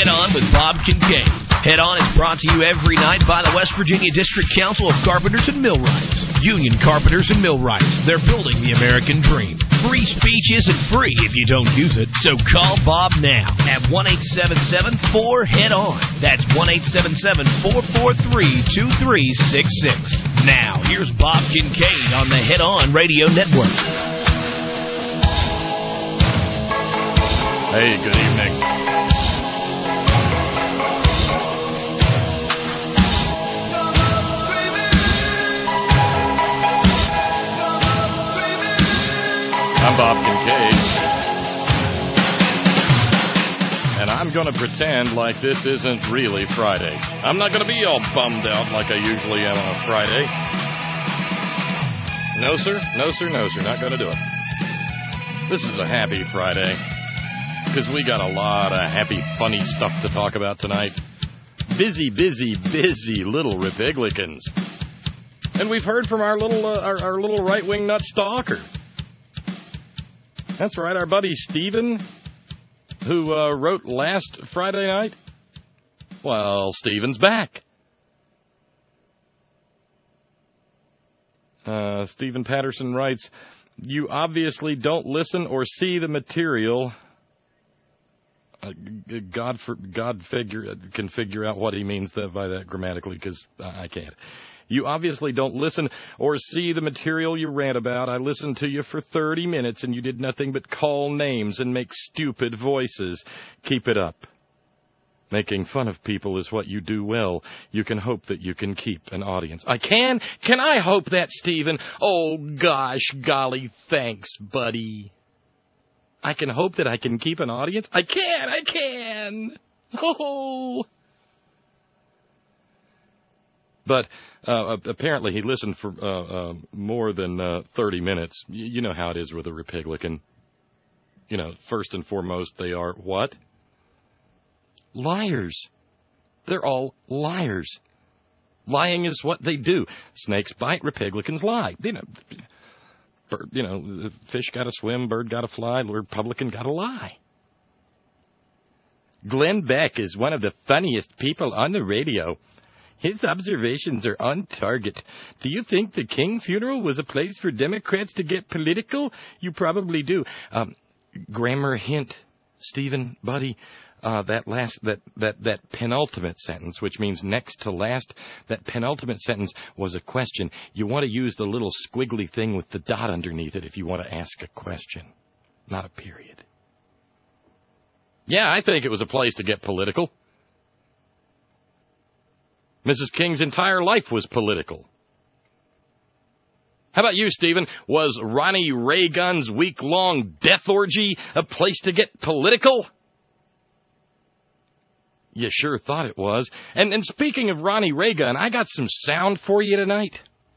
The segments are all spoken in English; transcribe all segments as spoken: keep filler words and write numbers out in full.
Head On with Bob Kincaid. Head On is brought to you every night by the West Virginia District Council of Carpenters and Millwrights. Union Carpenters and Millwrights. They're building the American dream. Free speech isn't free if you don't use it, so call Bob now at one eight seven seven four head on. That's one eight seven seven four four three two three six six. Now, here's Bob Kincaid on the Head On Radio Network. Hey, good evening. I'm Bob Kincaid, and I'm going to pretend like this isn't really Friday. I'm not going to be all bummed out like I usually am on a Friday. No, sir. No, sir. No, sir. Not going to do it. This is a happy Friday, because we got a lot of happy, funny stuff to talk about tonight. Busy, busy, busy little Republicans. And we've heard from our little, uh, our, our little right-wing nut stalker. That's right, our buddy Stephen, who uh, wrote last Friday night. Well, Stephen's back. Uh, Stephen Patterson writes, you obviously don't listen or see the material. Uh, God for, God figure can figure out what he means that, by that grammatically, because I can't. You obviously don't listen or see the material you rant about. I listened to you for thirty minutes, and you did nothing but call names and make stupid voices. Keep it up. Making fun of people is what you do well. You can hope that you can keep an audience. I can? Can I hope that, Stephen? Oh, gosh, golly, thanks, buddy. I can hope that I can keep an audience? I can, I can. Oh. But uh, apparently he listened for uh, uh, more than uh, thirty minutes. Y- you know how it is with a Republican. You know, first and foremost, they are what? Liars. They're all liars. Lying is what they do. Snakes bite, Republicans lie. You know, bird, you know, fish got to swim, bird got to fly, Republican got to lie. Glenn Beck is one of the funniest people on the radio. His observations are on target. Do you think the King funeral was a place for Democrats to get political? You probably do. Um, grammar hint, Stephen, buddy. Uh, that last, that, that, that penultimate sentence, which means next to last, that penultimate sentence was a question. You want to use the little squiggly thing with the dot underneath it if you want to ask a question, not a period. Yeah, I think it was a place to get political. Missus King's entire life was political. How about you, Stephen? Was Ronnie Reagan's week-long death orgy a place to get political? You sure thought it was. And, and speaking of Ronnie Reagan, I got some sound for you tonight.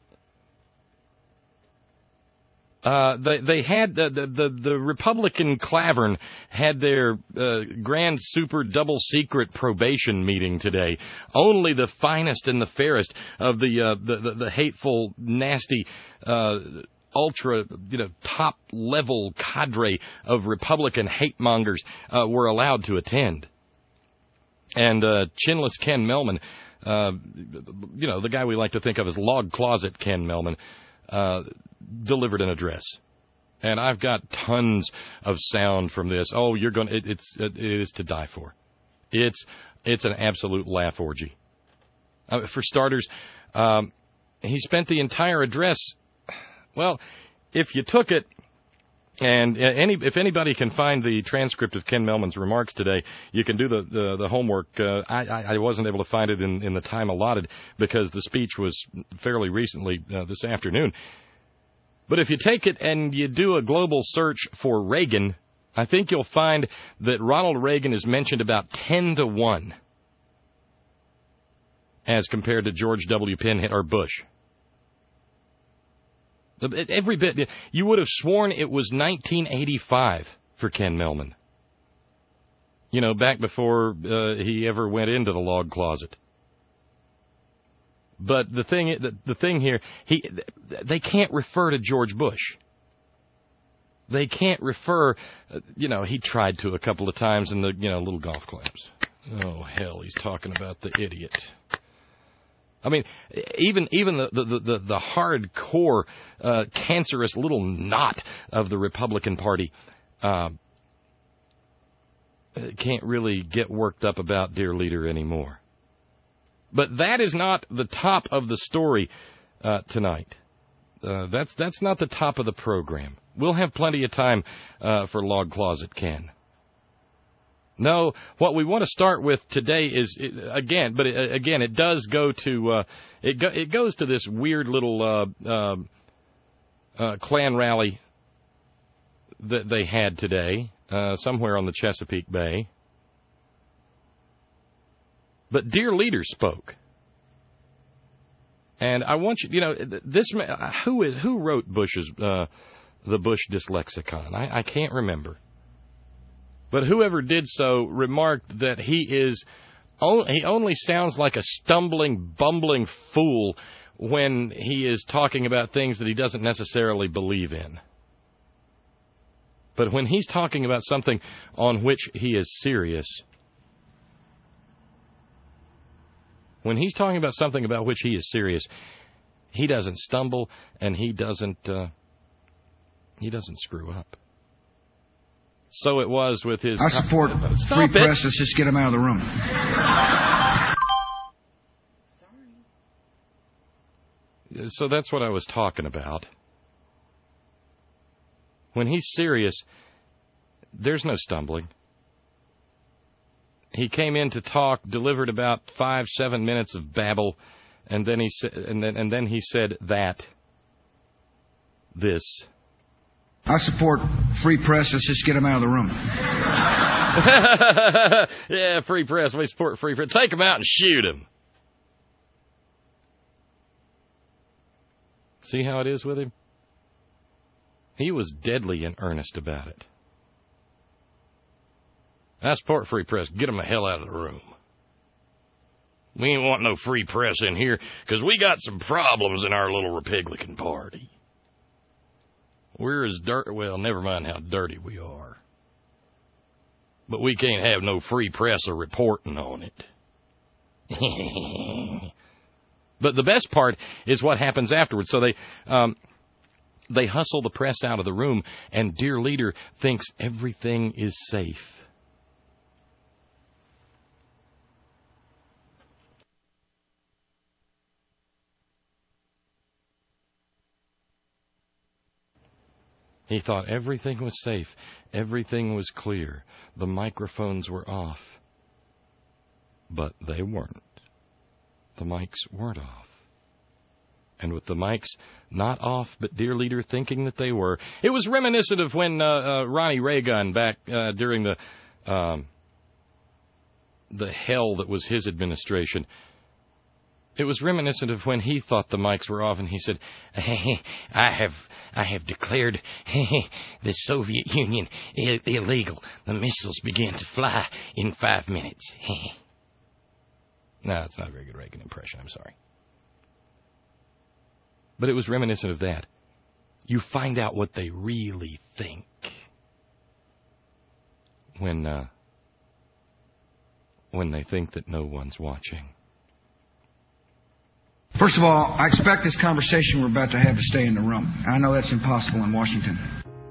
Uh, they, they had, the, the, the, the Republican Clavern had their uh, grand super double secret probation meeting today. Only the finest and the fairest of the, uh, the, the, the hateful, nasty, uh, ultra, you know, top level cadre of Republican hate mongers uh, were allowed to attend. And uh, chinless Ken Mehlman, uh, you know, the guy we like to think of as log closet Ken Mehlman, uh, delivered an address. And I've got tons of sound from this. Oh, you're going to, it, it's, it is to die for. It's, it's an absolute laugh orgy. Uh, for starters, um, he spent the entire address, well, if you took it, and any, if anybody can find the transcript of Ken Mehlman's remarks today, you can do the, the, the homework. Uh, I, I wasn't able to find it in, in the time allotted because the speech was fairly recently uh, this afternoon. But if you take it and you do a global search for Reagan, I think you'll find that Ronald Reagan is mentioned about ten to one as compared to George W. Penn or Bush. Every bit. You would have sworn it was nineteen eighty-five for Ken Mehlman. You know, back before uh, he ever went into the log closet. But the thing, the, the thing here, he, they can't refer to George Bush. They can't refer, you know, he tried to a couple of times in the, you know, little golf claps. Oh, hell, he's talking about the idiot. I mean, even even the the the, the hardcore, uh, cancerous little knot of the Republican Party uh, can't really get worked up about Dear Leader anymore. But that is not the top of the story uh, tonight. Uh, that's that's not the top of the program. We'll have plenty of time uh, for Log Closet Ken. No, what we want to start with today is, again, but it, again, it does go to, uh, it, go, it goes to this weird little uh, uh, uh, Klan rally that they had today, uh, somewhere on the Chesapeake Bay. But Dear Leader spoke. And I want you, you know, this, who, who wrote Bush's, uh, the Bush Dyslexicon? I, I can't remember. But whoever did so remarked that he is, he only sounds like a stumbling, bumbling fool when he is talking about things that he doesn't necessarily believe in. But when he's talking about something on which he is serious, when he's talking about something about which he is serious, he doesn't stumble and he doesn't, uh, he doesn't screw up. So it was with his... I support Stop free it. press. Let's just get him out of the room. Sorry. So that's what I was talking about. When he's serious, there's no stumbling. He came in to talk, delivered about five, seven minutes of babble, and then he said, and then and then he said that, this. I support free press. Let's just get him out of the room. Yeah, free press. We support free press. Take him out and shoot him. See how it is with him? He was deadly in earnest about it. I support free press. Get him the hell out of the room. We ain't want no free press in here because we got some problems in our little Republican Party. We're as dirty, well, never mind how dirty we are. But we can't have no free press or reporting on it. But the best part is what happens afterwards. So they um, they hustle the press out of the room, and Dear Leader thinks everything is safe. He thought everything was safe. Everything was clear. The microphones were off. But they weren't. The mics weren't off. And with the mics not off, but Dear Leader thinking that they were, it was reminiscent of when uh, uh, Ronnie Reagan back uh, during the um, the hell that was his administration. It was reminiscent of when he thought the mics were off and he said, I have I have declared the Soviet Union Ill- illegal. The missiles began to fly in five minutes. No, it's not a very good Reagan impression, I'm sorry. But it was reminiscent of that. You find out what they really think when, uh, when they think that no one's watching. First of all, I expect this conversation we're about to have to stay in the room. I know that's impossible in Washington.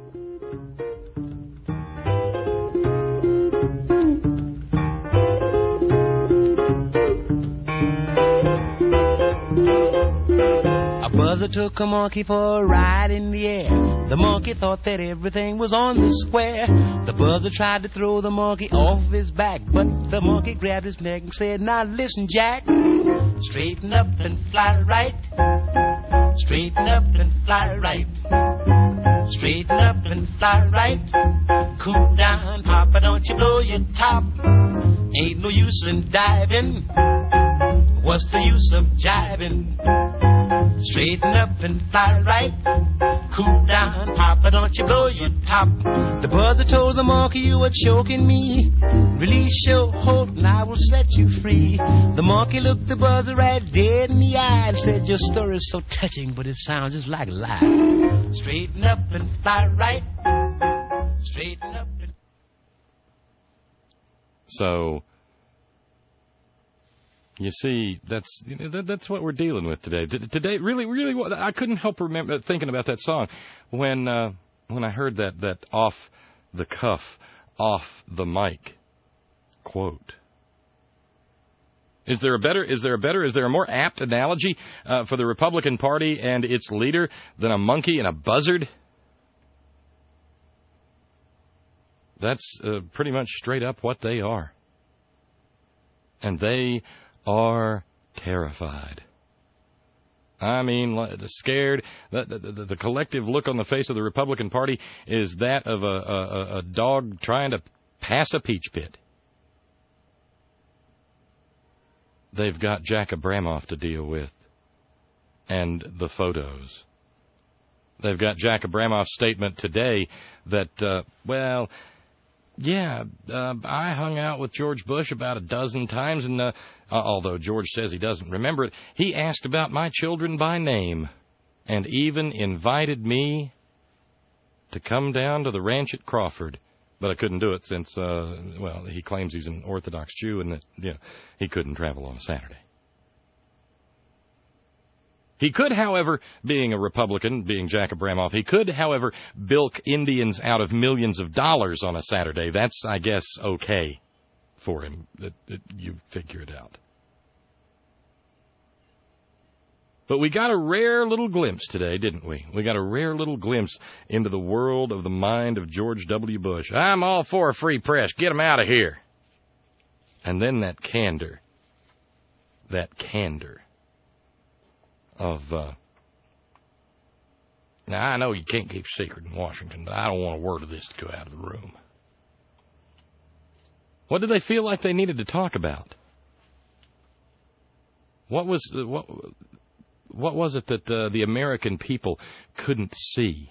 A buzzer took a monkey for a ride in the air. The monkey thought that everything was on the square. The buzzer tried to throw the monkey off his back, but the monkey grabbed his neck and said, now listen, Jack. Straighten up and fly right. Straighten up and fly right. Straighten up and fly right. Cool down, Papa, don't you blow your top. Ain't no use in diving. What's the use of jiving? Straighten up and fly right. Cool down, Papa, don't you blow your top. The buzzer told the monkey, you are choking me. Release your hold and I will set you free. The monkey looked the buzzer right dead in the eye and said, your story is so touching, but it sounds just like a lie. Straighten up and fly right. Straighten up and... So, You see, that's you know, that, that's what we're dealing with today. Today, really, really, I couldn't help remember thinking about that song when uh, when I heard that that off the cuff, off the mic quote. Is there a better? Is there a better? Is there a more apt analogy uh, for the Republican Party and its leader than a monkey and a buzzard? That's uh, pretty much straight up what they are, and they are terrified. I mean, scared. The, the, the collective look on the face of the Republican Party is that of a, a, a dog trying to pass a peach pit. They've got Jack Abramoff to deal with, and the photos. They've got Jack Abramoff's statement today that, uh, well... Yeah, uh, I hung out with George Bush about a dozen times, and uh, although George says he doesn't remember it, he asked about my children by name and even invited me to come down to the ranch at Crawford. But I couldn't do it since, uh, well, he claims he's an Orthodox Jew and that, you know, he couldn't travel on a Saturday. He could, however, being a Republican, being Jack Abramoff, he could, however, bilk Indians out of millions of dollars on a Saturday. That's, I guess, okay for him. That, that you figure it out. But we got a rare little glimpse today, didn't we? We got a rare little glimpse into the world of the mind of George W. Bush. I'm all for a free press. Get them out of here. And then that candor. That candor. Of, uh, now I know you can't keep secret in Washington, but I don't want a word of this to go out of the room. What did they feel like they needed to talk about? What was what what was it that uh, the American people couldn't see?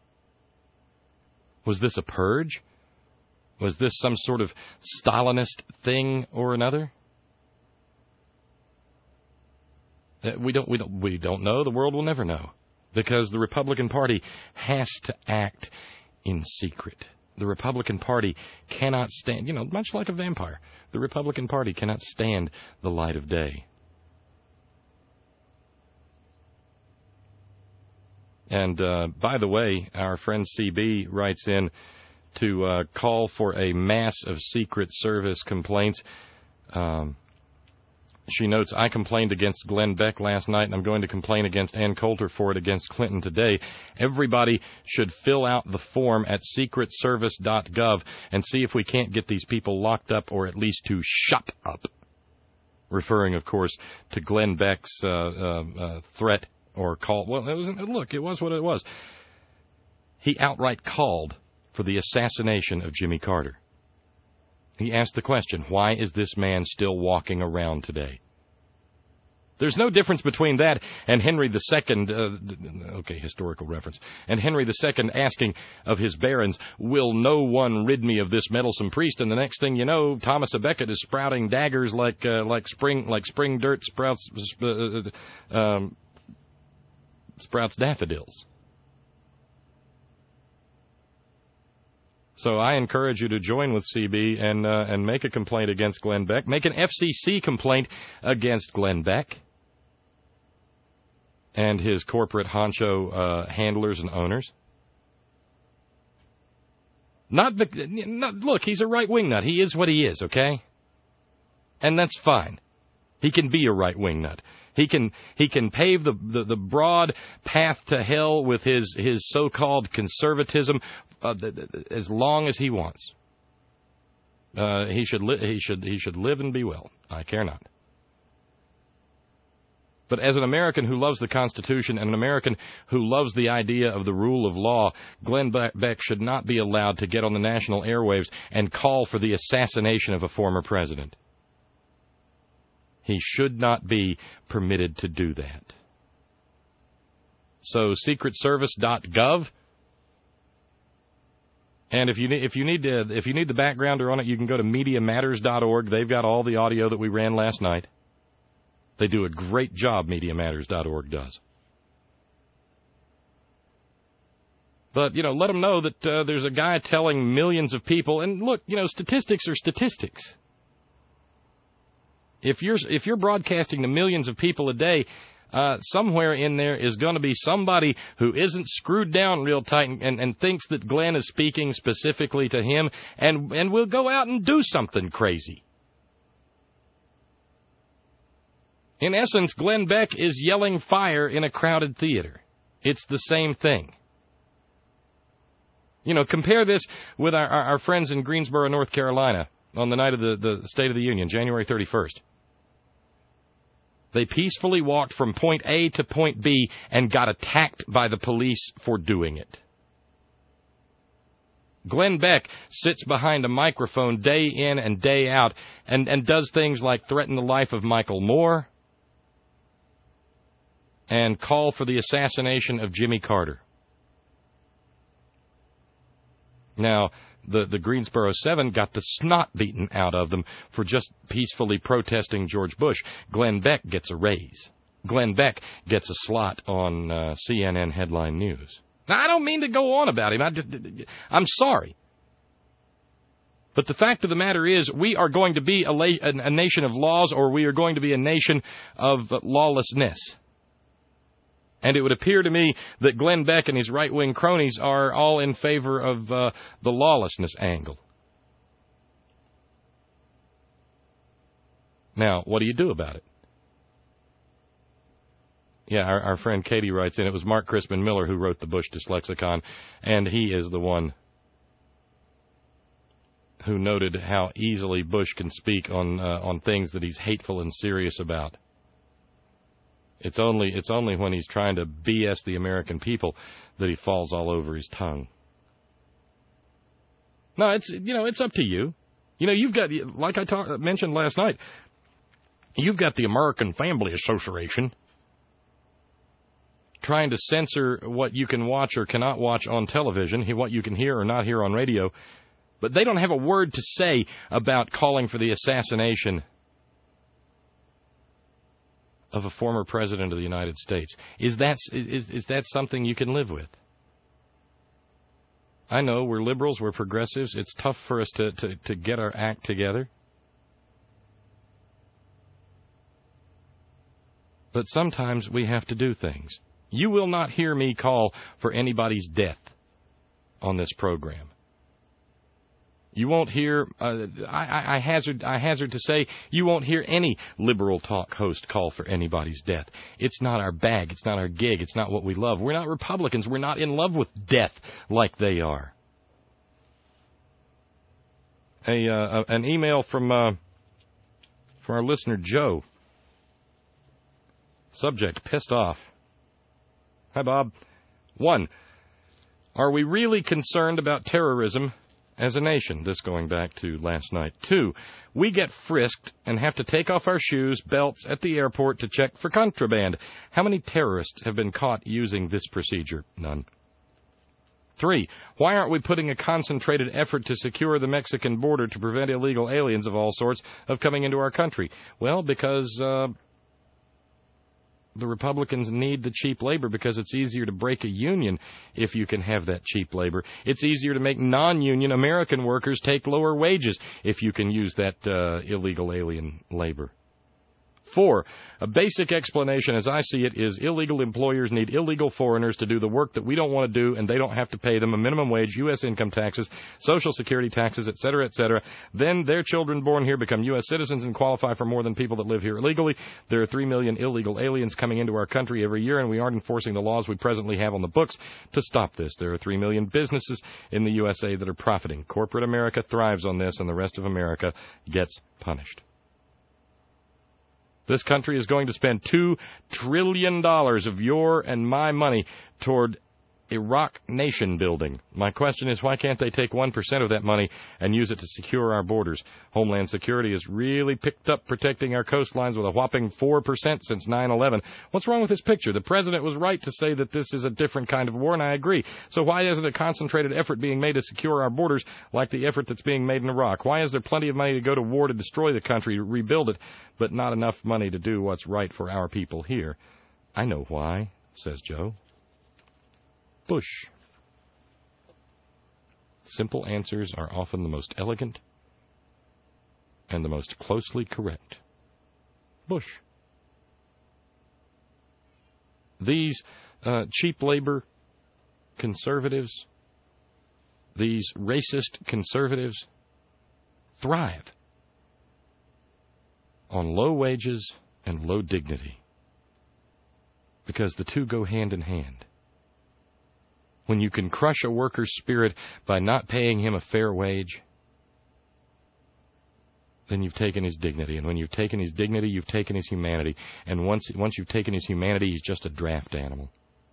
Was this a purge? Was this some sort of Stalinist thing or another? We don't, we don't, we don't know. The world will never know, because the Republican Party has to act in secret. The Republican Party cannot stand, you know, much like a vampire. The Republican Party cannot stand the light of day. And uh, by the way, our friend C B writes in to uh, call for a mass of Secret Service complaints. Um, She notes, I complained against Glenn Beck last night, and I'm going to complain against Ann Coulter for it against Clinton today. Everybody should fill out the form at secret service dot gov and see if we can't get these people locked up or at least to shut up. Referring, of course, to Glenn Beck's uh, uh, uh, threat or call. Well, it was, look, it was what it was. He outright called for the assassination of Jimmy Carter. He asked the question, why is this man still walking around today? There's no difference between that and Henry the Second, uh, okay, historical reference, and Henry the Second asking of his barons, will no one rid me of this meddlesome priest? And the next thing you know, Thomas à Becket is sprouting daggers like uh, like spring like spring dirt sprouts uh, um, sprouts daffodils. So I encourage you to join with C B and uh, and make a complaint against Glenn Beck. Make an F C C complaint against Glenn Beck and his corporate honcho uh, handlers and owners. Not, not look, he's a right-wing nut. He is what he is, okay? And that's fine. He can be a right-wing nut. He can he can pave the, the, the broad path to hell with his, his so-called conservatism uh, as long as he wants. Uh, he should li- he should he should live and be well. I care not. But as an American who loves the Constitution and an American who loves the idea of the rule of law, Glenn Beck should not be allowed to get on the national airwaves and call for the assassination of a former president. He should not be permitted to do that. So secret service dot gov. And if you need, if you need to, if you need the backgrounder on it, you can go to media matters dot org. They've got all the audio that we ran last night. They do a great job, media matters dot org does. But, you know, let them know that uh, there's a guy telling millions of people, and look, you know, statistics are statistics. If you're if you're broadcasting to millions of people a day, uh, somewhere in there is going to be somebody who isn't screwed down real tight and, and, and thinks that Glenn is speaking specifically to him, and and will go out and do something crazy. In essence, Glenn Beck is yelling fire in a crowded theater. It's the same thing. You know, compare this with our, our, our friends in Greensboro, North Carolina, on the night of the, the State of the Union, January thirty-first. They peacefully walked from point A to point B and got attacked by the police for doing it. Glenn Beck sits behind a microphone day in and day out and, and does things like threaten the life of Michael Moore and call for the assassination of Jimmy Carter. Now, the, the Greensboro Seven got the snot beaten out of them for just peacefully protesting George Bush. Glenn Beck gets a raise. Glenn Beck gets a slot on uh, C N N Headline News. Now, I don't mean to go on about him. I just, I'm sorry. But the fact of the matter is, we are going to be a, la- a nation of laws, or we are going to be a nation of lawlessness. And it would appear to me that Glenn Beck and his right-wing cronies are all in favor of uh, the lawlessness angle. Now, what do you do about it? Yeah, our, our friend Katie writes in, it was Mark Crispin Miller who wrote the Bush Dyslexicon, and he is the one who noted how easily Bush can speak on uh, on things that he's hateful and serious about. It's only it's only when he's trying to B S the American people that he falls all over his tongue. No, it's you know it's up to you. You know you've got, like I talk, mentioned last night, you've got the American Family Association trying to censor what you can watch or cannot watch on television, what you can hear or not hear on radio, but they don't have a word to say about calling for the assassination of a former president of the United States. Is that, is, is that something you can live with? I know we're liberals, we're progressives. It's tough for us to, to, to get our act together. But sometimes we have to do things. You will not hear me call for anybody's death on this program. You won't hear, uh, I, I hazard I hazard to say, you won't hear any liberal talk host call for anybody's death. It's not our bag. It's not our gig. It's not what we love. We're not Republicans. We're not in love with death like they are. A uh, an email from uh, from our listener Joe. Subject, pissed off. Hi, Bob. One, are we really concerned about terrorism as a nation? This going back to last night. Two, we get frisked and have to take off our shoes, belts at the airport to check for contraband. How many terrorists have been caught using this procedure? None. Three, why aren't we putting a concentrated effort to secure the Mexican border to prevent illegal aliens of all sorts of coming into our country? Well, because uh, the Republicans need the cheap labor, because it's easier to break a union if you can have that cheap labor. It's easier to make non-union American workers take lower wages if you can use that uh, illegal alien labor. Four, a basic explanation as I see it is illegal employers need illegal foreigners to do the work that we don't want to do, and they don't have to pay them a minimum wage, U S income taxes, Social Security taxes, et cetera, et cetera. Then their children born here become U S citizens and qualify for more than people that live here illegally. There are three million illegal aliens coming into our country every year, and we aren't enforcing the laws we presently have on the books to stop this. There are three million businesses in the U S A that are profiting. Corporate America thrives on this, and the rest of America gets punished. This country is going to spend two trillion dollars of your and my money toward Iraq nation building. My question is, why can't they take one percent of that money and use it to secure our borders? Homeland Security has really picked up protecting our coastlines with a whopping four percent since nine eleven. What's wrong with this picture? The president was right to say that this is a different kind of war, and I agree. So why isn't a concentrated effort being made to secure our borders like the effort that's being made in Iraq? Why is there plenty of money to go to war to destroy the country, to rebuild it, but not enough money to do what's right for our people here? I know why, says Joe. Bush. Simple answers are often the most elegant and the most closely correct. Bush. These uh, cheap labor conservatives, these racist conservatives, thrive on low wages and low dignity because the two go hand in hand. When you can crush a worker's spirit by not paying him a fair wage, then you've taken his dignity. And when you've taken his dignity, you've taken his humanity. And once once you've taken his humanity, he's just a draft animal.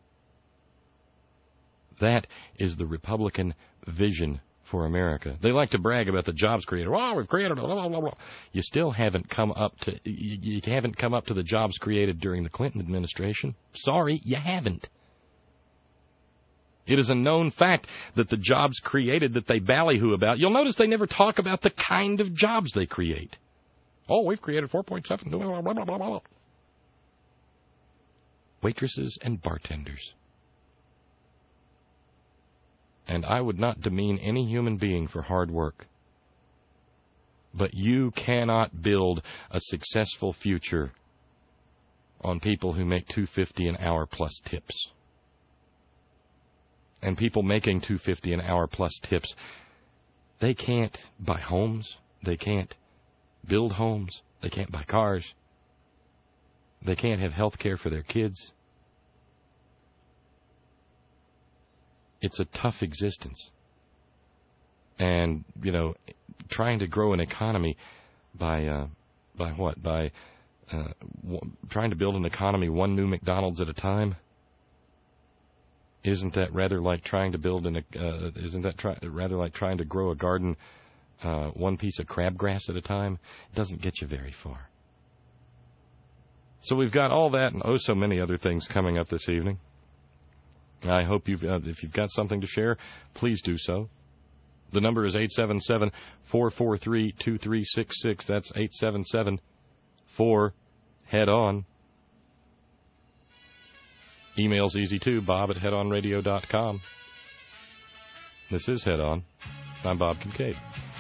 That is the Republican vision for America. They like to brag about the jobs created. Oh, we've created blah, blah, blah, blah. You still haven't come up to you, you haven't come up to the jobs created during the Clinton administration. Sorry, you haven't. It is a known fact that the jobs created that they ballyhoo about, you'll notice they never talk about the kind of jobs they create. Oh, we've created four point seven. Blah, blah, blah, blah, blah. Waitresses and bartenders. And I would not demean any human being for hard work. But you cannot build a successful future on people who make two dollars and fifty cents an hour plus tips. And people making two dollars and fifty cents an hour plus tips, they can't buy homes. They can't build homes. They can't buy cars. They can't have health care for their kids. It's a tough existence. And, you know, trying to grow an economy by, uh, by what? By uh, w- trying to build an economy one new McDonald's at a time? Isn't that rather like trying to build an, uh, isn't that try, rather like trying to grow a garden uh, one piece of crabgrass at a time? It doesn't get you very far. So we've got all that and oh so many other things coming up this evening. I hope you've, uh, if you've got something to share, please do so. The number is eight seven seven, four four three, two three six six. That's eight seven seven, four, head on. Email's easy too, bob at head on radio dot com. This is Head On. I'm Bob Kincaid.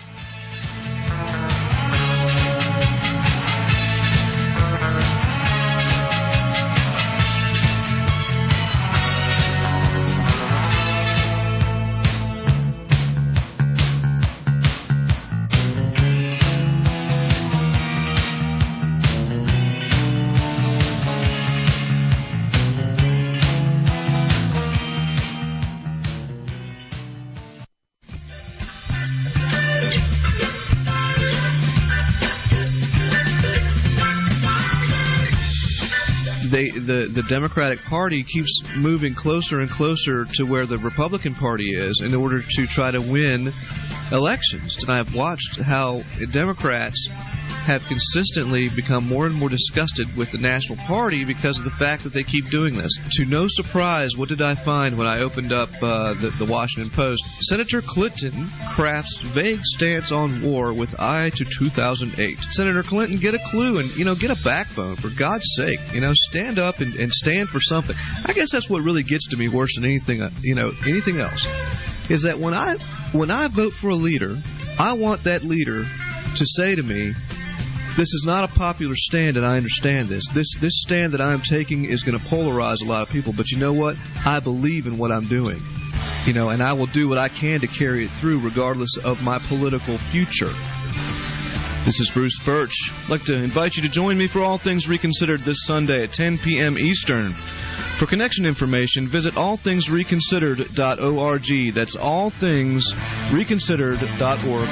They, the, the Democratic Party keeps moving closer and closer to where the Republican Party is in order to try to win elections. And I've watched how Democrats have consistently become more and more disgusted with the National Party because of the fact that they keep doing this. To no surprise, what did I find when I opened up uh, the, the Washington Post? Senator Clinton crafts vague stance on war with eye to two thousand eight. Senator Clinton, get a clue and, you know, get a backbone, for God's sake. You know, stand up and, and stand for something. I guess that's what really gets to me worse than anything, uh, you know, anything else, is that when I when I vote for a leader, I want that leader to say to me, this is not a popular stand, and I understand this. This this stand that I'm taking is going to polarize a lot of people, but you know what? I believe in what I'm doing, you know, and I will do what I can to carry it through, regardless of my political future. This is Bruce Birch. I'd like to invite you to join me for All Things Reconsidered this Sunday at ten p.m. Eastern. For connection information, visit all things reconsidered dot org. That's all things reconsidered dot org.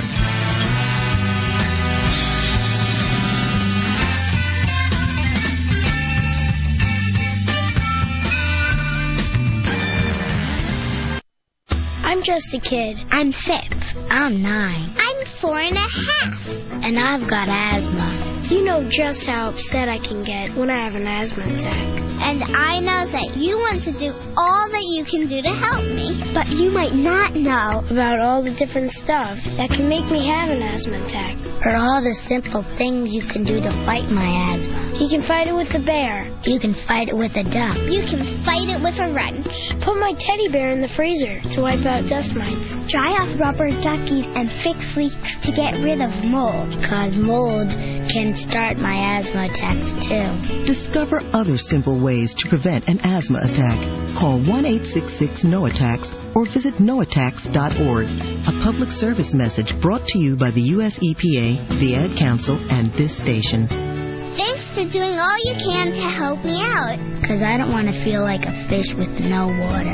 I'm just a kid. I'm six. I'm nine. I'm four and a half. And I've got asthma. You know just how upset I can get when I have an asthma attack. And I know that you want to do all that you can do to help me. But you might not know about all the different stuff that can make me have an asthma attack. Or all the simple things you can do to fight my asthma. You can fight it with a bear. You can fight it with a duck. You can fight it with a wrench. Put my teddy bear in the freezer to wipe out dust mites. Dry off rubber duckies and fix leaks to get rid of mold. Cause mold can start my asthma attacks, too. Discover other simple ways to prevent an asthma attack. Call one eight six six no attacks or visit no attacks dot org. A public service message brought to you by the U S E P A, the Ad Council, and this station. Thanks for doing all you can to help me out. Because I don't want to feel like a fish with no water.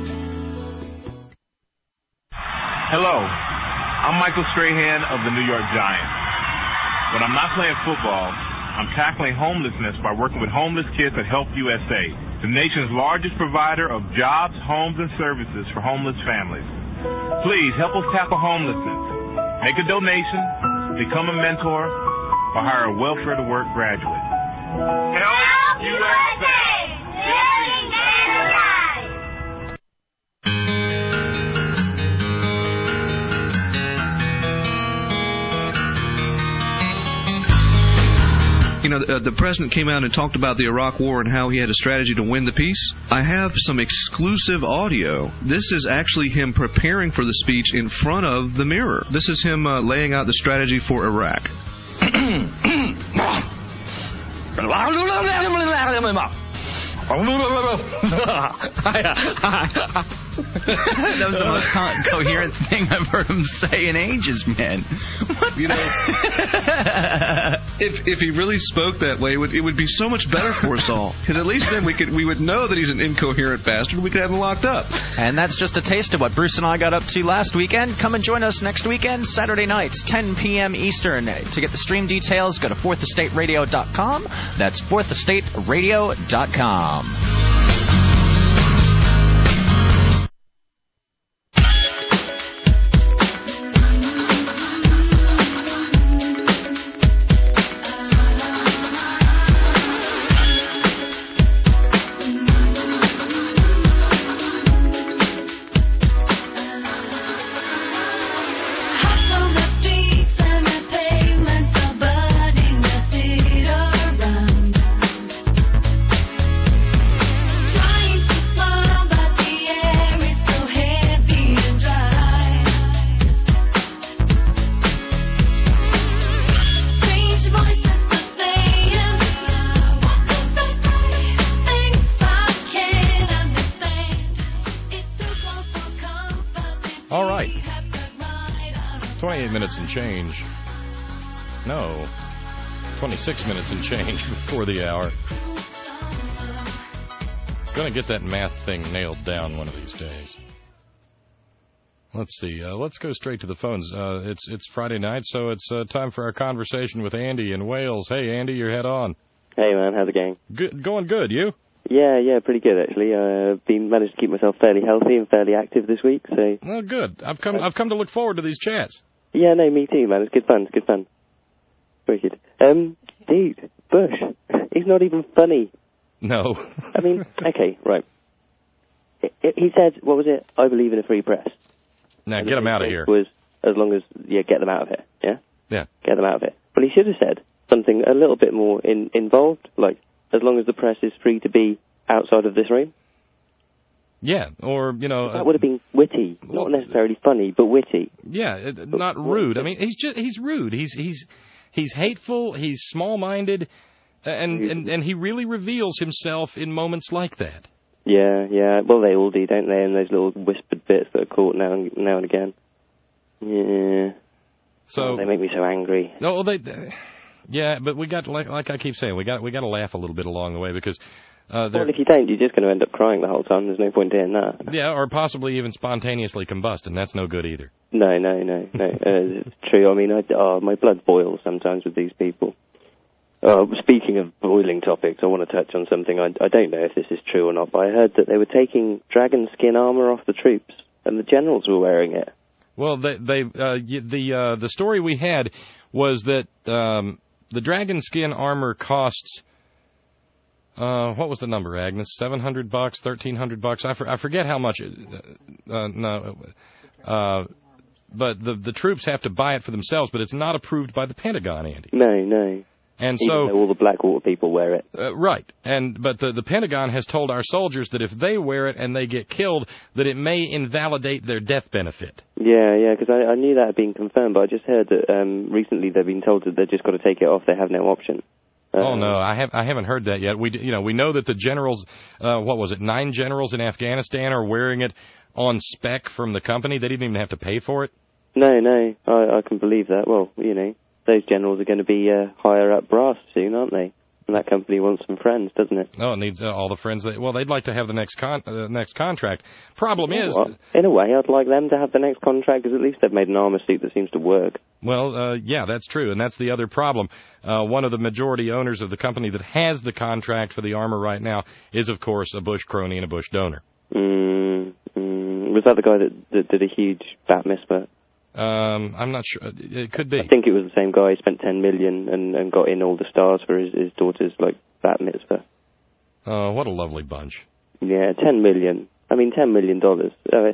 Hello, I'm Michael Strahan of the New York Giants. When I'm not playing football, I'm tackling homelessness by working with homeless kids at Help U S A, the nation's largest provider of jobs, homes, and services for homeless families. Please help us tackle homelessness. Make a donation, become a mentor, or hire a welfare to work graduate. Help U S A! Living their lives! You know, the, the president came out and talked about the Iraq War and how he had a strategy to win the peace. I have some exclusive audio. This is actually him preparing for the speech in front of the mirror. This is him uh, laying out the strategy for Iraq. That was the most co- coherent thing I've heard him say in ages, man. What? You know, if if he really spoke that way, it would, it would be so much better for us all. Because at least then we could we would know that he's an incoherent bastard. We could have him locked up. And that's just a taste of what Bruce and I got up to last weekend. Come and join us next weekend, Saturday nights, ten p.m. Eastern. To get the stream details, go to fourth estate radio dot com. That's fourth estate radio dot com. Minutes and change. No, twenty-six minutes and change before the hour. Gonna get that math thing nailed down one of these days. Let's see. Uh, let's go straight to the phones. Uh, it's it's Friday night, so it's uh, time for our conversation with Andy in Wales. Hey, Andy, you're head on. Hey, man, how's it going? Good, going good. You? Yeah, yeah, pretty good actually. I've uh, been managed to keep myself fairly healthy and fairly active this week. So. Well, good. I've come. I've come to look forward to these chats. Yeah, no, me too, man. It's good fun. It's good fun. Very good. Um, dude, Bush, he's not even funny. No. I mean, okay, right. He said, what was it? I believe in a free press. Now, and get him out of here. Was as long as, yeah, get them out of here, yeah? Yeah. Get them out of it. Well, he should have said something a little bit more in, involved, like, as long as the press is free to be outside of this room. Yeah, or, you know... That would have been witty. Not necessarily funny, but witty. Yeah, it, not rude. I mean, he's just, he's rude. He's he's he's hateful, he's small-minded, and, and, and he really reveals himself in moments like that. Yeah, yeah. Well, they all do, don't they? And those little whispered bits that are caught now and, now and again. Yeah. So... Oh, they make me so angry. No, well, they... Yeah, but we got, like, like I keep saying, we got we got to laugh a little bit along the way, because... Uh, well, if you don't, you're just going to end up crying the whole time. There's no point in that. Yeah, or possibly even spontaneously combust, and that's no good either. No, no, no, no. uh, it's true. I mean, I, oh, my blood boils sometimes with these people. Uh, speaking of boiling topics, I want to touch on something. I, I don't know if this is true or not, but I heard that they were taking dragon skin armor off the troops, and the generals were wearing it. Well, they, they uh, the uh, the story we had was that um, the dragon skin armor costs. Uh, what was the number, Agnes? Seven hundred bucks, thirteen hundred bucks. I, for, I forget how much. It, uh, no, uh, but the the troops have to buy it for themselves. But it's not approved by the Pentagon, Andy. No, no. And Even so though all the Blackwater people wear it. Uh, right. And but the, the Pentagon has told our soldiers that if they wear it and they get killed, that it may invalidate their death benefit. Yeah, yeah, because I, I knew that had been confirmed, but I just heard that um, recently they've been told that they've just got to take it off. They have no option. Uh, oh no, I have I haven't heard that yet. We you know we know that the generals, uh, what was it, nine generals in Afghanistan are wearing it on spec from the company. They didn't even have to pay for it. No, no, I, I can believe that. Well, you know, those generals are going to be uh, higher up brass soon, aren't they? And that company wants some friends, doesn't it? Oh, it needs uh, all the friends. That, well, they'd like to have the next con uh, next contract. Problem Yeah, is, well, in a way, I'd like them to have the next contract because at least they've made an armor suit that seems to work. well, uh, yeah, that's true, and that's the other problem. Uh, one of the majority owners of the company that has the contract for the armor right now is, of course, a Bush crony and a Bush donor. Mm, mm, was that the guy that, that did a huge bat mitzvah? Um, I'm not sure. It could be. I think it was the same guy. He spent ten million and, and got in all the stars for his, his daughter's like bat mitzvah. Oh, what a lovely bunch. Yeah, ten million. I mean, ten million dollars. Uh,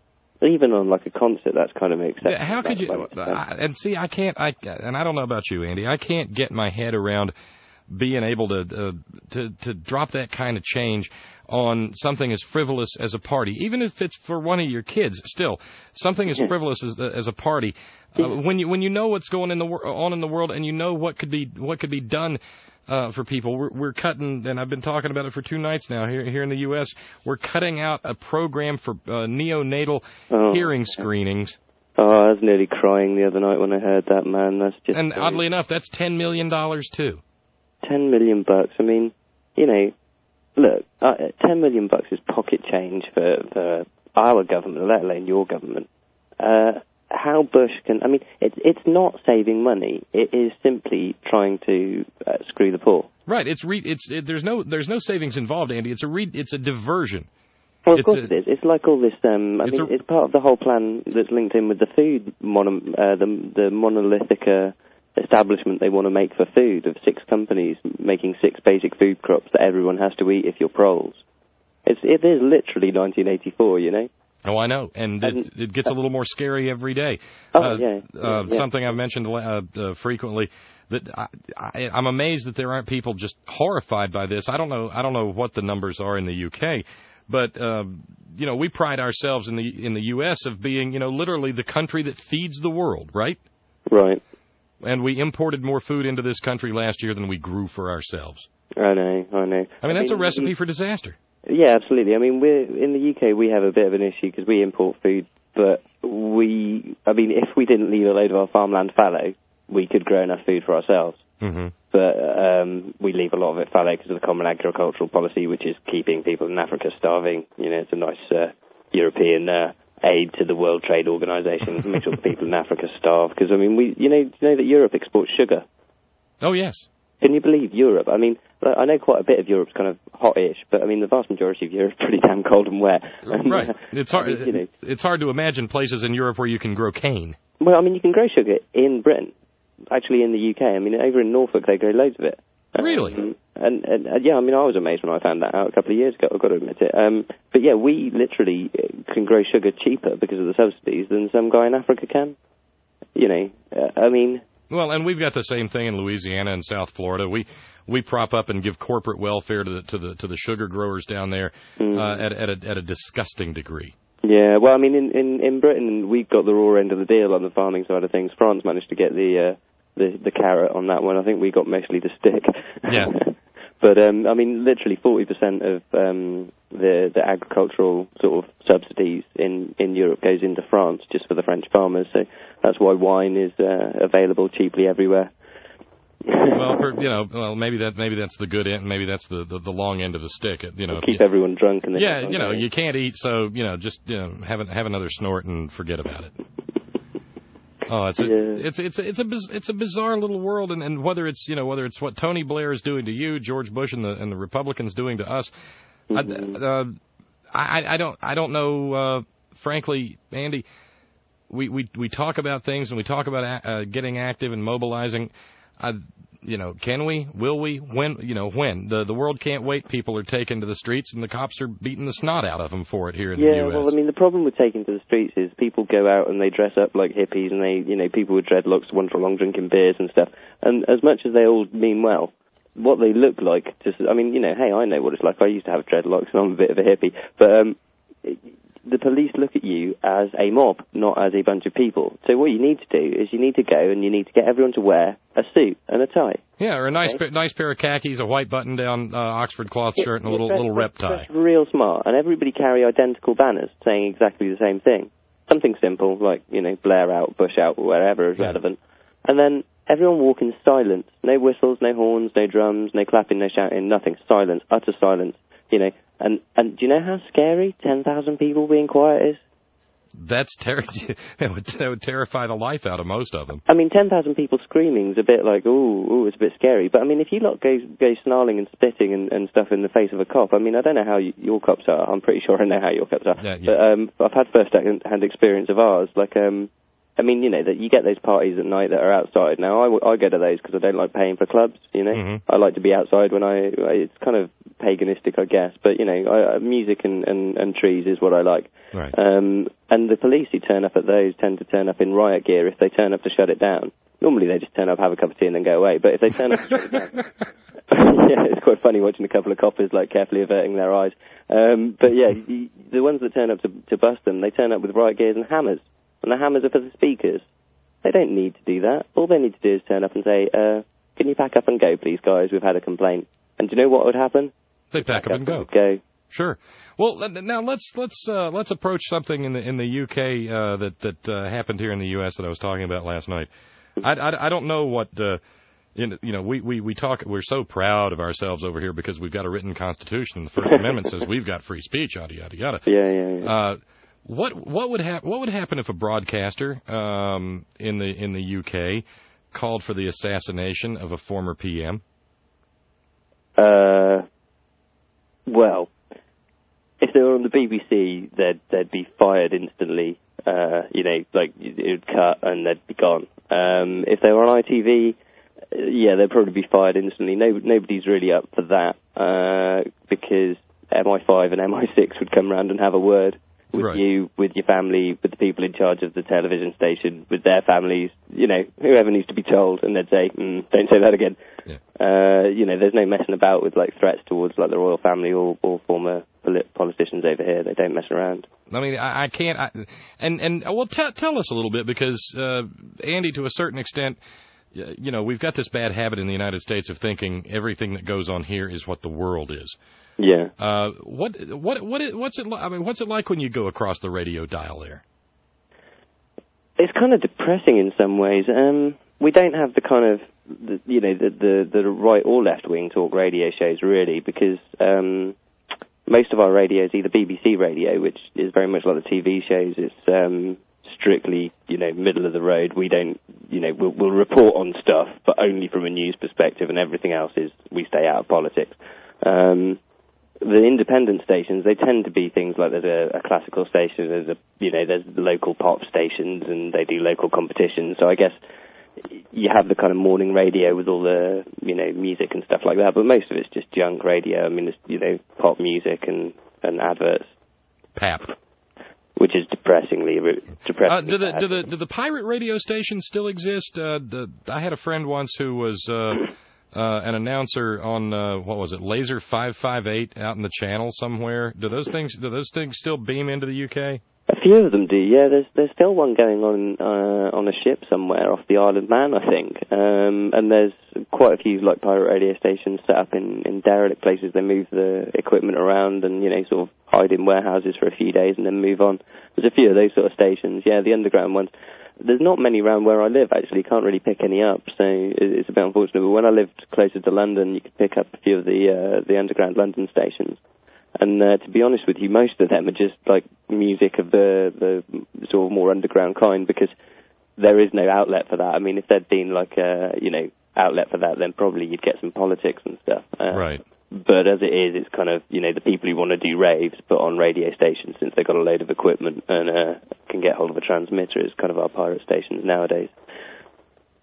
even on like a concert, that's kind of acceptable. How could you? I, and see, I can't. I and I don't know about you, Andy. I can't get my head around being able to uh, to to drop that kind of change on something as frivolous as a party, even if it's for one of your kids. Still, something as frivolous as as a party. Uh, when you when you know what's going in the wor- on in the world, and you know what could be what could be done uh, for people, we're, we're cutting, and I've been talking about it for two nights now here here in the U S. We're cutting out a program for uh, neonatal oh. hearing screenings. Oh, I was nearly crying the other night when I heard that, man. That's just. And oddly enough, that's ten million dollars too. Ten million bucks. I mean, you know, look, uh, ten million bucks is pocket change for, for our government, let alone your government. Uh, how Bush can, I mean, it's it's not saving money. It is simply trying to uh, screw the poor. Right. It's re, it's it, there's no there's no savings involved, Andy. It's a re, it's a diversion. Well, of it's course a, it is. It's like all this. Um, I it's mean, a, it's part of the whole plan that's linked in with the food mono, uh, the the monolithic uh, establishment they want to make for food of six companies making six basic food crops that everyone has to eat if you're proles. It's it is literally nineteen eighty-four, you know. Oh, I know, and it, it gets a little more scary every day. Oh, uh, yeah, uh, yeah. Something I've mentioned uh, uh, frequently, that I, I, I'm amazed that there aren't people just horrified by this. I don't know. I don't know what the numbers are in the U K, but uh, you know, we pride ourselves in the in the U S of being, you know, literally the country that feeds the world, right? Right. And we imported more food into this country last year than we grew for ourselves. I know. I know. I mean, that's I mean, a recipe for disaster. Yeah, absolutely. I mean, we're in the U K. We have a bit of an issue because we import food, but we, I mean, if we didn't leave a load of our farmland fallow, we could grow enough food for ourselves. Mm-hmm. But um, we leave a lot of it fallow because of the Common Agricultural Policy, which is keeping people in Africa starving. You know, it's a nice uh, European uh, aid to the World Trade Organization to make sure the people in Africa starve. Because I mean, we, you know, you know that Europe exports sugar. Oh yes. Can you believe Europe? I mean, I know quite a bit of Europe's kind of hot-ish, but I mean, the vast majority of Europe is pretty damn cold and wet. Right. It's hard. I mean, you know, it's hard to imagine places in Europe where you can grow cane. Well, I mean, you can grow sugar in Britain, actually in the U K. I mean, over in Norfolk, they grow loads of it. Really? Um, and, and, and yeah, I mean, I was amazed when I found that out a couple of years ago. I've got to admit it. Um, but yeah, we literally can grow sugar cheaper because of the subsidies than some guy in Africa can. You know, uh, I mean. Well, and we've got the same thing in Louisiana and South Florida. We we prop up and give corporate welfare to the to the to the sugar growers down there mm. uh, at at a, at a disgusting degree. Yeah, well, I mean, in, in, in Britain, we got the raw end of the deal on the farming side of things. France managed to get the uh, the, the carrot on that one. I think we got mostly the stick. Yeah. But, um, I mean, literally forty percent of um, the the agricultural sort of subsidies in, in Europe goes into France just for the French farmers. So that's why wine is uh, available cheaply everywhere. Well, for, you know, well, maybe that maybe that's the good end, maybe that's the, the, the long end of the stick. You know, keep you, everyone drunk and yeah, you know, you can't eat, so you know, just you know, have have another snort and forget about it. Oh, it's a, yeah. it's it's it's a it's a bizarre little world, and, and whether it's you know whether it's what Tony Blair is doing to you, George Bush and the and the Republicans doing to us, mm-hmm. I, uh, I I don't I don't know. Uh, frankly, Andy, we, we we talk about things and we talk about uh, getting active and mobilizing. I, you know, can we? Will we? When? You know, when? The the world can't wait. People are taken to the streets, and the cops are beating the snot out of them for it here in yeah, the U S. well, I mean, the problem with taking to the streets is people go out and they dress up like hippies, and they, you know, people with dreadlocks wander along drinking beers and stuff. And as much as they all mean well, what they look like, just, I mean, you know, hey, I know what it's like. I used to have dreadlocks, and I'm a bit of a hippie. But um, the police look at you as a mob, not as a bunch of people. So what you need to do is you need to go and you need to get everyone to wear a suit and a tie. Yeah, or a nice okay? pa- nice pair of khakis, a white button-down uh, Oxford cloth yeah, shirt, and a yeah, little dress, little rep tie. Dress real smart, and everybody carry identical banners saying exactly the same thing. Something simple, like, you know, Blair out, Bush out, wherever is yeah. relevant. And then everyone walk in silence. No whistles, no horns, no drums, no clapping, no shouting, nothing. Silence, utter silence. You know, and, and do you know how scary ten thousand people being quiet is? That's ter- that, would, that would terrify the life out of most of them. I mean, ten thousand people screaming is a bit like, ooh, ooh, it's a bit scary. But, I mean, if you lot go, go snarling and spitting and, and stuff in the face of a cop, I mean, I don't know how you, your cops are. I'm pretty sure I know how your cops are. Yeah, yeah. But um, I've had first-hand experience of ours. Like, um, I mean, you know, that you get those parties at night that are outside. Now, I, I go to those because I don't like paying for clubs, you know. Mm-hmm. I like to be outside when I, I... It's kind of paganistic, I guess. But, you know, I, music and, and, and trees is what I like. Right. Um, and the police who turn up at those tend to turn up in riot gear if they turn up to shut it down. Normally they just turn up, have a cup of tea and then go away. But if they turn up to shut it down... yeah, it's quite funny watching a couple of coppers, like, carefully averting their eyes. Um, but, yeah, the, the ones that turn up to, to bust them, they turn up with riot gears and hammers. And the hammers are for the speakers. They don't need to do that. All they need to do is turn up and say, uh, can you pack up and go, please, guys? We've had a complaint. And do you know what would happen? They pack, pack up, up and go. Go. Sure. Well, now let's let's uh, let's approach something in the in the U K uh, that that uh, happened here in the U S that I was talking about last night. I, I, I don't know what uh, you know. We, we, we talk. We're so proud of ourselves over here because we've got a written constitution. And the First Amendment says we've got free speech. Yada yada yada. Yeah, yeah, yeah. Uh, what what would hap- What would happen if a broadcaster um, in the in the U K called for the assassination of a former P M? Uh, well, if they were on the B B C, they'd they'd be fired instantly. Uh, you know, like it would cut and they'd be gone. Um, if they were on I T V, yeah, they'd probably be fired instantly. No, nobody's really up for that uh, because M I five and M I six would come round and have a word with right. you, with your family, with the people in charge of the television station, with their families, you know, whoever needs to be told, and they'd say, mm, don't say that again. Yeah. Uh, you know, there's no messing about with, like, threats towards, like, the royal family or, or former polit- politicians over here. They don't mess around. I mean, I, I can't, I, and, and, well, t- tell us a little bit, because, uh, Andy, to a certain extent, you know, we've got this bad habit in the United States of thinking everything that goes on here is what the world is. Yeah. Uh, what what what what's it like? I mean, what's it like when you go across the radio dial there? It's kind of depressing in some ways. Um, we don't have the kind of, the, you know, the, the the right or left wing talk radio shows really, because um, most of our radio is either B B C radio, which is very much like the T V shows. It's um, strictly, you know, middle of the road. We don't, you know, we'll, we'll report on stuff, but only from a news perspective, and everything else is we stay out of politics. Um, The independent stations, they tend to be things like there's a, a classical station, there's a, you know, there's local pop stations, and they do local competitions. So I guess you have the kind of morning radio with all the, you know, music and stuff like that. But most of it's just junk radio. I mean, it's, you know, pop music and, and adverts. Pap. Which is depressingly depressingly. Uh, do the do the do the pirate radio stations still exist? Uh, the, I had a friend once who was. Uh, Uh, an announcer on uh, what was it, Laser five five eight out in the channel somewhere. Do those things do those things still beam into the U K? A few of them do, yeah. There's there's still one going on uh, on a ship somewhere off the Isle of Man, I think. Um, and there's quite a few like pirate radio stations set up in, in derelict places. They move the equipment around and, you know, sort of hide in warehouses for a few days and then move on. There's a few of those sort of stations, yeah, the underground ones. There's not many around where I live, actually. Can't really pick any up, so it's a bit unfortunate. But when I lived closer to London, you could pick up a few of the uh, the underground London stations. And uh, to be honest with you, most of them are just like music of the, the sort of more underground kind, because there is no outlet for that. I mean, if there'd been like a, you know, outlet for that, then probably you'd get some politics and stuff. Uh, right. But as it is, it's kind of, you know, the people who want to do raves, but on radio stations, since they've got a load of equipment and uh, can get hold of a transmitter, is kind of our pirate stations nowadays.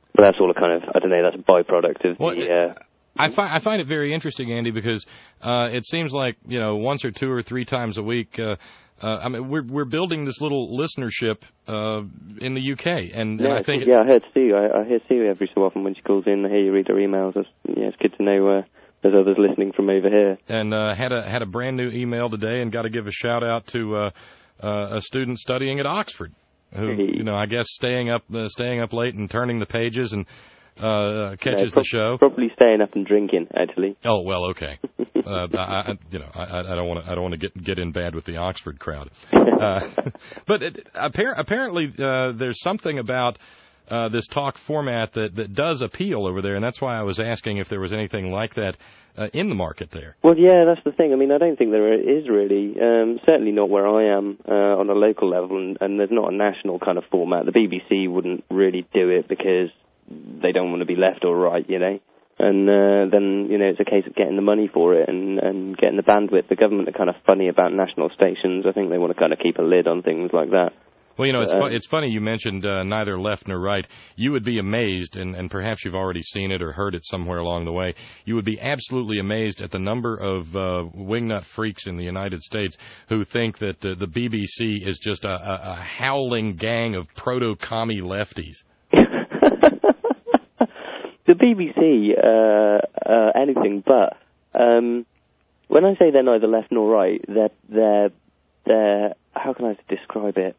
but that's all a kind of, I don't know, that's a byproduct of well, the... Uh, I find I find it very interesting, Andy, because uh, it seems like, you know, once or two or three times a week, uh, uh, I mean, we're we're building this little listenership uh, in the U K, and, yeah, and I think yeah, I heard Sue. I, I hear Sue every so often when she calls in. I hear you read her emails. It's, yeah, it's good to know uh, there's others listening from over here. And uh, had a had a brand new email today, and got to give a shout out to uh, uh, a student studying at Oxford, who you know I guess staying up uh, staying up late and turning the pages and. Uh, catches no, pro- the show. Probably staying up and drinking, actually. Oh well, okay. uh, I, I, you know, I, I don't want to. I don't want to get get in bad with the Oxford crowd. Uh, but it, appar- apparently, uh, there's something about uh, this talk format that, that does appeal over there, and that's why I was asking if there was anything like that uh, in the market there. Well, yeah, that's the thing. I mean, I don't think there is really. Um, certainly not where I am uh, on a local level, and, and there's not a national kind of format. The B B C wouldn't really do it because they don't want to be left or right, you know. And uh, then, you know, it's a case of getting the money for it and, and getting the bandwidth. The government are kind of funny about national stations. I think they want to kind of keep a lid on things like that. Well, you know, it's, uh, fu- it's funny you mentioned uh, neither left nor right. You would be amazed, and, and perhaps you've already seen it or heard it somewhere along the way, you would be absolutely amazed at the number of uh, wingnut freaks in the United States who think that uh, the B B C is just a, a, a howling gang of proto-commie lefties. The B B C, uh, uh, anything but. Um, when I say they're neither left nor right, they're, they're, they're, how can I describe it?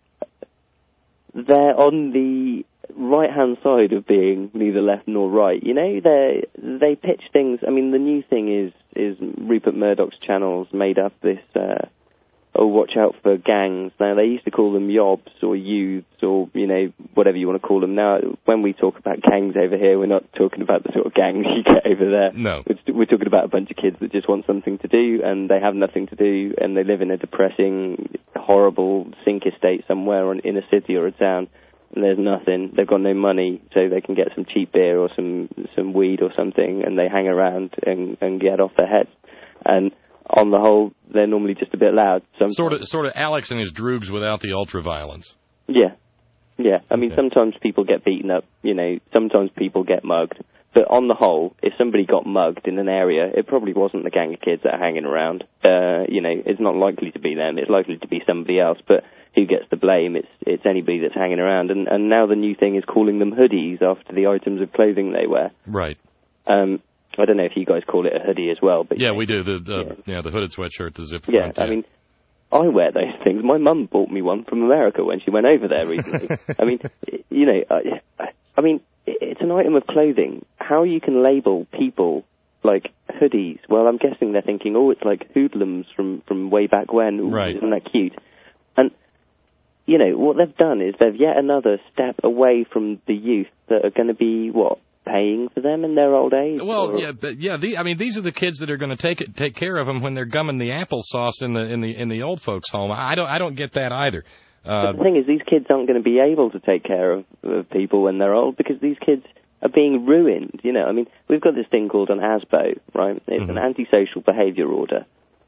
They're on the right-hand side of being neither left nor right. You know, they they pitch things. I mean, the new thing is, is Rupert Murdoch's channels made up this, uh, oh, watch out for gangs. Now, they used to call them yobs or youths or, you know, whatever you want to call them. Now, when we talk about gangs over here, we're not talking about the sort of gangs you get over there. No. We're, we're talking about a bunch of kids that just want something to do, and they have nothing to do, and they live in a depressing, horrible sink estate somewhere on, in a city or a town, and there's nothing. They've got no money, so they can get some cheap beer or some, some weed or something, and they hang around and, and get off their heads. And on the whole, they're normally just a bit loud. Sometimes. Sort of, sort of Alex and his droogs without the ultra-violence. Yeah, yeah. I mean, okay. Sometimes people get beaten up, you know, sometimes people get mugged. But on the whole, if somebody got mugged in an area, it probably wasn't the gang of kids that are hanging around. Uh, you know, it's not likely to be them. It's likely to be somebody else. But who gets the blame? It's it's anybody that's hanging around. And, and now the new thing is calling them hoodies after the items of clothing they wear. Right. Um, I don't know if you guys call it a hoodie as well, but yeah, we do. The uh, yeah. yeah, the hooded sweatshirt, the zip yeah, front. Yeah, I mean, I wear those things. My mum bought me one from America when she went over there recently. I mean, you know, I, I mean, it's an item of clothing. How you can label people like hoodies? Well, I'm guessing they're thinking, oh, it's like hoodlums from from way back when. Ooh, right? Isn't that cute? And you know what they've done is they've yet another step away from the youth that are going to be what. Paying for them in their old age? Well, or? yeah, but yeah. The, I mean, these are the kids that are going to take it, take care of them when they're gumming the applesauce in the in the in the old folks' home. I don't I don't get that either. Uh, but the thing is, these kids aren't going to be able to take care of, of people when they're old because these kids are being ruined. You know, I mean, we've got this thing called an A S B O, right? It's mm-hmm. an antisocial behaviour order,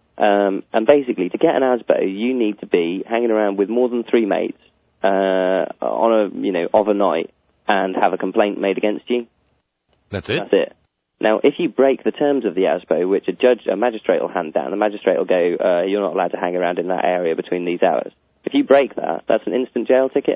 um, and basically, to get an A S B O, you need to be hanging around with more than three mates uh, on a you know of a night and have a complaint made against you. That's it? That's it. Now, if you break the terms of the A S B O, which a judge, a magistrate will hand down, the magistrate will go, uh, you're not allowed to hang around in that area between these hours. If you break that, that's an instant jail ticket.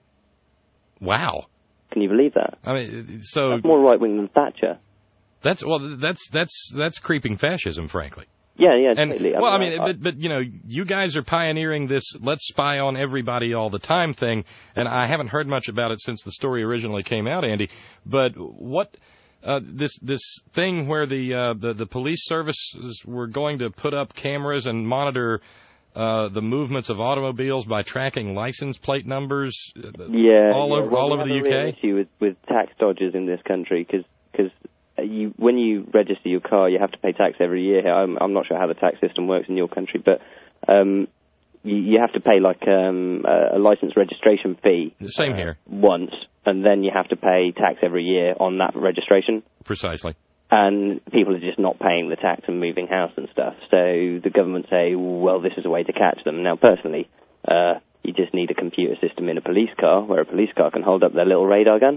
Wow. Can you believe that? I mean, so... That's more right-wing than Thatcher. That's, well, that's, that's, that's creeping fascism, frankly. Yeah, yeah, and, totally. Well, I I mean, mean, I, but, but, you know, you guys are pioneering this let's spy on everybody all the time thing, and I haven't heard much about it since the story originally came out, Andy, but what... Uh, this this thing where the, uh, the the police services were going to put up cameras and monitor uh, the movements of automobiles by tracking license plate numbers. Yeah, all yeah. over well, all we over have the a U real K. Issue with with tax dodgers in this country because because you when you register your car you have to pay tax every year. I'm I'm not sure how the tax system works in your country, but um, you, you have to pay like um, a, a license registration fee. Same uh, here. Once. And then you have to pay tax every year on that registration. Precisely. And people are just not paying the tax and moving house and stuff. So the government say, well, this is a way to catch them. Now, personally, uh, you just need a computer system in a police car where a police car can hold up their little radar gun.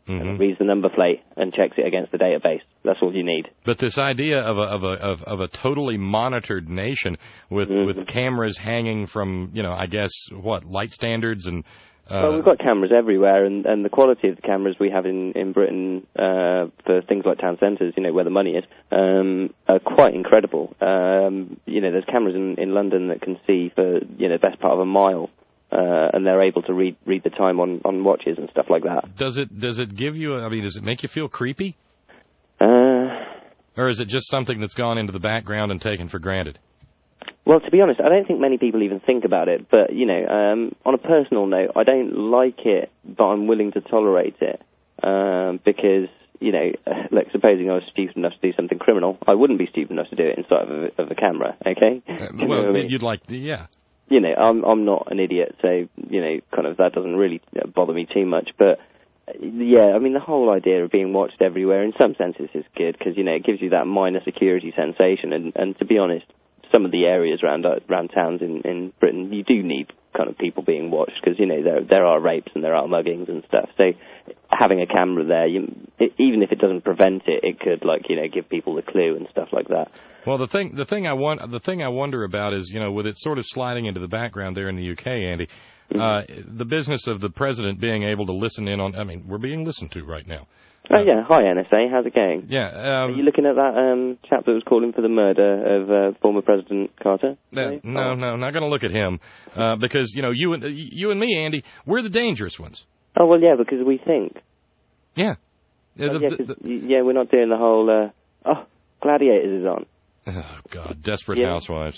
Mm-hmm. And it reads the number plate and checks it against the database. That's all you need. But this idea of a of a of, of a totally monitored nation with mm-hmm. with cameras hanging from, you know, I guess what, light standards and. Uh, well, we've got cameras everywhere, and, and the quality of the cameras we have in, in Britain uh, for things like town centres, you know, where the money is, um, are quite incredible. Um, you know, there's cameras in, in London that can see for, you know, the best part of a mile, uh, and they're able to read read the time on, on watches and stuff like that. Does it does it give you, I mean, does it make you feel creepy? Uh, or is it just something that's gone into the background and taken for granted? Well, to be honest, I don't think many people even think about it. But, you know, um, on a personal note, I don't like it, but I'm willing to tolerate it. Um, because, you know, like, supposing I was stupid enough to do something criminal, I wouldn't be stupid enough to do it inside of a, of a camera, okay? Uh, well, I mean? You'd like, yeah. You know, I'm, I'm not an idiot, so, you know, kind of that doesn't really bother me too much. But, yeah, I mean, the whole idea of being watched everywhere, in some senses, is good, because, you know, it gives you that minor security sensation. And, and to be honest, some of the areas around around towns in, in Britain, you do need kind of people being watched because, you know, there there are rapes and there are muggings and stuff. So having a camera there, you, it, even if it doesn't prevent it, it could, like, you know, give people a clue and stuff like that. Well, the thing the thing I want the thing I wonder about is, you know, with it sort of sliding into the background there in the U K, Andy, mm-hmm. uh, the business of the president being able to listen in on. I mean, we're being listened to right now. Oh, yeah. Hi, N S A. How's it going? Yeah. Um, Are you looking at that um, chap that was calling for the murder of uh, former President Carter? No, no, oh. no, not going to look at him uh, because, you know, you and, you and me, Andy, we're the dangerous ones. Oh, well, yeah, because we think. Yeah. Yeah, oh, the, yeah, the, the, yeah, we're not doing the whole, uh, oh, Gladiators is on. Oh God, Desperate yeah. Housewives.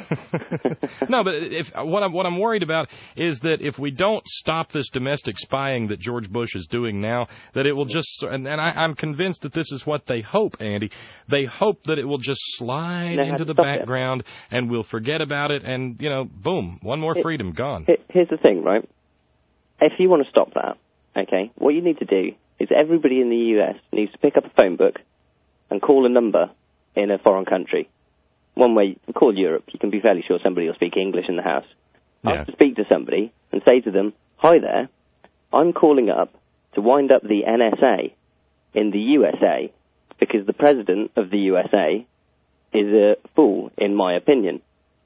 No, but if what I'm what I'm worried about is that if we don't stop this domestic spying that George Bush is doing now, that it will just and, and I, I'm convinced that this is what they hope, Andy. They hope that it will just slide into the background it. and we'll forget about it, and you know, boom, one more it, freedom gone. It, here's the thing, right? If you want to stop that, okay, what you need to do is everybody in the U S needs to pick up a phone book and call a number in a foreign country. One way, call Europe. You can be fairly sure somebody will speak English in the house. Yeah. I have to speak to somebody and say to them, hi there, I'm calling up to wind up the N S A in the U S A because the president of the U S A is a fool, in my opinion.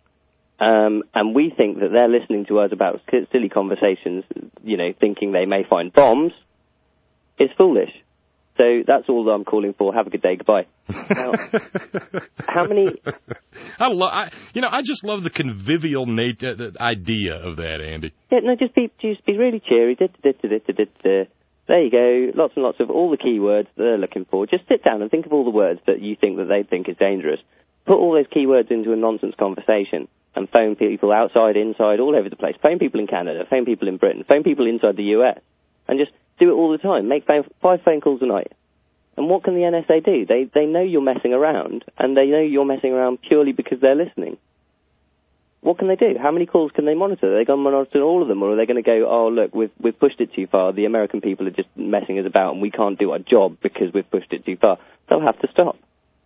Um, and we think that they're listening to us about silly conversations, you know, thinking they may find bombs, is foolish. So that's all I'm calling for. Have a good day. Goodbye. Now, how many... I love, I, you know, I just love the convivial nat- uh, idea of that, Andy. Yeah, no, just be, just be really cheery. Da, da, da, da, da, da, da. There you go. Lots and lots of all the keywords that they're looking for. Just sit down and think of all the words that you think that they think is dangerous. Put all those keywords into a nonsense conversation and phone people outside, inside, all over the place. Phone people in Canada, phone people in Britain, phone people inside the U S. And just do it all the time. Make five phone calls a night. And what can the N S A do? They they know you're messing around, and they know you're messing around purely because they're listening. What can they do? How many calls can they monitor? Are they going to monitor all of them, or are they going to go, oh, look, we've, we've pushed it too far. The American people are just messing us about, and we can't do our job because we've pushed it too far. They'll have to stop.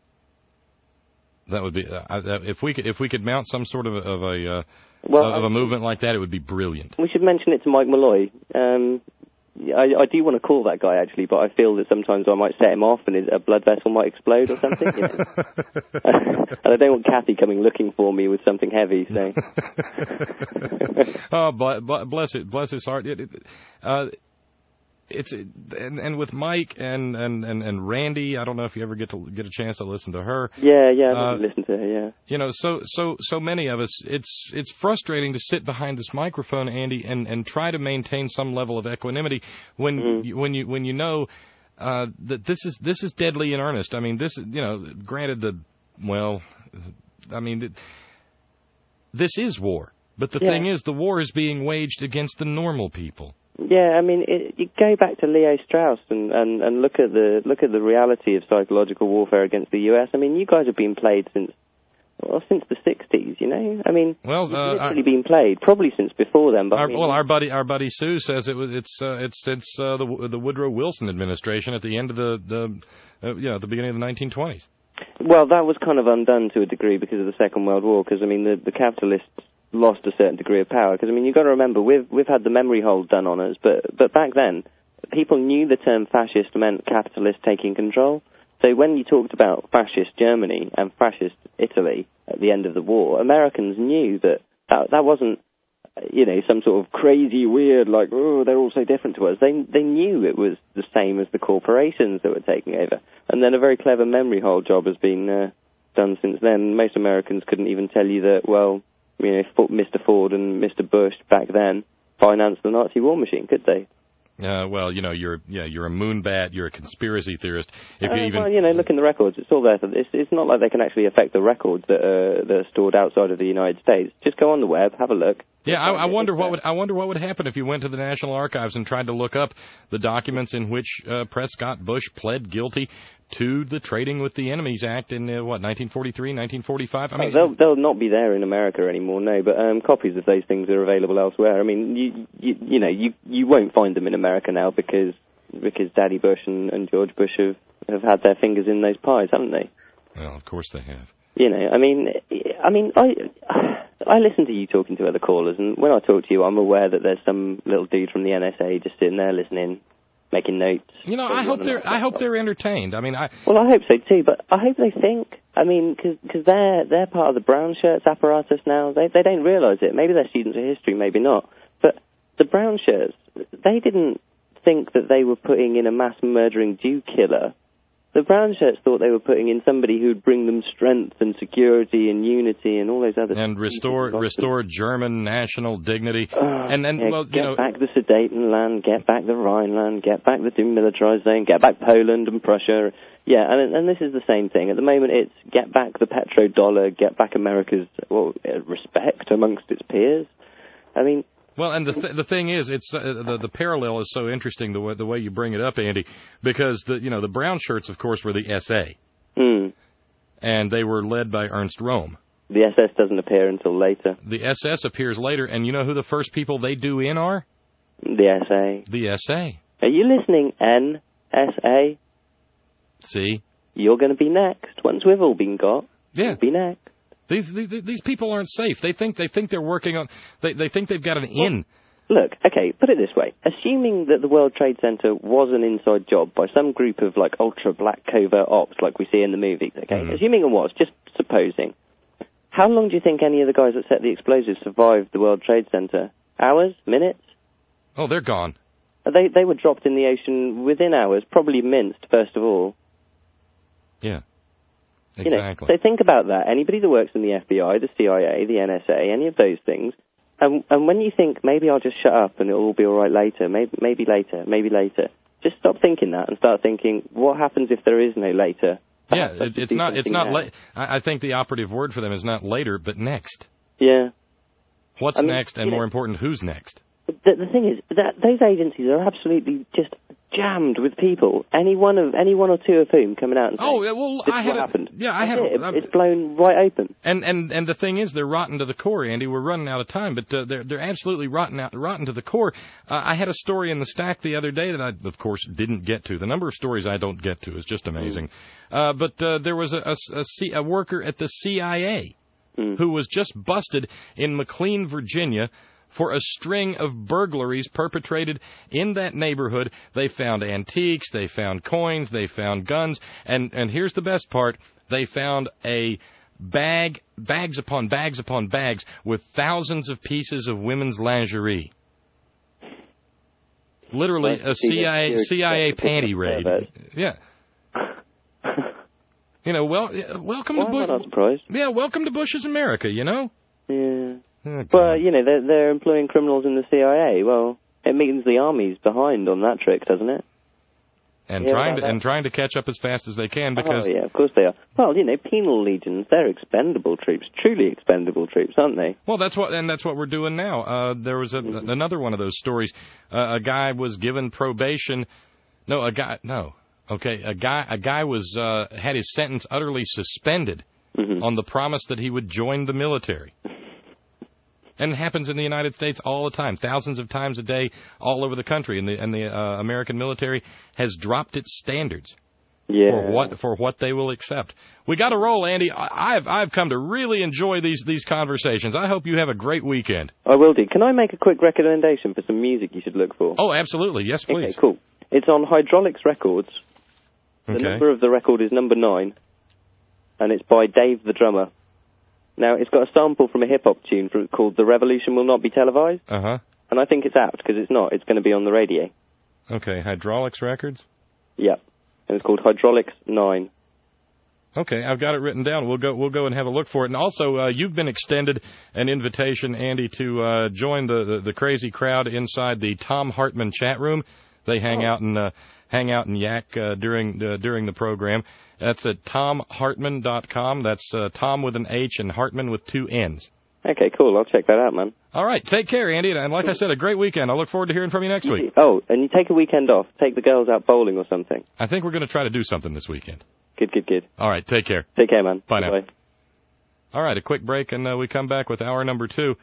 That would be uh, if we could if we could mount some sort of a, of a uh, well, of a movement like that, it would be brilliant. We should mention it to Mike Malloy. Um, I, I do want to call that guy, actually, but I feel that sometimes I might set him off and his, a blood vessel might explode or something. You know? And I don't want Kathy coming looking for me with something heavy. So. Oh, bless it, bless his heart. It, it, uh, it's and, and with Mike and, and, and, and Randy, I don't know if you ever get to get a chance to listen to her. Yeah, yeah, I uh, listen to her. Yeah. You know, so so so many of us, it's it's frustrating to sit behind this microphone, Andy, and, and try to maintain some level of equanimity when mm. you, when you when you know uh, that this is this is deadly in earnest. I mean, this you know, granted the well, I mean, it, this is war, but the yeah. thing is, the war is being waged against the normal people. Yeah, I mean, it, you go back to Leo Strauss and, and, and look at the look at the reality of psychological warfare against the U S. I mean, you guys have been played since well since the sixties. You know, I mean, well, you've uh, literally our, been played probably since before then. But our, I mean, well, our buddy our buddy Sue says it was it's uh, it's since uh, the the Woodrow Wilson administration at the end of the the uh, you know at the beginning of the nineteen twenties. Well, that was kind of undone to a degree because of the Second World War. Because I mean, the the capitalists lost a certain degree of power. Because I mean, you've got to remember we've we've had the memory hold done on us, but but back then people knew the term fascist meant capitalist taking control. So when you talked about fascist Germany and fascist Italy at the end of the war, Americans knew that that, that wasn't, you know, some sort of crazy, weird, like, oh, they're all so different to us. They they knew it was the same as the corporations that were taking over. And then a very clever memory hole job has been uh, done since then. Most Americans couldn't even tell you that, well, you know, Mister Ford and Mister Bush back then financed the Nazi war machine, could they? Uh, well, you know, you're yeah, you're a moonbat, you're a conspiracy theorist. If uh, you even, well, you know, look in the records; it's all there. It's, it's not like they can actually affect the records that are, that are stored outside of the United States. Just go on the web, have a look. Yeah, I, I wonder what would I wonder what would happen if you went to the National Archives and tried to look up the documents in which uh, Prescott Bush pled guilty to the Trading with the Enemies Act in, uh, what, nineteen forty-three, nineteen forty-five? I mean, oh, they'll, they'll not be there in America anymore, no, but um, copies of those things are available elsewhere. I mean, you you, you know, you, you won't find them in America now because because Daddy Bush and, and George Bush have, have had their fingers in those pies, haven't they? Well, of course they have. You know, I mean, I mean, I I listen to you talking to other callers, and when I talk to you, I'm aware that there's some little dude from the N S A just sitting there listening, making notes. You know, I hope they're I hope they're entertained. I mean, I well, I hope so too, but I hope they think. I mean, because they're they're part of the brown shirts apparatus now. They they don't realise it. Maybe they're students of history, maybe not. But the brown shirts, they didn't think that they were putting in a mass murdering Jew killer. The brown shirts thought they were putting in somebody who'd bring them strength and security and unity and all those other and restore restore German national dignity. Oh, and and yeah, well, get you know, back the Sudetenland, get back the Rhineland, get back the demilitarized zone, get back Poland and Prussia. Yeah, and and this is the same thing. At the moment, it's get back the petrodollar, get back America's well, respect amongst its peers. I mean. Well, and the th- the thing is, it's uh, the the parallel is so interesting the way the way you bring it up, Andy, because the you know the brown shirts, of course, were the S A, mm. and they were led by Ernst Röhm. The S S doesn't appear until later. The S S appears later, and you know who the first people they do in are? The S A. The S A. Are you listening, N S A? See, you're going to be next. Once we've all been got, yeah, you'll be next. These, these these people aren't safe. They think they think they're working on. They they think they've got an well, in. Look, okay, put it this way: assuming that the World Trade Center was an inside job by some group of like ultra black covert ops, like we see in the movies, okay, mm. assuming it was, just supposing, how long do you think any of the guys that set the explosives survived the World Trade Center? Hours, minutes? Oh, they're gone. They they were dropped in the ocean within hours, probably minced first of all. Yeah. Exactly. You know, so think about that. Anybody that works in the F B I, the C I A, the N S A, any of those things, and, and when you think, maybe I'll just shut up and it'll all be all right later, maybe, maybe later, maybe later, just stop thinking that and start thinking, what happens if there is no later? Yeah, it, it's not, it's not late. I think the operative word for them is not later, but next. Yeah. What's I mean, next, and more know, important, who's next? The, the thing is, that those agencies are absolutely just jammed with people. Any one of any one or two of whom coming out and saying, "Oh, yeah, well, this I is had what a, happened." Yeah, I had. It. A, it's blown right open. And and and the thing is, they're rotten to the core, Andy. We're running out of time, but uh, they're they're absolutely rotten out, rotten to the core. Uh, I had a story in the stack the other day that I, of course, didn't get to. The number of stories I don't get to is just amazing. Mm. Uh, but uh, there was a a, a, C, a worker at the C I A mm. who was just busted in McLean, Virginia, for a string of burglaries perpetrated in that neighborhood. They found antiques, they found coins, they found guns, and, and here's the best part, they found a bag, bags upon bags upon bags with thousands of pieces of women's lingerie. Literally a C I A, C I A panty raid. Yeah. You know, well, welcome well, to Bush. I'm not surprised. Yeah, welcome to Bush's America, you know? Yeah. Oh, well, you know, they're, they're employing criminals in the C I A. Well, it means the Army's behind on that trick, doesn't it? And yeah, trying to and trying to catch up as fast as they can because... Oh, yeah, of course they are. Well, you know, penal legions, they're expendable troops, truly expendable troops, aren't they? Well, that's what, and that's what we're doing now. Uh, there was a, mm-hmm. another one of those stories. Uh, a guy was given probation. No, a guy, no. Okay, a guy, a guy was, uh, had his sentence utterly suspended mm-hmm. on the promise that he would join the military. And it happens in the United States all the time, thousands of times a day, all over the country. And the, and the uh, American military has dropped its standards. Yeah. For what for what they will accept. We got to roll, Andy. I- I've I've come to really enjoy these these conversations. I hope you have a great weekend. I will do. Can I make a quick recommendation for some music you should look for? Oh, absolutely. Yes, please. Okay, cool. It's on Hydraulics Records. The Okay. number of the record is number nine, and it's by Dave the Drummer. Now, it's got a sample from a hip-hop tune for, called The Revolution Will Not Be Televised, Uh-huh. and I think it's apt, because it's not. It's going to be on the radio. Okay, Hydraulics Records? Yeah. And it's called Hydraulics nine. Okay, I've got it written down. We'll go. We'll go and have a look for it. And also, uh, you've been extended an invitation, Andy, to uh, join the, the the crazy crowd inside the Tom Hartman chat room. They hang Oh. out and uh, hang out and yak uh, during uh, during the program. That's at tom hartman dot com. That's uh, Tom with an H and Hartman with two N's. Okay, cool. I'll check that out, man. All right, take care, Andy. And like I said, a great weekend. I look forward to hearing from you next week. Oh, and you take a weekend off. Take the girls out bowling or something. I think we're going to try to do something this weekend. Good, good, good. All right, take care. Take care, man. Bye now. Bye. All right, a quick break, and uh, we come back with hour number two.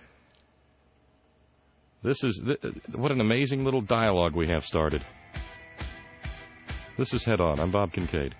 This is th- what an amazing little dialogue we have started. This is Head On. I'm Bob Kincaid.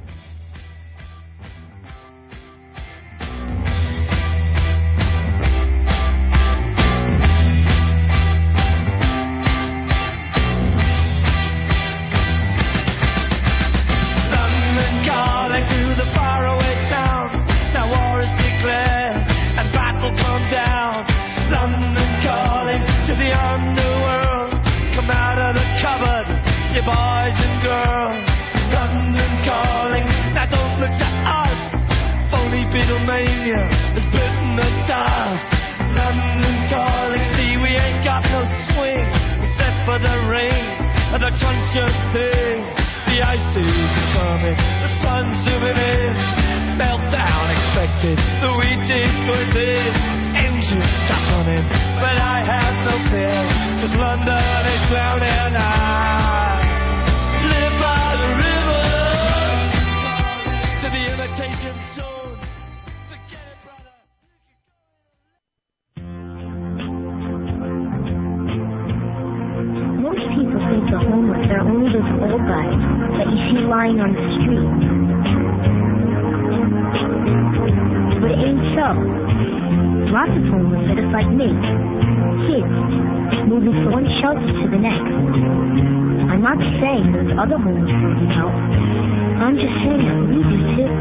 Thing. The ice is coming, the sun's zooming in, meltdown expected, the wheat is going in, engines stop running, but I have no fear, cause London is drowning. I live by the river, to the imitation zone. Forget it, brother. Most people think the homeless are only those old guys that you see lying on the street. But it ain't so. Lots of homeless are just like me. Kids, moving from one shelter to the next. I'm not saying those other homeless don't need help. I'm just saying that we do too.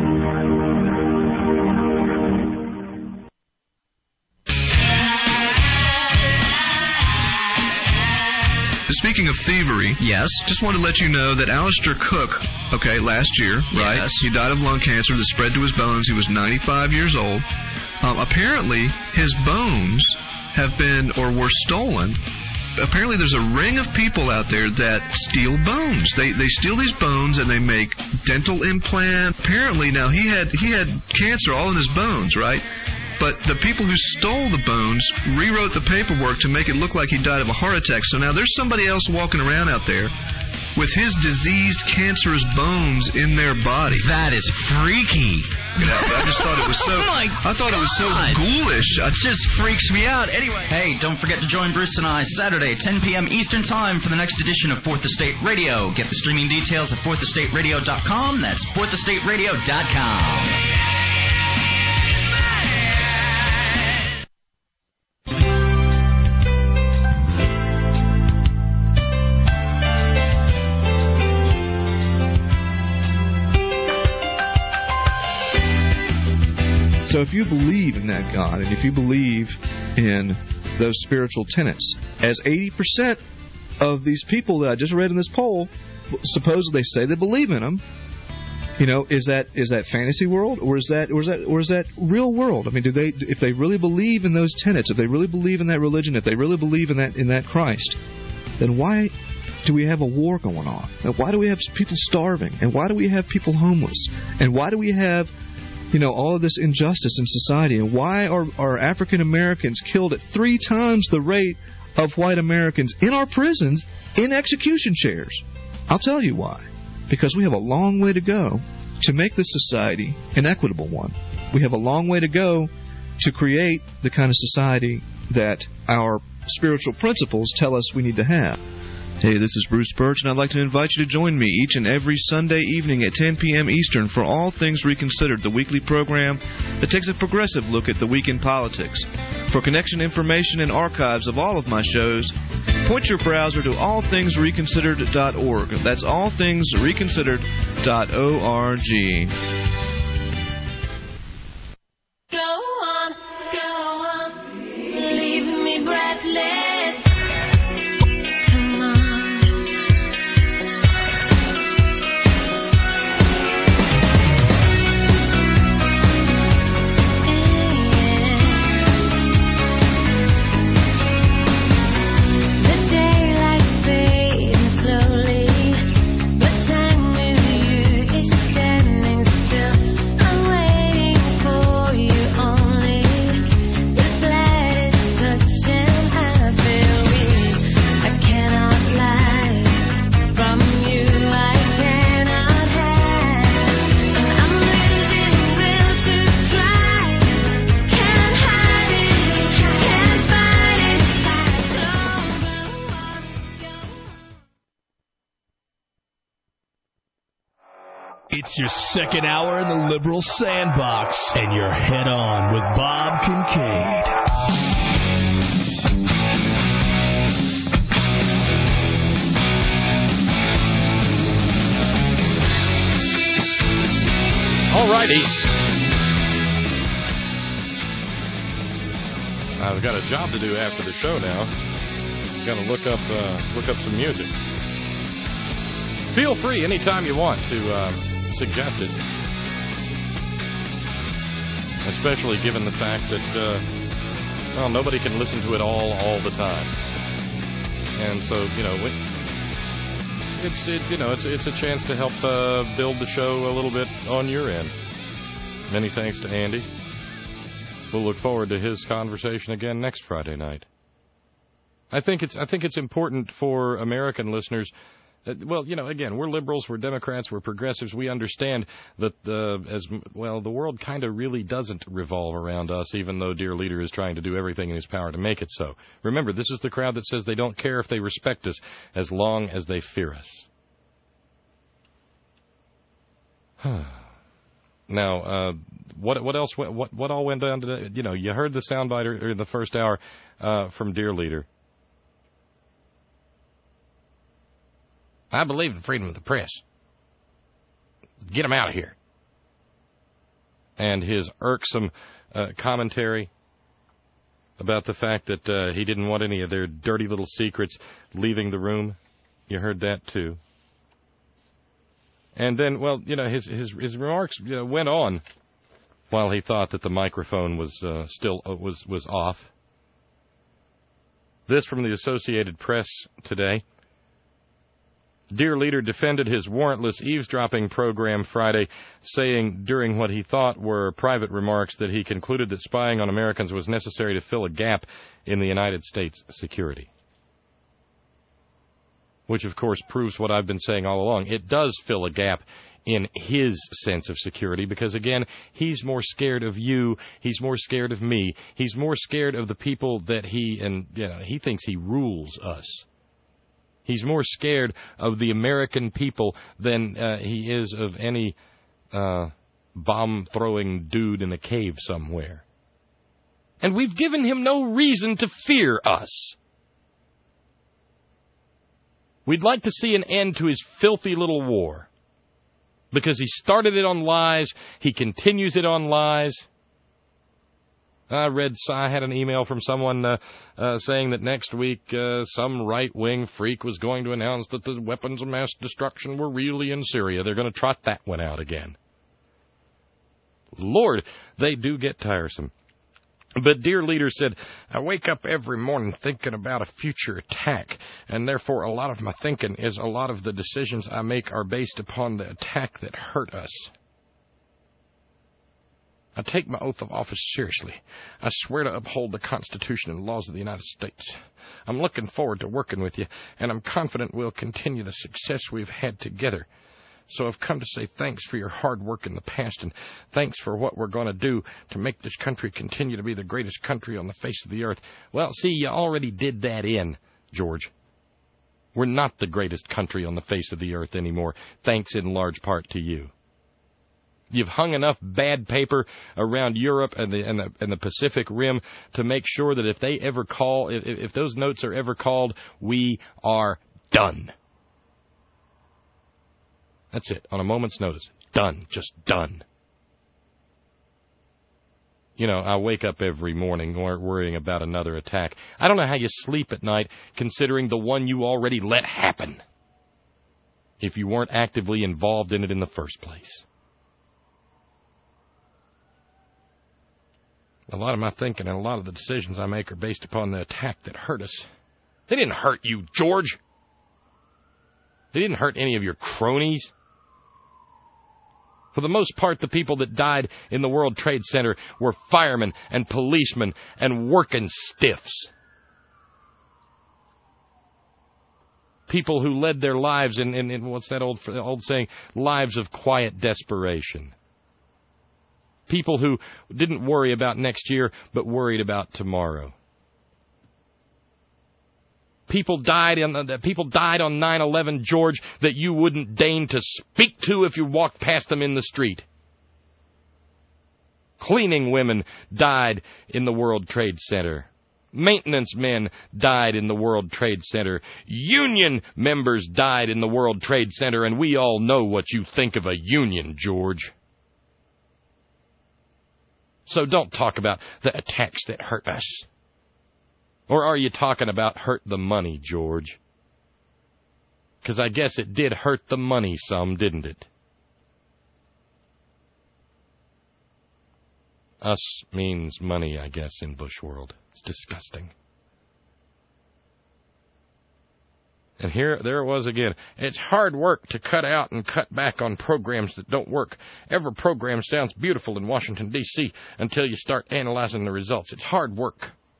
Speaking of thievery, yes, just wanted to let you know that Alistair Cook, okay, last year, right? Yes. He died of lung cancer that spread to his bones. He was ninety-five years old. Um, apparently, his bones have been or were stolen. Apparently, there's a ring of people out there that steal bones. They they steal these bones and they make dental implants. Apparently, now he had he had cancer all in his bones, right? But the people who stole the bones rewrote the paperwork to make it look like he died of a heart attack. So now there's somebody else walking around out there with his diseased, cancerous bones in their body. That is freaky. Yeah, I just thought it was so. Oh my I thought it was so God. ghoulish. It just freaks me out. Anyway, hey, don't forget to join Bruce and I Saturday, ten p.m. Eastern Time for the next edition of Fourth Estate Radio. Get the streaming details at fourth estate radio dot com. That's fourth estate radio dot com. So if you believe in that God, and if you believe in those spiritual tenets, as eighty percent of these people that I just read in this poll supposedly say they believe in them, you know, is that is that fantasy world, or is that or is that or is that real world? I mean, do they if they really believe in those tenets, if they really believe in that religion, if they really believe in that in that Christ, then why do we have a war going on? And why do we have people starving? And why do we have people homeless? And why do we have, you know, all of this injustice in society? And why are, are African Americans killed at three times the rate of white Americans in our prisons in execution chairs? I'll tell you why. Because we have a long way to go to make this society an equitable one. We have a long way to go to create the kind of society that our spiritual principles tell us we need to have. Hey, this is Bruce Birch, and I'd like to invite you to join me each and every Sunday evening at ten p.m. Eastern for All Things Reconsidered, the weekly program that takes a progressive look at the week in politics. For connection information and archives of all of my shows, point your browser to all things reconsidered dot org. That's all things reconsidered dot org. Go on, go on, leave me breathless. It's your second hour in the liberal sandbox, and you're head on with Bob Kincaid. All righty. I've got a job to do after the show now. Got to look up uh, look up some music. Feel free anytime you want to uh, suggest it, especially given the fact that uh, well, nobody can listen to it all all the time, and so you know it's it, you know it's it's a chance to help uh, build the show a little bit on your end. Many thanks to Andy. We'll look forward to his conversation again next Friday night. I think it's I think it's important for American listeners. Uh, well, you know, again, we're liberals, we're Democrats, we're progressives. We understand that, uh, as well, the world kind of really doesn't revolve around us, even though Dear Leader is trying to do everything in his power to make it so. Remember, this is the crowd that says they don't care if they respect us as long as they fear us. Now, uh, what what else? What what all went down today? You know, you heard the soundbite in the first hour uh, from Dear Leader. I believe in freedom of the press. Get them out of here. And his irksome uh, commentary about the fact that uh, he didn't want any of their dirty little secrets leaving the room. You heard that, too. And then, well, you know, his his, his remarks you know, went on while he thought that the microphone was uh, still uh, was was off. This from the Associated Press today. Dear Leader defended his warrantless eavesdropping program Friday, saying during what he thought were private remarks that he concluded that spying on Americans was necessary to fill a gap in the United States' security. Which, of course, proves what I've been saying all along. It does fill a gap in his sense of security because, again, he's more scared of you. He's more scared of me. He's more scared of the people that he, and you know, he thinks he rules us. He's more scared of the American people than uh, he is of any uh, bomb-throwing dude in a cave somewhere. And we've given him no reason to fear us. We'd like to see an end to his filthy little war. Because he started it on lies, he continues it on lies. I read, I had an email from someone uh, uh, saying that next week uh, some right-wing freak was going to announce that the weapons of mass destruction were really in Syria. They're going to trot that one out again. Lord, they do get tiresome. But Dear Leader said, I wake up every morning thinking about a future attack, and therefore a lot of my thinking is a lot of the decisions I make are based upon the attack that hurt us. I take my oath of office seriously. I swear to uphold the Constitution and laws of the United States. I'm looking forward to working with you, and I'm confident we'll continue the success we've had together. So I've come to say thanks for your hard work in the past, and thanks for what we're going to do to make this country continue to be the greatest country on the face of the earth. Well, see, you already did that in, George. We're not the greatest country on the face of the earth anymore, thanks in large part to you. You've hung enough bad paper around Europe and the, and the, and the Pacific Rim to make sure that if they ever call, if, if those notes are ever called, we are done. That's it, on a moment's notice. Done, just done. You know, I wake up every morning worrying about another attack. I don't know how you sleep at night considering the one you already let happen if you weren't actively involved in it in the first place. A lot of my thinking and a lot of the decisions I make are based upon the attack that hurt us. They didn't hurt you, George. They didn't hurt any of your cronies. For the most part, the people that died in the World Trade Center were firemen and policemen and working stiffs. People who led their lives in, in, in what's that old, old saying, lives of quiet desperation. People who didn't worry about next year, but worried about tomorrow. People died on people died on nine eleven, George, that you wouldn't deign to speak to if you walked past them in the street. Cleaning women died in the World Trade Center. Maintenance men died in the World Trade Center. Union members died in the World Trade Center, and we all know what you think of a union, George. So don't talk about the attacks that hurt us. Or are you talking about hurt the money, George? Because I guess it did hurt the money some, didn't it? Us means money, I guess, in Bush world. It's disgusting. And here, there it was again. It's hard work to cut out and cut back on programs that don't work. Every program sounds beautiful in Washington, D C until you start analyzing the results. It's hard work.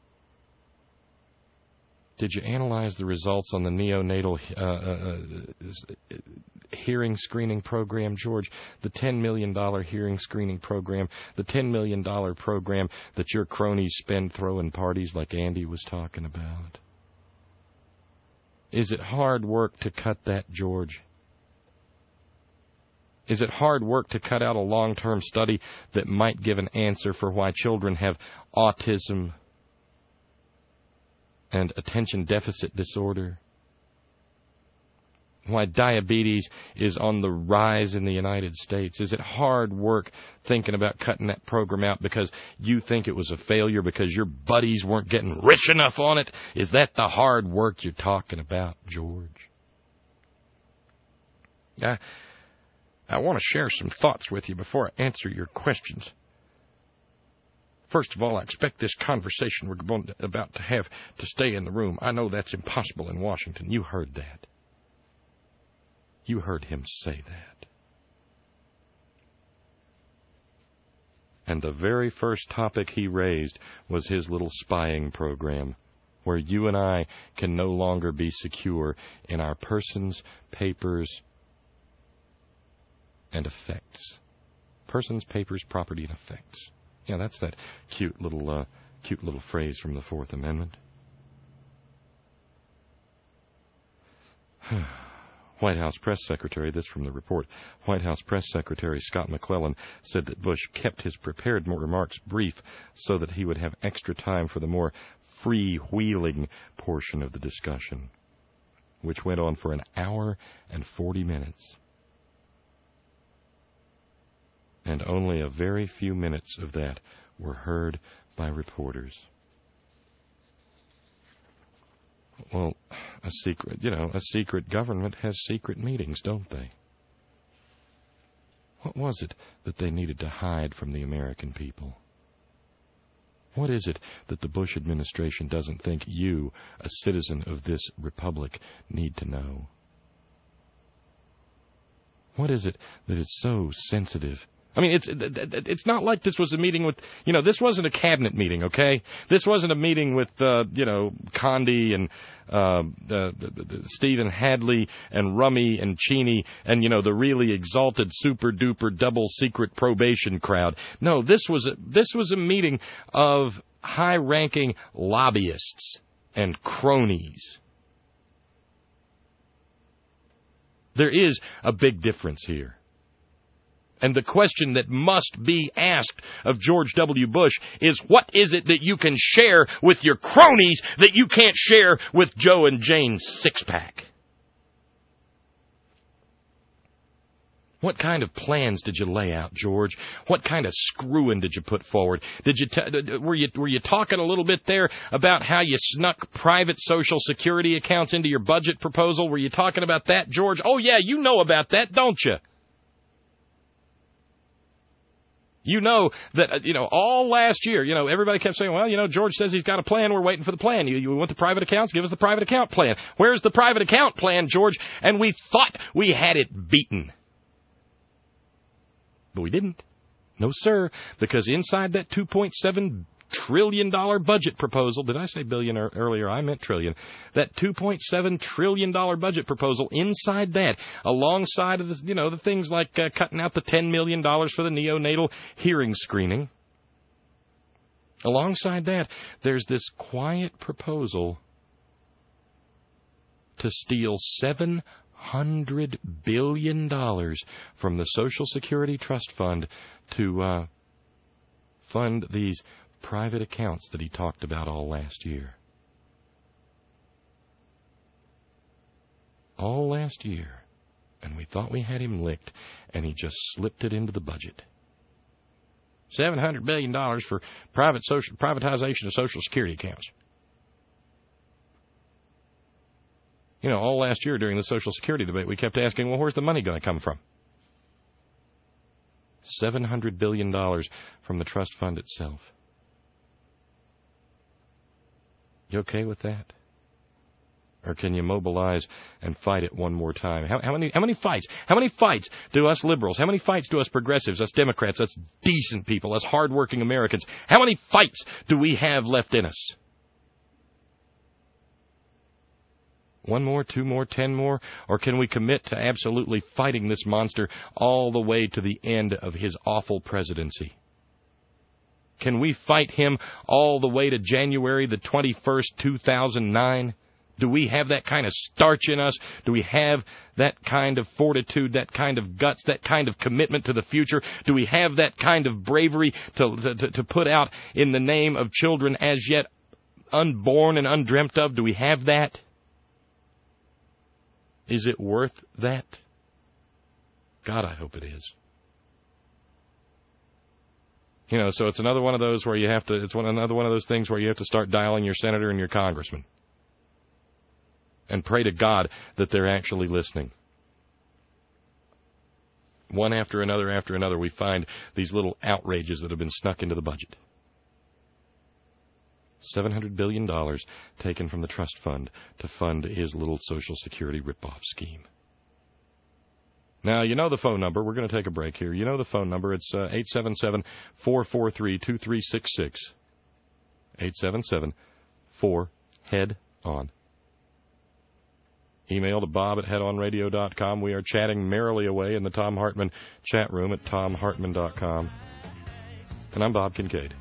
Did you analyze the results on the neonatal uh, uh, hearing screening program, George? The ten million dollars hearing screening program, the ten million dollars program that your cronies spend throwing parties like Andy was talking about? Is it hard work to cut that, George? Is it hard work to cut out a long-term study that might give an answer for why children have autism and attention deficit disorder? Why diabetes is on the rise in the United States? Is it hard work thinking about cutting that program out because you think it was a failure because your buddies weren't getting rich enough on it? Is that the hard work you're talking about, George? I, I want to share some thoughts with you before I answer your questions. First of all, I expect this conversation we're going to, about to have to stay in the room. I know that's impossible in Washington. You heard that. You heard him say that. And the very first topic he raised was his little spying program, where you and I can no longer be secure in our persons, papers, and effects. Persons, papers, property, and effects. Yeah, that's that cute little, uh, cute little phrase from the Fourth Amendment. White House Press Secretary, this from the report, White House Press Secretary Scott McClellan said that Bush kept his prepared remarks brief so that he would have extra time for the more free-wheeling portion of the discussion, which went on for an hour and forty minutes. And only a very few minutes of that were heard by reporters. Well, a secret, you know, a secret government has secret meetings, don't they? What was it that they needed to hide from the American people? What is it that the Bush administration doesn't think you, a citizen of this republic, need to know? What is it that is so sensitive? I mean, it's it's not like this was a meeting with, you know, this wasn't a cabinet meeting, okay? This wasn't a meeting with, uh, you know, Condi and uh, uh, Stephen Hadley and Rummy and Cheney and, you know, the really exalted, super-duper, double-secret probation crowd. No, this was a, this was a meeting of high-ranking lobbyists and cronies. There is a big difference here. And the question that must be asked of George W. Bush is, what is it that you can share with your cronies that you can't share with Joe and Jane's six-pack? What kind of plans did you lay out, George? What kind of screwing did you put forward? Did you t- were you were you talking a little bit there about how you snuck private Social Security accounts into your budget proposal? Were you talking about that, George? Oh yeah, you know about that, don't you? You know that, uh, you know, all last year, you know, everybody kept saying, well, you know, George says he's got a plan. We're waiting for the plan. You, you want the private accounts? Give us the private account plan. Where's the private account plan, George? And we thought we had it beaten. But we didn't. No, sir, because inside that two point seven trillion dollars budget proposal, did I say billion earlier? I meant trillion. That two point seven trillion dollars budget proposal, inside that, alongside of the, you know, the things like uh, cutting out the ten million dollars for the neonatal hearing screening, alongside that, there's this quiet proposal to steal seven hundred billion dollars from the Social Security Trust Fund to uh, fund these private accounts that he talked about all last year. All last year. And we thought we had him licked, and he just slipped it into the budget. seven hundred billion dollars for private social, privatization of Social Security accounts. You know, all last year during the Social Security debate, we kept asking, well, where's the money going to come from? seven hundred billion dollars from the trust fund itself. You okay with that? Or can you mobilize and fight it one more time? How, how many how many fights? How many fights do us liberals, how many fights do us progressives, us Democrats, us decent people, us hardworking Americans, how many fights do we have left in us? One more, two more, ten more? Or can we commit to absolutely fighting this monster all the way to the end of his awful presidency? Can we fight him all the way to January the twenty-first, two thousand nine? Do we have that kind of starch in us? Do we have that kind of fortitude, that kind of guts, that kind of commitment to the future? Do we have that kind of bravery to, to, to put out in the name of children as yet unborn and undreamt of? Do we have that? Is it worth that? God, I hope it is. You know, so it's another one of those where you have to, it's one, another one of those things where you have to start dialing your senator and your congressman. And pray to God that they're actually listening. One after another after another, we find these little outrages that have been snuck into the budget. seven hundred billion dollars taken from the trust fund to fund his little Social Security ripoff scheme. Now, you know the phone number. We're going to take a break here. You know the phone number. It's uh, eight seven seven, four four three, two three six six. eight seven seven, four, head on. Email to Bob at head on radio dot com. We are chatting merrily away in the Thom Hartmann chat room at tom hartmann dot com. And I'm Bob Kincaid.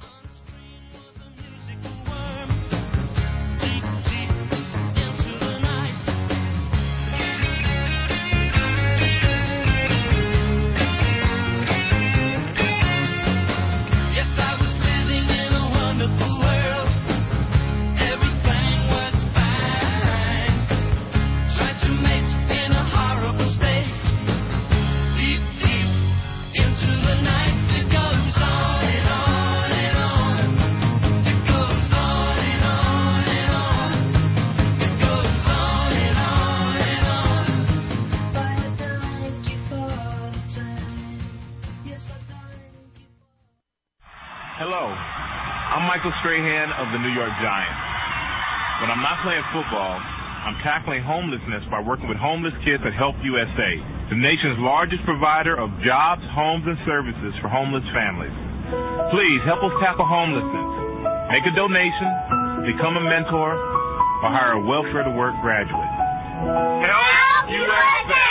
Strahan of the New York Giants. When I'm not playing football, I'm tackling homelessness by working with homeless kids at Help U S A, the nation's largest provider of jobs, homes, and services for homeless families. Please help us tackle homelessness. Make a donation, become a mentor, or hire a welfare to work graduate. Help U S A!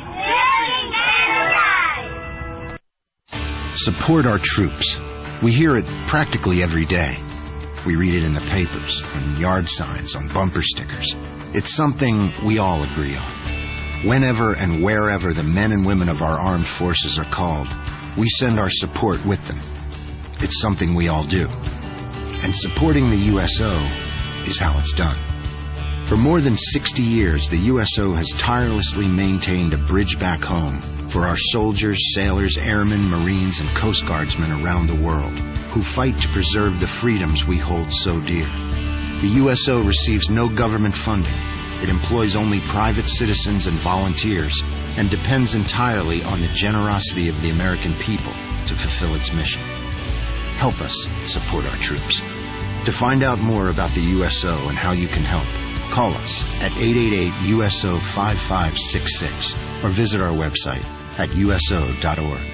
Support our troops. We hear it practically every day. We read it in the papers, on yard signs, on bumper stickers. It's something we all agree on. Whenever and wherever the men and women of our armed forces are called, we send our support with them. It's something we all do. And supporting the U S O is how it's done. For more than sixty years, the U S O has tirelessly maintained a bridge back home for our soldiers, sailors, airmen, Marines, and Coast Guardsmen around the world who fight to preserve the freedoms we hold so dear. The U S O receives no government funding. It employs only private citizens and volunteers and depends entirely on the generosity of the American people to fulfill its mission. Help us support our troops. To find out more about the U S O and how you can help, call us at eight eight eight U S O five five six six or visit our website at U S O dot org.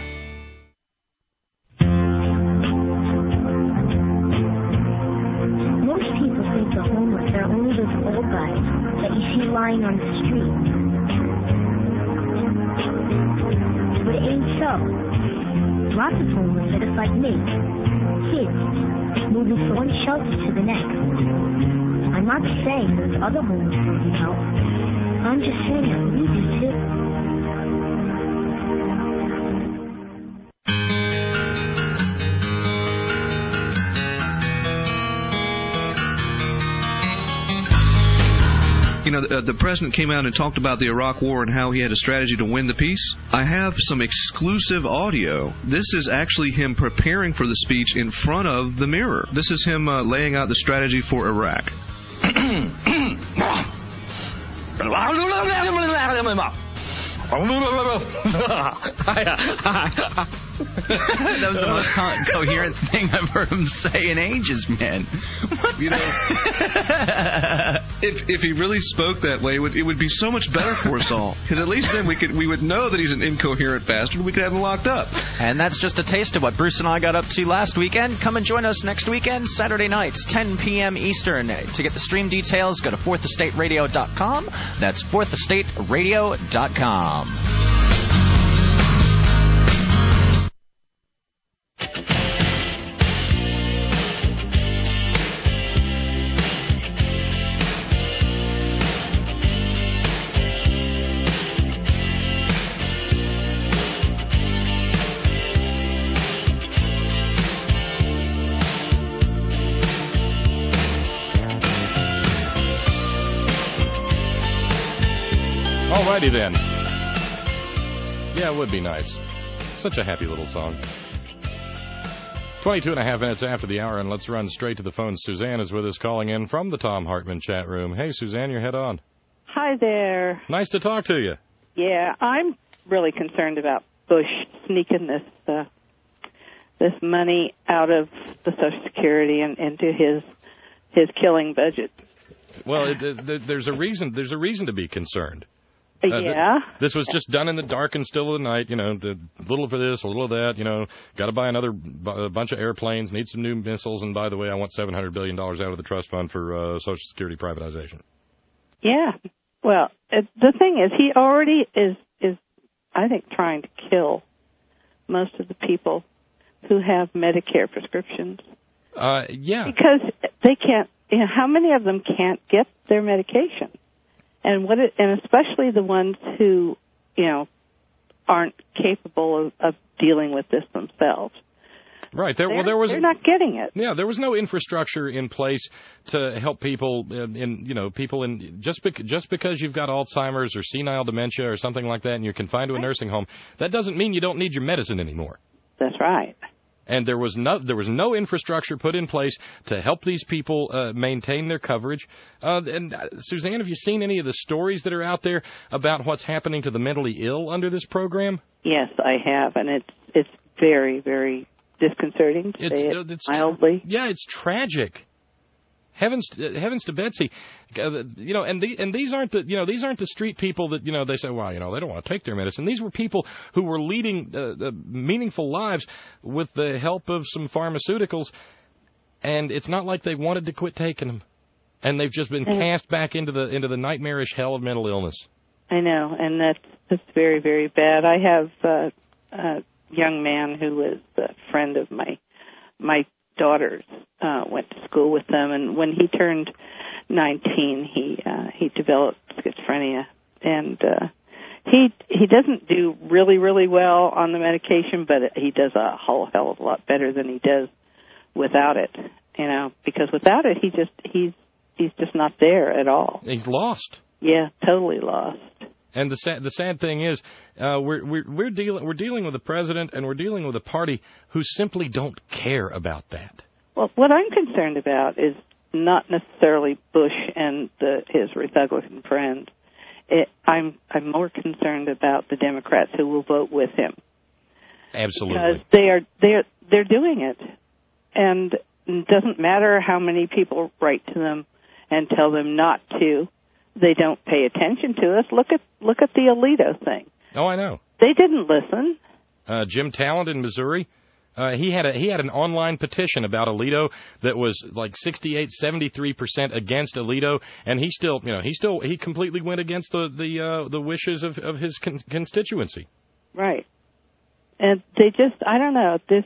Most people think the homeless are only those old guys that you see lying on the street. But it ain't so. Lots of homeless are just like me. Kids, moving from one shelter to the next. I'm not saying those other homeless don't need help. I'm just saying that we do too. You know, the, the president came out and talked about the Iraq War and how he had a strategy to win the peace. I have some exclusive audio. This is actually him preparing for the speech in front of the mirror. This is him uh, laying out the strategy for Iraq. That was the most co- coherent thing I've heard him say in ages, man. What? You know, if if he really spoke that way, it would, it would be so much better for us all. Because at least then we could we would know that he's an incoherent bastard. We could have him locked up. And that's just a taste of what Bruce and I got up to last weekend. Come and join us next weekend, Saturday nights, ten p.m. Eastern. To get the stream details, go to fourth estate radio dot com. That's fourth estate radio dot com. Alrighty then. Yeah, it would be nice. Such a happy little song. twenty-two and a half minutes after the hour, and let's run straight to the phone. Suzanne is with us calling in from the Thom Hartmann chat room. Hey, Suzanne, you're head on. Hi there. Nice to talk to you. Yeah, I'm really concerned about Bush sneaking this uh, this money out of the Social Security and into his his killing budget. Well, it, it, there's a reason. There's a reason to be concerned. Uh, Uh, yeah. th- this was just done in the dark and still of the night, you know, the little for this, a little of that, you know, got to buy another b- a bunch of airplanes, need some new missiles, and by the way, I want seven hundred billion dollars out of the trust fund for uh, Social Security privatization. Yeah. Well, it, the thing is, he already is, is, I think, trying to kill most of the people who have Medicare prescriptions. Uh, yeah. Because they can't, you know, how many of them can't get their medication? And what, it, and especially the ones who, you know, aren't capable of, of dealing with this themselves. Right. There, they're, well, there was. They're not getting it. Yeah, there was no infrastructure in place to help people in, in you know, people in just bec- just because you've got Alzheimer's or senile dementia or something like that, and you're confined to a nursing home, that doesn't mean you don't need your medicine anymore. That's right. And there was no there was no infrastructure put in place to help these people uh, maintain their coverage. Uh, and uh, Suzanne, have you seen any of the stories that are out there about what's happening to the mentally ill under this program? Yes, I have, and it's it's very very disconcerting to It's, say it it's mildly. Yeah, it's tragic. Heavens, heavens to Betsy, uh, you know, and the, and these aren't the, you know, these aren't the street people that, you know, they say, well, you know, they don't want to take their medicine. These were people who were leading uh, uh, meaningful lives with the help of some pharmaceuticals, and it's not like they wanted to quit taking them, and they've just been and cast back into the into the nightmarish hell of mental illness. I know, and that's that's very very bad. I have uh, a young man who was a friend of my my. daughters uh, went to school with them, and when he turned nineteen, he uh, he developed schizophrenia, and uh, he he doesn't do really, really well on the medication, but he does a whole hell of a lot better than he does without it. You know, because without it, he just he's he's just not there at all. He's lost. Yeah, totally lost. And the sad, the sad thing is, uh, we're we're we're dealing we're dealing with a president and we're dealing with a party who simply don't care about that. Well, what I'm concerned about is not necessarily Bush and the, his Republican friends. It, I'm I'm more concerned about the Democrats who will vote with him. Absolutely, because they are they're they're doing it, and it doesn't matter how many people write to them and tell them not to. They don't pay attention to us. Look at look at the Alito thing. Oh, I know. They didn't listen. Uh, Jim Talent in Missouri, uh, he had a he had an online petition about Alito that was like sixty-eight, seventy-three percent against Alito, and he still, you know, he still he completely went against the the uh, the wishes of of his con- constituency. Right. And they just, I don't know, this,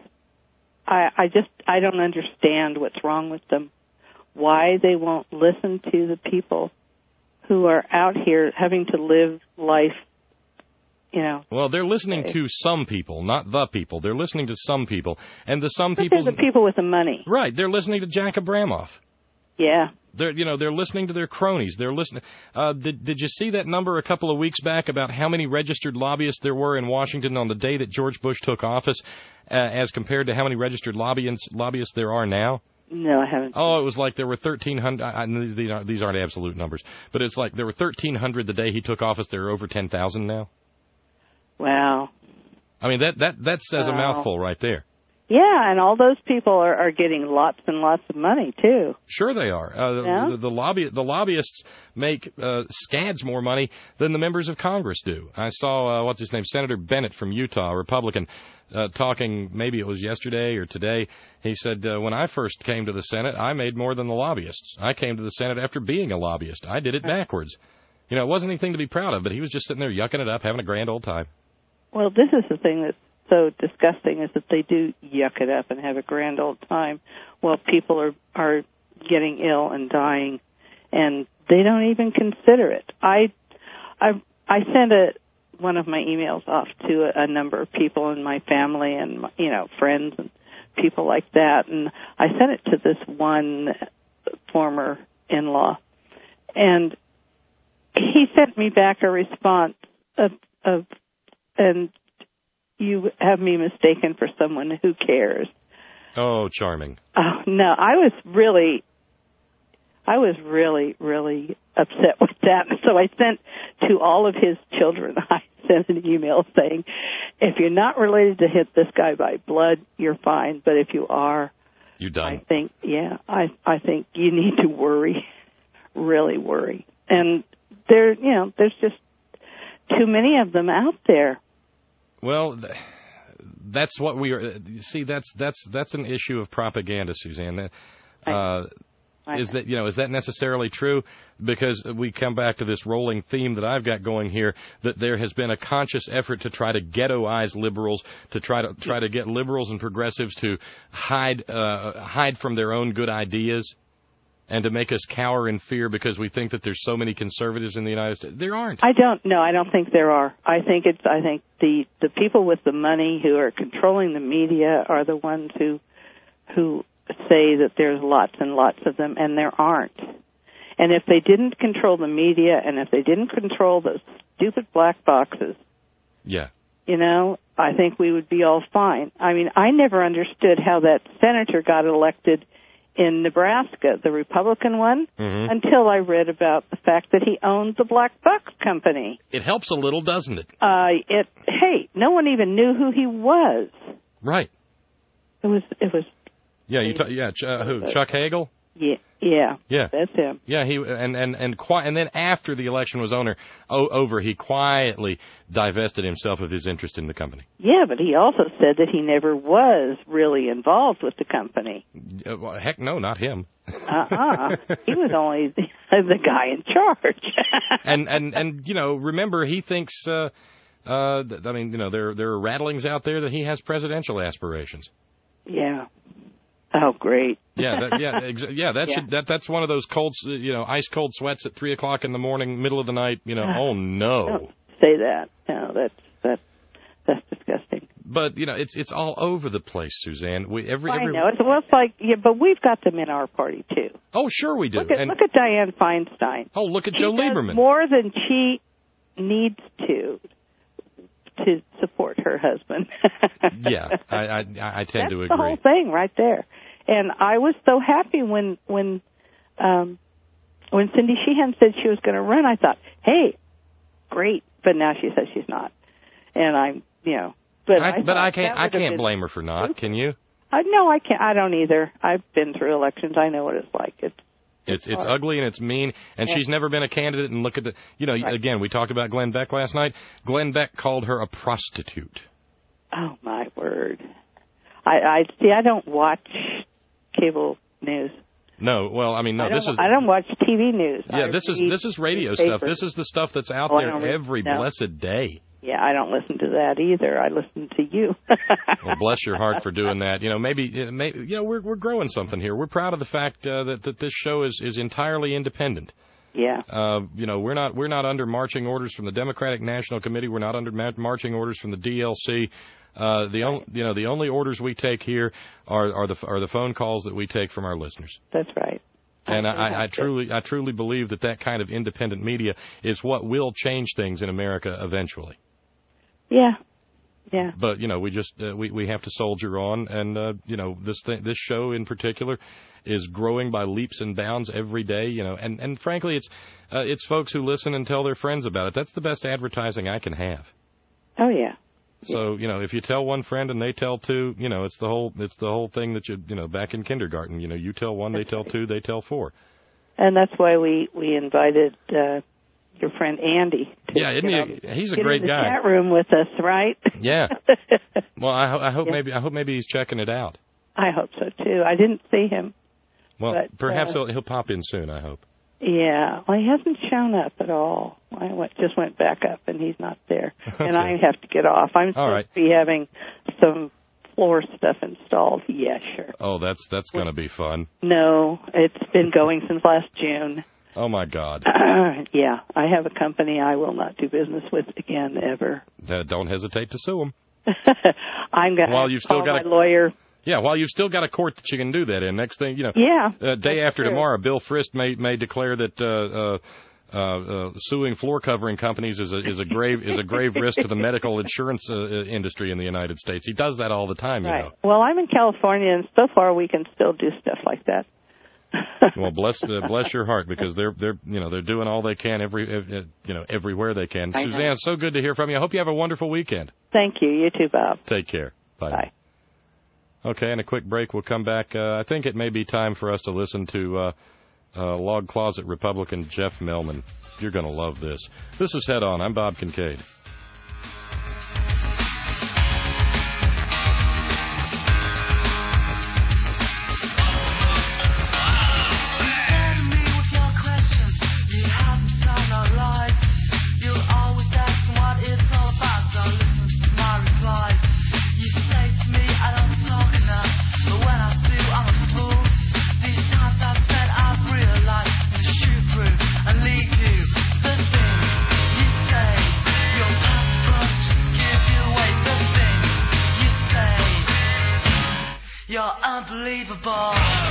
I I just, I don't understand what's wrong with them. Why they won't listen to the people who are out here having to live life, you know. Well, they're listening to some people, not the people. They're listening to some people. And the some But people... they're the people with the money. Right. They're listening to Jack Abramoff. Yeah. They're, you know, they're listening to their cronies. They're listening. Uh, did, did you see that number a couple of weeks back about how many registered lobbyists there were in Washington on the day that George Bush took office, uh, as compared to how many registered lobbyists, lobbyists there are now? No, I haven't. Oh, it was like there were thirteen hundred. I, I, these, these aren't, these aren't absolute numbers, but it's like there were thirteen hundred the day he took office. There are over ten thousand now. Wow. I mean, that, that, that says wow. a mouthful right there. Yeah, and all those people are, are getting lots and lots of money, too. Sure they are. Uh, yeah? the, the, lobby, the lobbyists make uh, scads more money than the members of Congress do. I saw, uh, what's his name, Senator Bennett from Utah, a Republican, uh, talking, maybe it was yesterday or today. He said, uh, when I first came to the Senate, I made more than the lobbyists. I came to the Senate after being a lobbyist. I did it backwards. You know, it wasn't anything to be proud of, but he was just sitting there yucking it up, having a grand old time. Well, this is the thing that's so disgusting, is that they do yuck it up and have a grand old time while people are are getting ill and dying, and they don't even consider it. I I I sent a one of my emails off to a, a number of people in my family and my, you know, friends and people like that, and I sent it to this one former in-law, and he sent me back a response of of and you have me mistaken for someone who cares. Oh, charming. Oh, no, I was really, I was really, really upset with that. So I sent to all of his children, I sent an email saying, if you're not related to hit this guy by blood, you're fine. But if you are, you're done. I think, yeah, I, I think you need to worry, really worry. And there, you know, there's just too many of them out there. Well, that's what we are. See, that's that's that's an issue of propaganda, Suzanne. Uh, is that you know is that necessarily true? Because we come back to this rolling theme that I've got going here, that there has been a conscious effort to try to ghettoize liberals, to try to try to get liberals and progressives to hide uh, hide from their own good ideas, and to make us cower in fear because we think that there's so many conservatives in the United States. There aren't. I don't know. I don't think there are. I think it's. I think the the people with the money who are controlling the media are the ones who who say that there's lots and lots of them, and there aren't. And if they didn't control the media, and if they didn't control those stupid black boxes, yeah, you know, I think we would be all fine. I mean, I never understood how that senator got elected in Nebraska, the Republican one, mm-hmm. until I read about the fact that he owned the Black Box Company. It helps a little, doesn't it? Uh, it. Hey, no one even knew who he was. Right. It was. It was. Yeah. You. T- yeah. Ch- uh, who? Chuck Hagel. Yeah. Yeah. Yeah. That's him. Yeah. He and and and qui- and then after the election was owner, o- over, he quietly divested himself of his interest in the company. Yeah, but he also said that he never was really involved with the company. Uh, well, heck, no, not him. Uh-uh. He was only the, the guy in charge. and and and you know, remember, he thinks. Uh, uh, I mean, you know, there there are rattlings out there that he has presidential aspirations. Yeah. Oh, great. yeah, that, yeah, ex- yeah. That yeah. should that that's one of those cold, you know, ice cold sweats at three o'clock in the morning, middle of the night. You know, oh no. Don't say that. No, that's that's that's disgusting. But you know, it's it's all over the place, Suzanne. We every I every. know. It's, well, it's like yeah, but we've got them in our party too. Oh, sure we do. Look at and, look at Dianne Feinstein. Oh, look at she Joe does Lieberman. More than she needs to to support her husband. Yeah, I I, I tend That's to agree. the whole thing right there. And I was so happy when when um, when Cindy Sheehan said she was going to run. I thought, hey, great. But now she says she's not, and I'm you know. But I, I, but I can't that I would have can't been, blame her for not. Can you? I no, I can't. I don't either. I've been through elections. I know what it's like. It's It's it's hard. ugly and it's mean, and Yeah. she's never been a candidate. And look at the, you know, Right. again, we talked about Glenn Beck last night. Glenn Beck called her a prostitute. Oh my word! I, I see. I don't watch cable news. No, well, I mean, no, I don't, this is I don't watch T V news. yeah, I this is read this is radio newspapers. stuff. This is the stuff that's out Oh, I there don't read- every no. blessed day. Yeah, I don't listen to that either. I listen to you. Well, bless your heart for doing that. You know, maybe, maybe you know, we're we're growing something here. We're proud of the fact uh, that that this show is is entirely independent. Yeah. Uh, you know, we're not we're not under marching orders from the Democratic National Committee. We're not under ma- marching orders from the D L C. Uh, the only you know the only orders we take here are are the are the phone calls that we take from our listeners. That's right. And I, I truly I truly believe that that kind of independent media is what will change things in America eventually. Yeah. Yeah. But you know, we just uh, we we have to soldier on, and uh, you know, this thing, this show in particular is growing by leaps and bounds every day. You know, and and frankly, it's uh, it's folks who listen and tell their friends about it. That's the best advertising I can have. Oh yeah. So you know, if you tell one friend and they tell two, you know, it's the whole it's the whole thing that you you know back in kindergarten. You know, you tell one, they tell two, they tell four. And that's why we we invited uh, your friend Andy. To Yeah, isn't get he? on- He's a get great in the guy. Chat room with us, right? Yeah. Well, I, ho- I hope Yeah. maybe I hope maybe he's checking it out. I hope so too. I didn't see him. Well, But, perhaps uh, he'll he'll pop in soon. I hope. Yeah, well, he hasn't shown up at all. I went, just went back up, and he's not there. And I have to get off. I'm supposed right. to be having some floor stuff installed. Yeah, sure. Oh, that's that's going to be fun. No, it's been going since last June. Oh my God. Yeah, I have a company I will not do business with again ever. Uh, don't hesitate to sue him. I'm going While to you've still call got my a- lawyer. Yeah, well, you've still got a court that you can do that in. Next thing, you know, Yeah, uh, day that's after true. tomorrow, Bill Frist may may declare that uh, uh, uh, uh, suing floor covering companies is a is a grave is a grave risk to the medical insurance uh, uh, industry in the United States. He does that all the time, you Right. know. Well, I'm in California, and so far we can still do stuff like that. Well, bless uh, bless your heart, because they're they're you know they're doing all they can every uh, you know everywhere they can. I know. Suzanne, so good to hear from you. I hope you have a wonderful weekend. Thank you. You too, Bob. Take care. Bye. Bye. Okay, and a quick break. We'll come back. Uh, I think it may be time for us to listen to uh, uh, Log Closet Republican Jeff Melman. You're going to love this. This is Head On. I'm Bob Kincaid. You're unbelievable.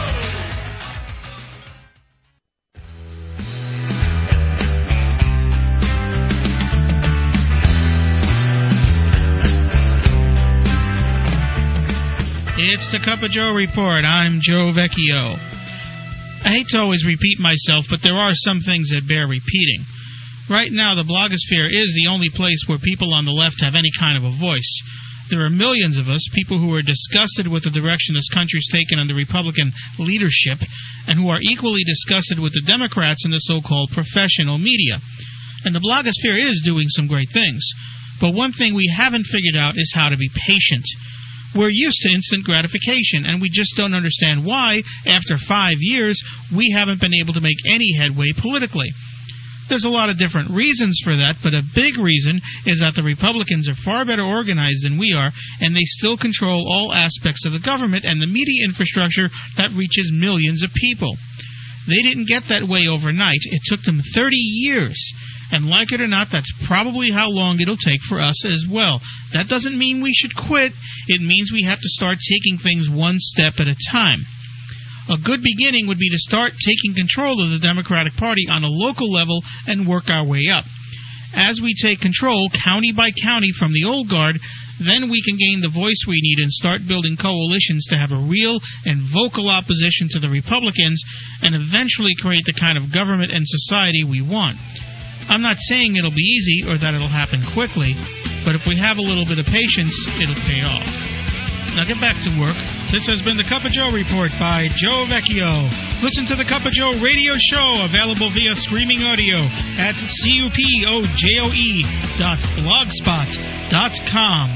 It's the Cup of Joe Report. I'm Joe Vecchio. I hate to always repeat myself, but there are some things that bear repeating. Right now, the blogosphere is the only place where people on the left have any kind of a voice. There are millions of us, people who are disgusted with the direction this country's taken under Republican leadership, and who are equally disgusted with the Democrats and the so-called professional media. And the blogosphere is doing some great things. But one thing we haven't figured out is how to be patient. We're used to instant gratification, and we just don't understand why, after five years, we haven't been able to make any headway politically. There's a lot of different reasons for that, but a big reason is that the Republicans are far better organized than we are, and they still control all aspects of the government and the media infrastructure that reaches millions of people. They didn't get that way overnight. It took them thirty years. And like it or not, that's probably how long it'll take for us as well. That doesn't mean we should quit. It means we have to start taking things one step at a time. A good beginning would be to start taking control of the Democratic Party on a local level and work our way up. As we take control, county by county, from the old guard, then we can gain the voice we need and start building coalitions to have a real and vocal opposition to the Republicans and eventually create the kind of government and society we want. I'm not saying it'll be easy or that it'll happen quickly, but if we have a little bit of patience, it'll pay off. Now get back to work. This has been the Cup of Joe Report by Joe Vecchio. Listen to the Cup of Joe radio show, available via streaming audio at cupojoe dot blogspot dot com.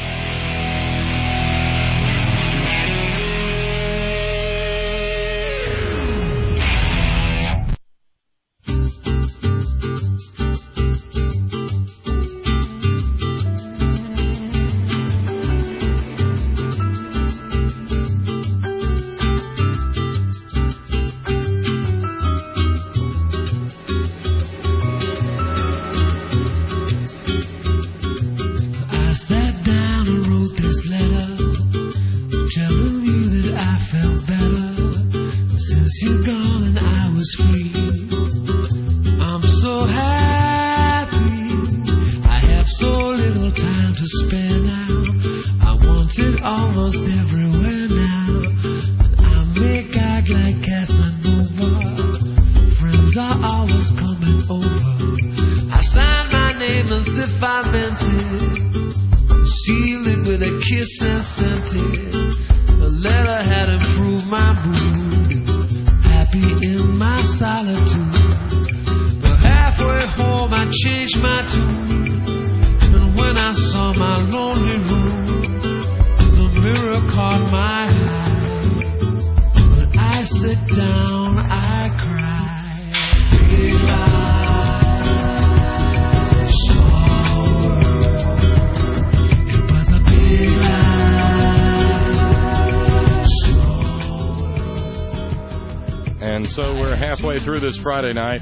Through this Friday night.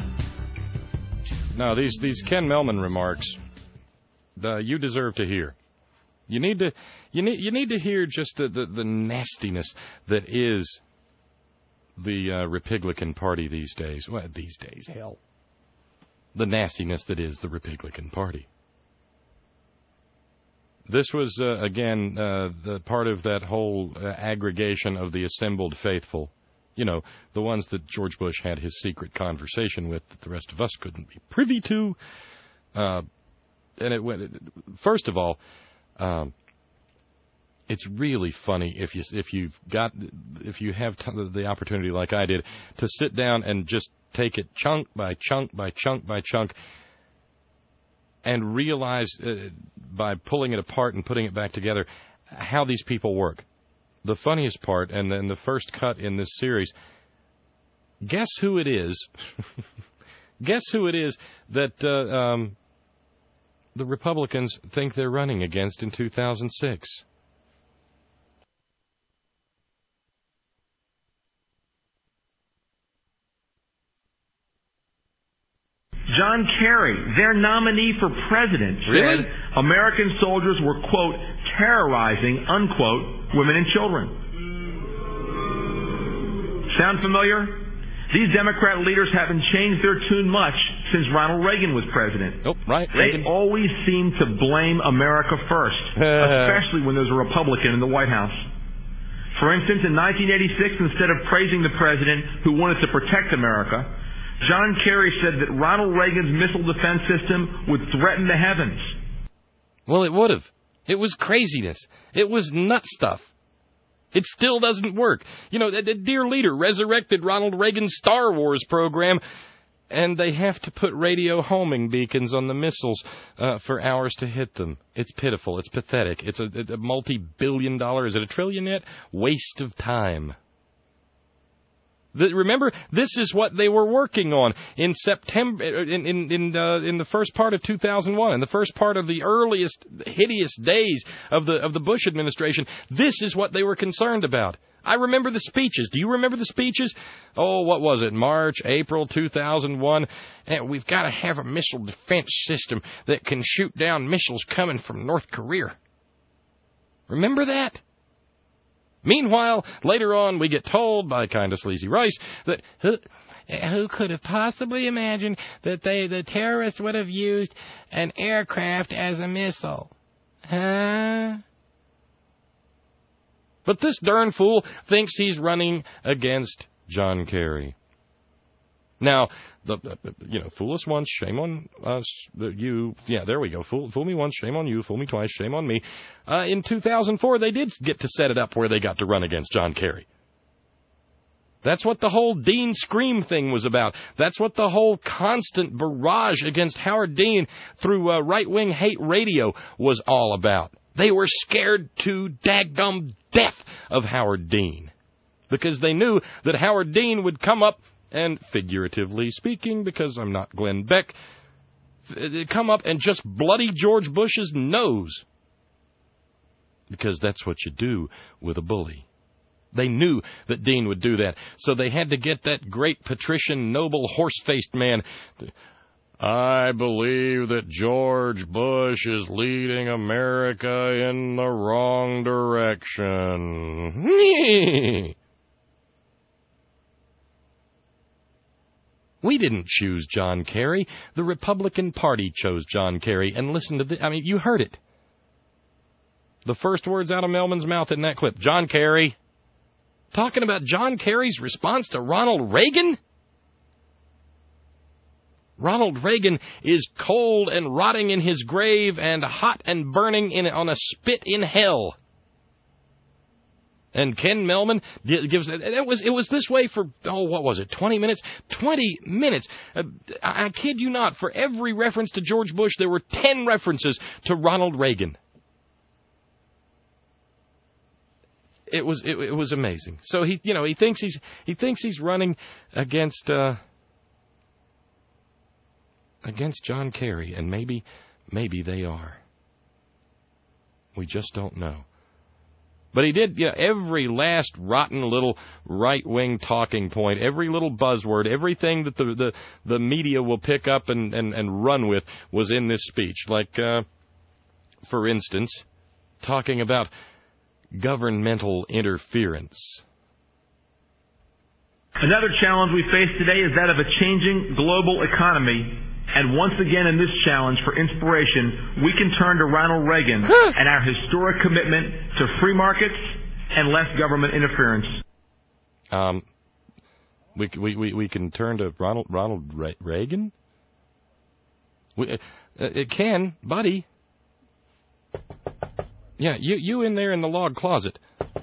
No, these these Ken Melman remarks, uh, you deserve to hear. You need to you need you need to hear just the the, the nastiness that is the uh, Republican Party these days. Well, these days, hell, the nastiness that is the Republican Party. This was uh, again uh, the part of that whole uh, aggregation of the assembled faithful. You know, the ones that George Bush had his secret conversation with that the rest of us couldn't be privy to. Uh, and it went. First of all, um, it's really funny if you if you've got if you have t- the opportunity like I did to sit down and just take it chunk by chunk by chunk by chunk, and realize uh, by pulling it apart and putting it back together how these people work. The funniest part, and then the first cut in this series, guess who it is? Guess who it is that uh, um, the Republicans think they're running against in two thousand six? John Kerry, their nominee for president, said really? American soldiers were, quote, terrorizing, unquote, women and children. Sound familiar? These Democrat leaders haven't changed their tune much since Ronald Reagan was president. Oh, right. They Reagan. always seem to blame America first, especially when there's a Republican in the White House. For instance, in nineteen eighty-six, instead of praising the president who wanted to protect America, John Kerry said that Ronald Reagan's missile defense system would threaten the heavens. Well, it would have. It was craziness. It was nut stuff. It still doesn't work. You know, the, the dear leader resurrected Ronald Reagan's Star Wars program, and they have to put radio homing beacons on the missiles uh, for hours to hit them. It's pitiful. It's pathetic. It's a, a multi-billion dollar, is it a trillion yet? Waste of time. The, remember, this is what they were working on in September, in in in, uh, in the first part of two thousand one, in the first part of the earliest hideous days of the of the Bush administration. This is what they were concerned about. I remember the speeches. Do you remember the speeches? Oh, what was it? March, April two thousand one. And we've got to have a missile defense system that can shoot down missiles coming from North Korea. Remember that? Meanwhile, later on, we get told by kind of sleazy Rice that who, who could have possibly imagined that they, the terrorists would have used an aircraft as a missile? Huh? But this darn fool thinks he's running against John Kerry. Now, the, the, you know, fool us once, shame on us, you. Yeah, there we go. Fool, fool me once, shame on you. Fool me twice, shame on me. Uh, in two thousand four, they did get to set it up where they got to run against John Kerry. That's what the whole Dean Scream thing was about. That's what the whole constant barrage against Howard Dean through uh, right-wing hate radio was all about. They were scared to daggum death of Howard Dean because they knew that Howard Dean would come up and, figuratively speaking, because I'm not Glenn Beck, come up and just bloody George Bush's nose. Because that's what you do with a bully. They knew that Dean would do that, so they had to get that great patrician, noble, horse-faced man. I believe that George Bush is leading America in the wrong direction. We didn't choose John Kerry. The Republican Party chose John Kerry. And listen to this. I mean, you heard it. The first words out of Melman's mouth in that clip. John Kerry. Talking about John Kerry's response to Ronald Reagan? Ronald Reagan is cold and rotting in his grave and hot and burning in on a spit in hell. And Ken Melman gives it was it was this way for oh what was it twenty minutes twenty minutes uh, I kid you not, for every reference to George Bush there were ten references to Ronald Reagan. It was it, it was amazing. So he you know he thinks he's he thinks he's running against uh, against John Kerry, and maybe maybe they are. We just don't know. But he did, yeah, every last rotten little right-wing talking point, every little buzzword, everything that the the, the media will pick up and, and, and run with was in this speech. Like, uh, for instance, talking about governmental interference. Another challenge we face today is that of a changing global economy. And once again in this challenge for inspiration, we can turn to Ronald Reagan and our historic commitment to free markets and less government interference. Um, we we we, we can turn to Ronald Ronald Re- Reagan. We, uh, it can, buddy. Yeah, you you in there in the log closet.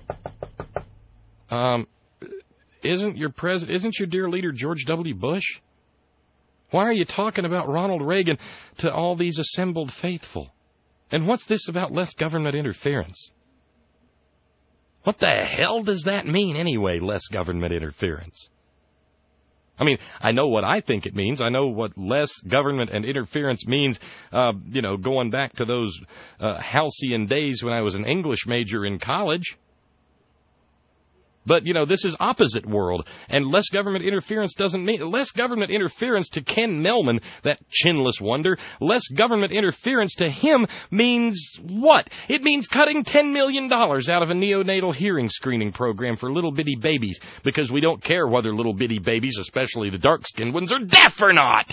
Um, isn't your president? Isn't your dear leader George W. Bush? Why are you talking about Ronald Reagan to all these assembled faithful? And what's this about less government interference? What the hell does that mean anyway, less government interference? I mean, I know what I think it means. I know what less government and interference means, uh, you know, going back to those uh, halcyon days when I was an English major in college. But, you know, this is opposite world, and less government interference doesn't mean... Less government interference to Ken Melman, that chinless wonder, less government interference to him means what? It means cutting ten million dollars out of a neonatal hearing screening program for little bitty babies, because we don't care whether little bitty babies, especially the dark-skinned ones, are deaf or not!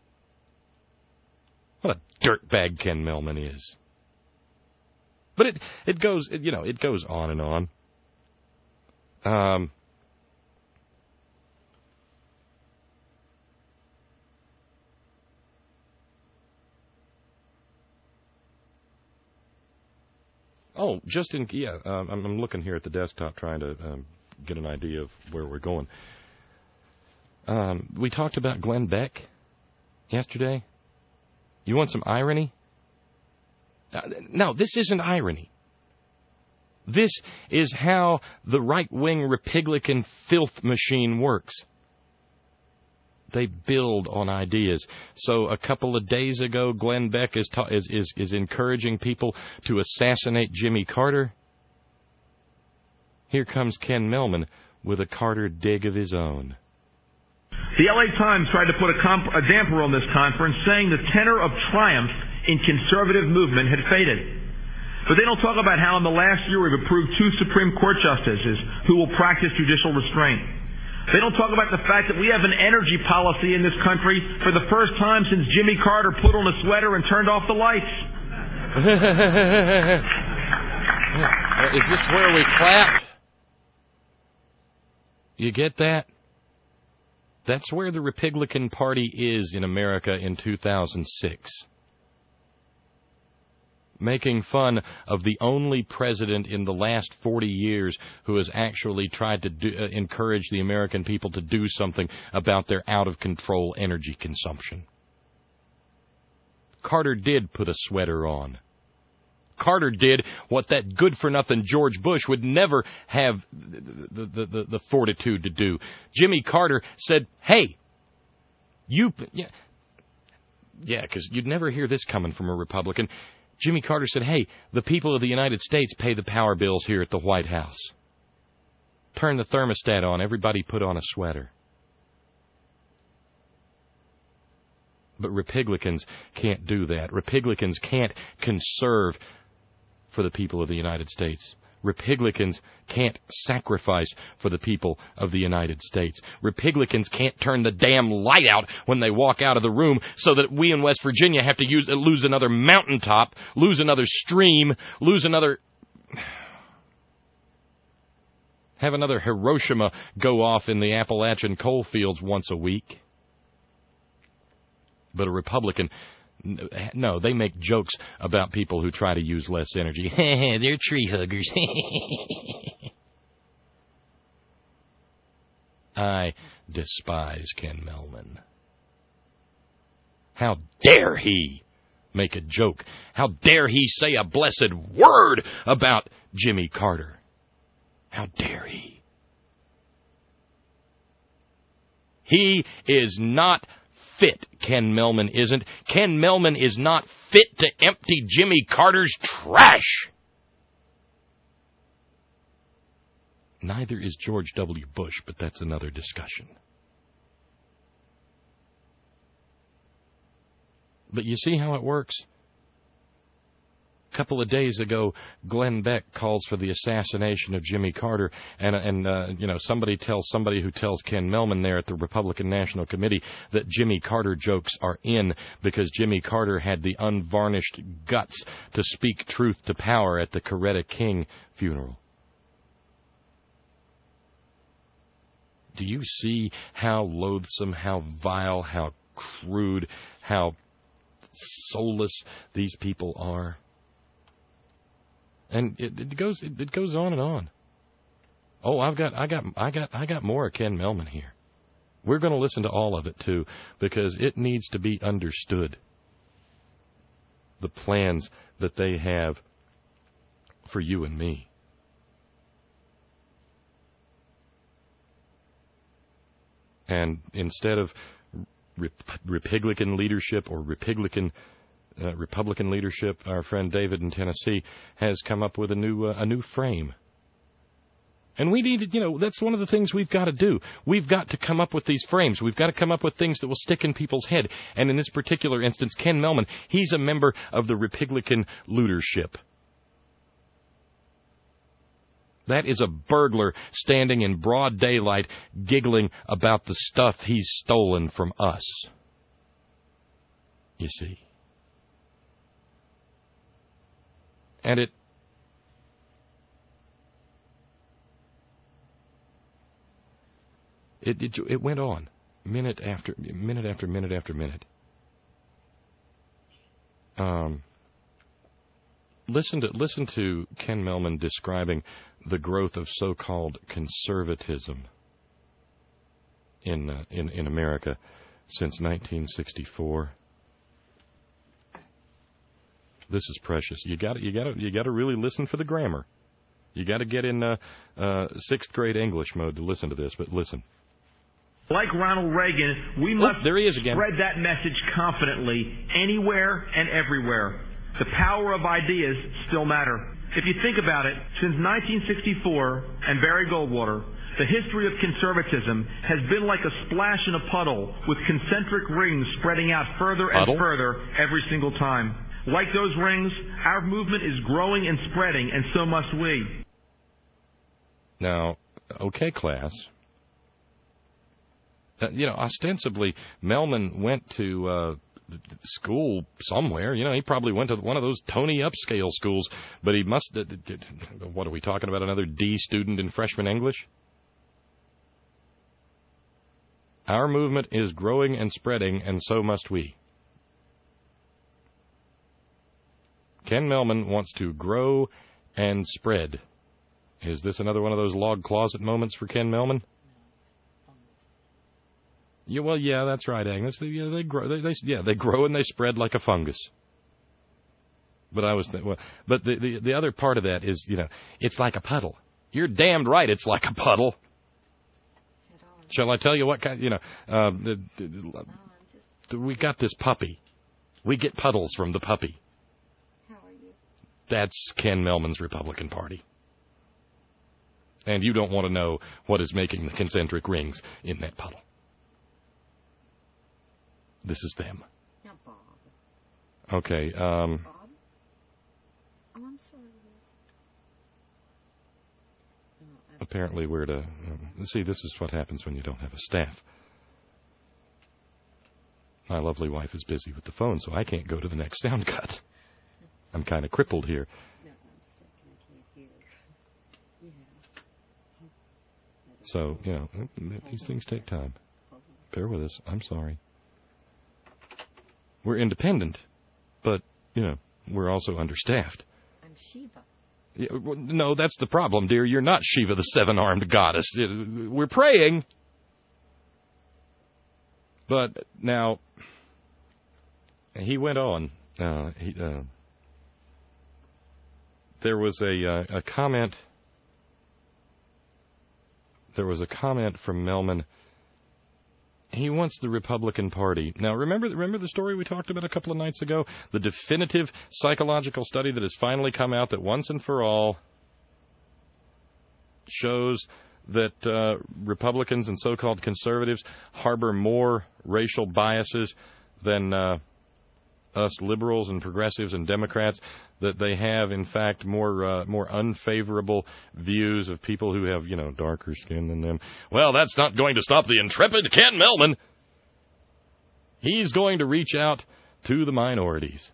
What a dirtbag Ken Melman is. But it, it goes, you know, it goes on and on. Um, oh, just in, yeah, um, I'm, I'm looking here at the desktop trying to um, get an idea of where we're going. Um, we talked about Glenn Beck yesterday. You want some irony? Uh, no, this isn't irony. This is how the right-wing Republican filth machine works. They build on ideas. So a couple of days ago, Glenn Beck is, ta- is, is, is encouraging people to assassinate Jimmy Carter. Here comes Ken Millman with a Carter dig of his own. The L A Times tried to put a, comp- a damper on this conference, saying the tenor of triumph in conservative movement had faded. But they don't talk about how in the last year we've approved two Supreme Court justices who will practice judicial restraint. They don't talk about the fact that we have an energy policy in this country for the first time since Jimmy Carter put on a sweater and turned off the lights. Is this where we clap? You get that? That's where the Republican Party is in America in two thousand six. Making fun of the only president in the last forty years who has actually tried to do, uh, encourage the American people to do something about their out-of-control energy consumption. Carter did put a sweater on. Carter did what that good-for-nothing George Bush would never have the, the, the, the fortitude to do. Jimmy Carter said, hey, you... Yeah, yeah, because you'd never hear this coming from a Republican. Jimmy Carter said, hey, the people of the United States pay the power bills here at the White House. Turn the thermostat on. Everybody put on a sweater. But Republicans can't do that. Republicans can't conserve for the people of the United States. Republicans can't sacrifice for the people of the United States. Republicans can't turn the damn light out when they walk out of the room so that we in West Virginia have to use, lose another mountaintop, lose another stream, lose another... have another Hiroshima go off in the Appalachian coal fields once a week. But a Republican... No, they make jokes about people who try to use less energy. They're tree huggers. I despise Ken Millman. How dare he make a joke? How dare he say a blessed word about Jimmy Carter? How dare he? He is not fit, Ken Millman isn't. Ken Millman is not fit to empty Jimmy Carter's trash. Neither is George W. Bush, but that's another discussion. But you see how it works? A couple of days ago, Glenn Beck calls for the assassination of Jimmy Carter, and, and uh, you know, somebody tells somebody who tells Ken Millman there at the Republican National Committee that Jimmy Carter jokes are in because Jimmy Carter had the unvarnished guts to speak truth to power at the Coretta King funeral. Do you see how loathsome, how vile, how crude, how soulless these people are? And it, it goes it, it goes on and on. Oh, I've got I got I got I got more of Ken Millman here. We're going to listen to all of it too because it needs to be understood. The plans that they have for you and me. And instead of Rep- Republican leadership or Republican Uh, Republican leadership, our friend David in Tennessee, has come up with a new uh, a new frame. And we need, you know, that's one of the things we've got to do. We've got to come up with these frames. We've got to come up with things that will stick in people's head. And in this particular instance, Ken Millman, he's a member of the Republican leadership. That is a burglar standing in broad daylight giggling about the stuff he's stolen from us. You see? And it it, it it went on minute after minute after minute after minute. Um, listen to listen to Ken Millman describing the growth of so-called conservatism in uh, in in America since nineteen sixty-four. This is precious. You got you got you got to really listen for the grammar. You got to get in uh, uh, sixth grade English mode to listen to this. But listen. Like Ronald Reagan, we must oh, there he is again. spread that message confidently anywhere and everywhere. The power of ideas still matter. If you think about it, since nineteen sixty-four and Barry Goldwater, the history of conservatism has been like a splash in a puddle with concentric rings spreading out further and Puddle? further every single time. Like those rings, our movement is growing and spreading, and so must we. Now, okay, class. Uh, you know, ostensibly, Melman went to uh, school somewhere. You know, he probably went to one of those Tony upscale schools, but he must... Uh, did, what are we talking about, another D student in freshman English? Our movement is growing and spreading, and so must we. Ken Melman wants to grow and spread. Is this another one of those log closet moments for Ken Melman? Yeah, well, yeah, that's right, Agnes. They, yeah, they grow. They, they, yeah, they grow and they spread like a fungus. But I was, th- well, but the, the the other part of that is, you know, it's like a puddle. You're damned right, it's like a puddle. Shall I tell you what kind? You know, uh, the, the, the, we got this puppy. We get puddles from the puppy. How are you? That's Ken Melman's Republican Party. And you don't want to know what is making the concentric rings in that puddle. This is them. Now, Bob. Okay. Um, Bob? Oh, I'm sorry. apparently we're to... Um, see, this is what happens when you don't have a staff. My lovely wife is busy with the phone, so I can't go to the next sound cut. I'm kind of crippled here. So, you know, these things take time. Bear with us. I'm sorry. We're independent, but, you know, we're also understaffed. I'm Shiva. Yeah, well, no, that's the problem, dear. You're not Shiva, the seven-armed goddess. We're praying. But now, he went on. Uh, he, uh, there was a, uh, a comment... There was a comment from Melman. He wants the Republican Party. Now, remember remember the story we talked about a couple of nights ago? The definitive psychological study that has finally come out that once and for all shows that uh, Republicans and so-called conservatives harbor more racial biases than uh, us liberals and progressives and Democrats, that they have, in fact, more uh, more unfavorable views of people who have, you know, darker skin than them. Well, that's not going to stop the intrepid Ken Melman. He's going to reach out to the minorities.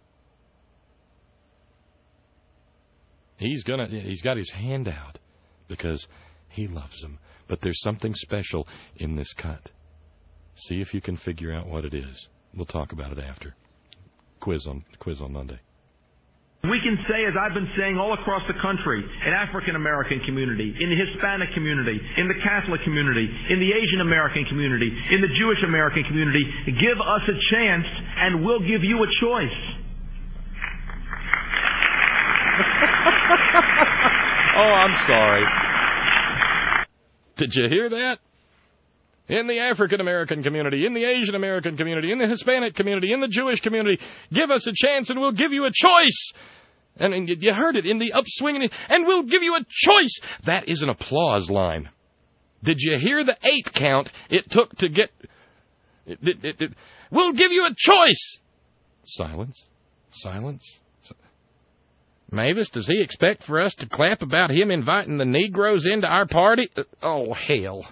He's gonna he's got his hand out because he loves them. But there's something special in this cut. See if you can figure out what it is. We'll talk about it after. Quiz on quiz on Monday. We can say, as I've been saying all across the country, in African American community, in the Hispanic community, in the Catholic community, in the Asian American community, in the Jewish American community, give us a chance and we'll give you a choice. Oh, I'm sorry. Did you hear that? In the African American community, in the Asian American community, in the Hispanic community, in the Jewish community, give us a chance and we'll give you a choice. And, and you heard it in the upswing, and we'll give you a choice. That is an applause line. Did you hear the eight count it took to get... It, it, it, it, we'll give you a choice. Silence. Silence. Mavis, does he expect for us to clap about him inviting the Negroes into our party? Oh, hell.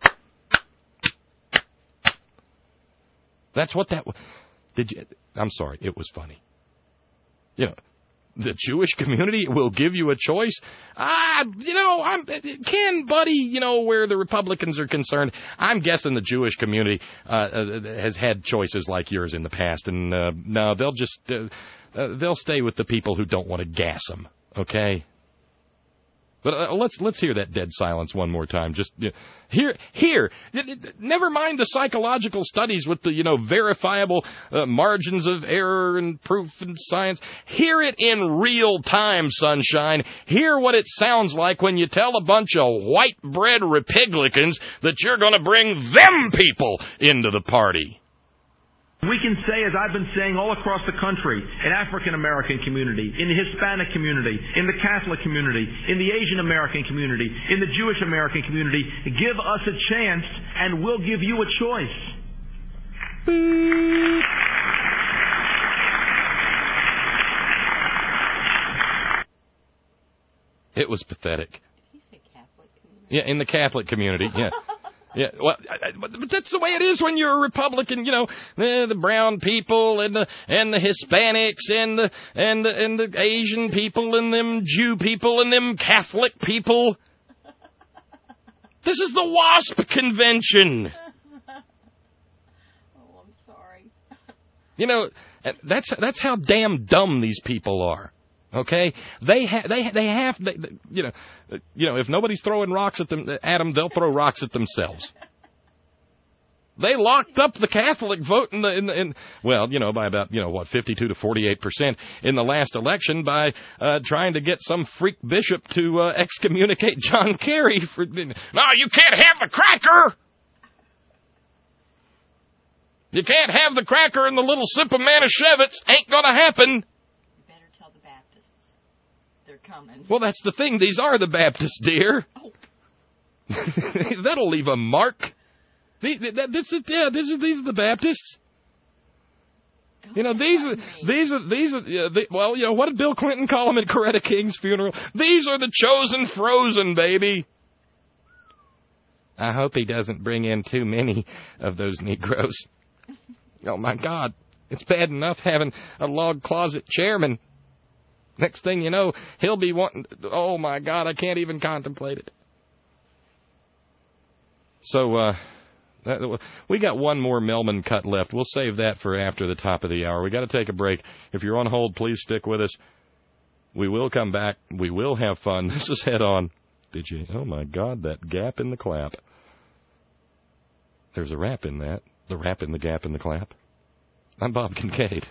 That's what that was. Did you? I'm sorry. It was funny. You know, the Jewish community will give you a choice. Ah, you know, I'm Ken, buddy. You know, where the Republicans are concerned, I'm guessing the Jewish community uh, uh, has had choices like yours in the past, and uh, no, they'll just uh, uh, they'll stay with the people who don't want to gas them. Okay. But uh, let's let's hear that dead silence one more time. Just uh, here, here. Never mind the psychological studies with the you know verifiable uh, margins of error and proof and science. Hear it in real time, sunshine. Hear what it sounds like when you tell a bunch of white bread Republicans that you're going to bring them people into the party. We can say, as I've been saying all across the country, in African American community, in the Hispanic community, in the Catholic community, in the Asian American community, in the Jewish American community, give us a chance and we'll give you a choice. It was pathetic. Did he say Catholic community? Yeah, in the Catholic community, yeah. Yeah, well, I, I, but that's the way it is when you're a Republican. You know, the, the brown people and the and the Hispanics and the and the and the Asian people and them Jew people and them Catholic people. This is the WASP convention. Oh, I'm sorry. You know, that's that's how damn dumb these people are. Okay, they ha- they they have they, they, you know you know if nobody's throwing rocks at them at them, they'll throw rocks at themselves. They locked up the Catholic vote in the in, the, in well you know by about you know what fifty-two to forty-eight percent in the last election by uh, trying to get some freak bishop to uh, excommunicate John Kerry for no you can't have the cracker. You can't have the cracker and the little sip of Manischewitz. Ain't gonna happen. Coming. Well, that's the thing. These are the Baptists, dear. Oh. That'll leave a mark. This is, yeah, this is, these are the Baptists. Oh, you know, these are, these are, these are, yeah, the, well, you know, what did Bill Clinton call them at Coretta King's funeral? These are the chosen frozen, baby. I hope he doesn't bring in too many of those Negroes. Oh, my God. It's bad enough having a log closet chairman. Next thing you know, he'll be wanting... Oh, my God, I can't even contemplate it. So, uh, that, we got one more Melman cut left. We'll save that for after the top of the hour. We got to take a break. If you're on hold, please stick with us. We will come back. We will have fun. This is Head On. Did you... Oh, my God, that gap in the clap. There's a rap in that. The rap in the gap in the clap. I'm Bob Kincaid.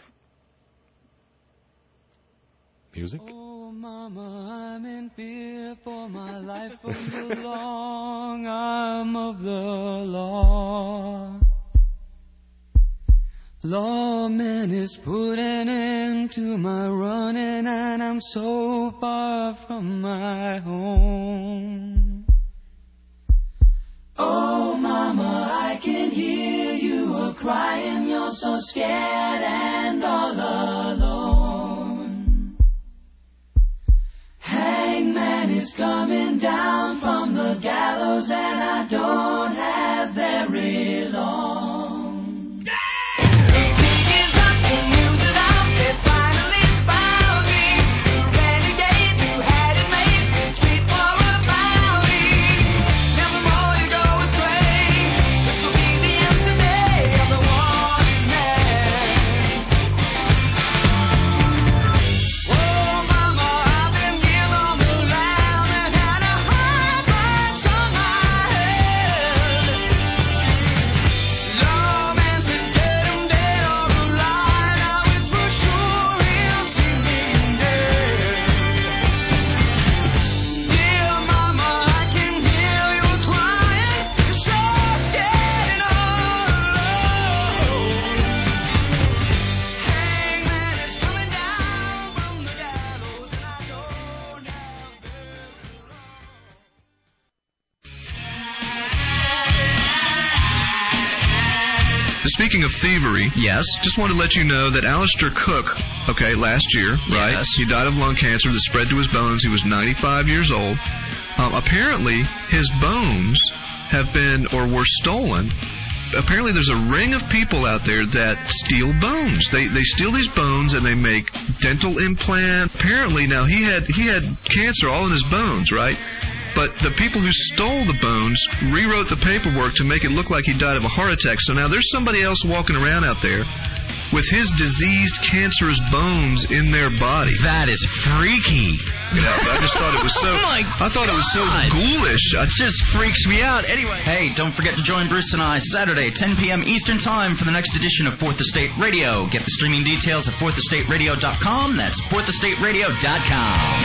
Music? Oh, Mama, I'm in fear for my life from the long arm of the law. Lawman is putting an end to my running, and I'm so far from my home. Oh, Mama, I can hear you a crying. You're so scared and all alone. Hangman is coming down from the gallows, and I don't have very long. Speaking of thievery, yes, just wanted to let you know that Alistair Cook, okay, last year, right? Yes. He died of lung cancer that spread to his bones. He was ninety-five years old. Um, apparently, his bones have been or were stolen. Apparently, there's a ring of people out there that steal bones. They they steal these bones and they make dental implants. Apparently, now he had he had cancer all in his bones, right? But the people who stole the bones rewrote the paperwork to make it look like he died of a heart attack. So now there's somebody else walking around out there with his diseased, cancerous bones in their body. That is freaky. Yeah, I just thought it was so. Oh my I thought God. It was so ghoulish. It just freaks me out. Anyway, hey, don't forget to join Bruce and I Saturday, ten p.m. Eastern Time for the next edition of Fourth Estate Radio. Get the streaming details at fourth estate radio dot com. That's fourth estate radio dot com.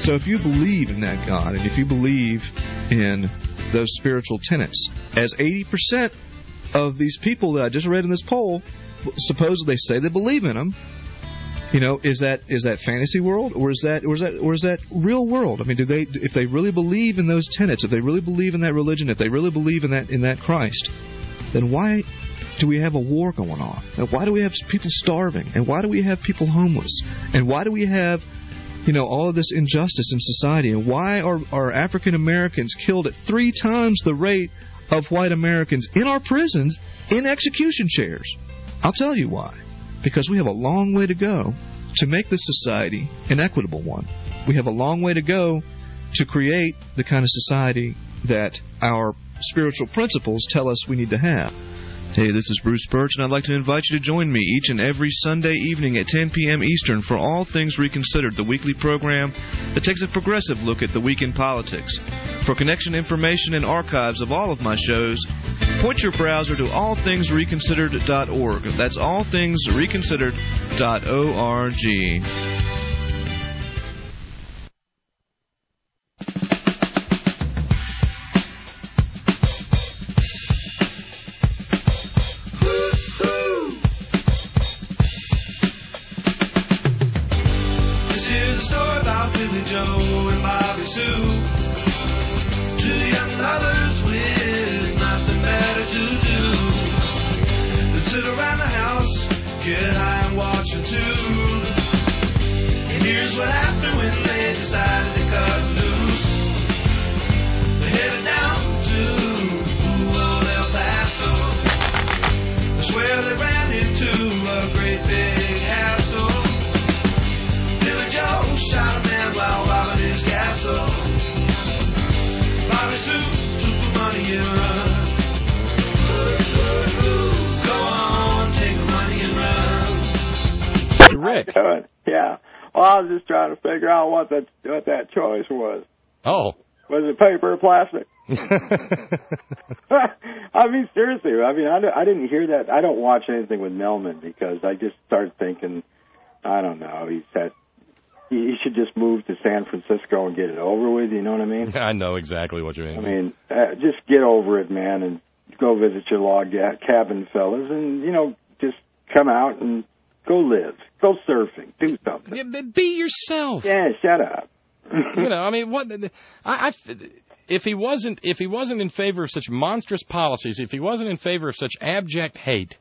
So if you believe in that God, and if you believe in those spiritual tenets, as eighty percent of these people that I just read in this poll supposedly say they believe in them, you know, is that is that fantasy world, or is that or is that or is that real world? I mean, do they if they really believe in those tenets, if they really believe in that religion, if they really believe in that in that Christ, then why do we have a war going on? And why do we have people starving? And why do we have people homeless? And why do we have, you know, all of this injustice in society? And why are, are African Americans killed at three times the rate of white Americans in our prisons in execution chairs? I'll tell you why. Because we have a long way to go to make this society an equitable one. We have a long way to go to create the kind of society that our spiritual principles tell us we need to have. Hey, this is Bruce Birch, and I'd like to invite you to join me each and every Sunday evening at ten p.m. Eastern for All Things Reconsidered, the weekly program that takes a progressive look at the week in politics. For connection information and archives of all of my shows, point your browser to all things reconsidered dot org. That's all things reconsidered dot org. Yeah. Well, I was just trying to figure out what that what that choice was. Oh. Was it paper or plastic? I mean, seriously. I mean, I, I didn't hear that. I don't watch anything with Melman because I just started thinking, I don't know, he said he, he should just move to San Francisco and get it over with. You know what I mean? I know exactly what you mean. I mean, uh, just get over it, man, and go visit your log cabin fellas and, you know, just come out and go live. Go surfing. Do something. Yeah, be yourself. Yeah, shut up. You know, I mean, what? I, I, if he wasn't, if he wasn't in favor of such monstrous policies, if he wasn't in favor of such abject hate,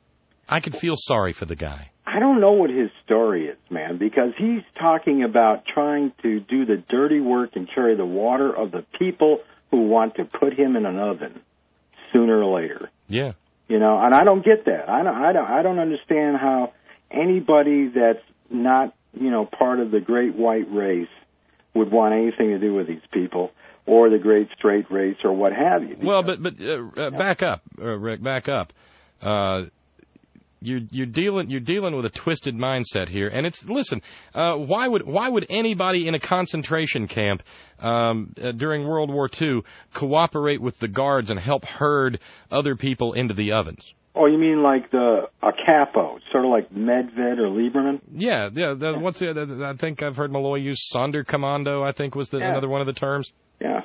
I could feel sorry for the guy. I don't know what his story is, man, because he's talking about trying to do the dirty work and carry the water of the people who want to put him in an oven sooner or later. Yeah. You know, and I don't get that. I don't. I don't. I don't understand how anybody that's not, you know, part of the great white race would want anything to do with these people, or the great straight race, or what have you. Well, but but uh, uh, back up, uh, Rick, back up. Uh, you're you're dealing you're dealing with a twisted mindset here, and it's listen. Uh, why would why would anybody in a concentration camp um, uh, during World War Two cooperate with the guards and help herd other people into the ovens? Oh, you mean like the a capo, sort of like Medved or Lieberman? Yeah, yeah. The, yeah. What's the? The, I think I've heard Malloy use Sonderkommando. I think was the, yeah. another one of the terms. Yeah,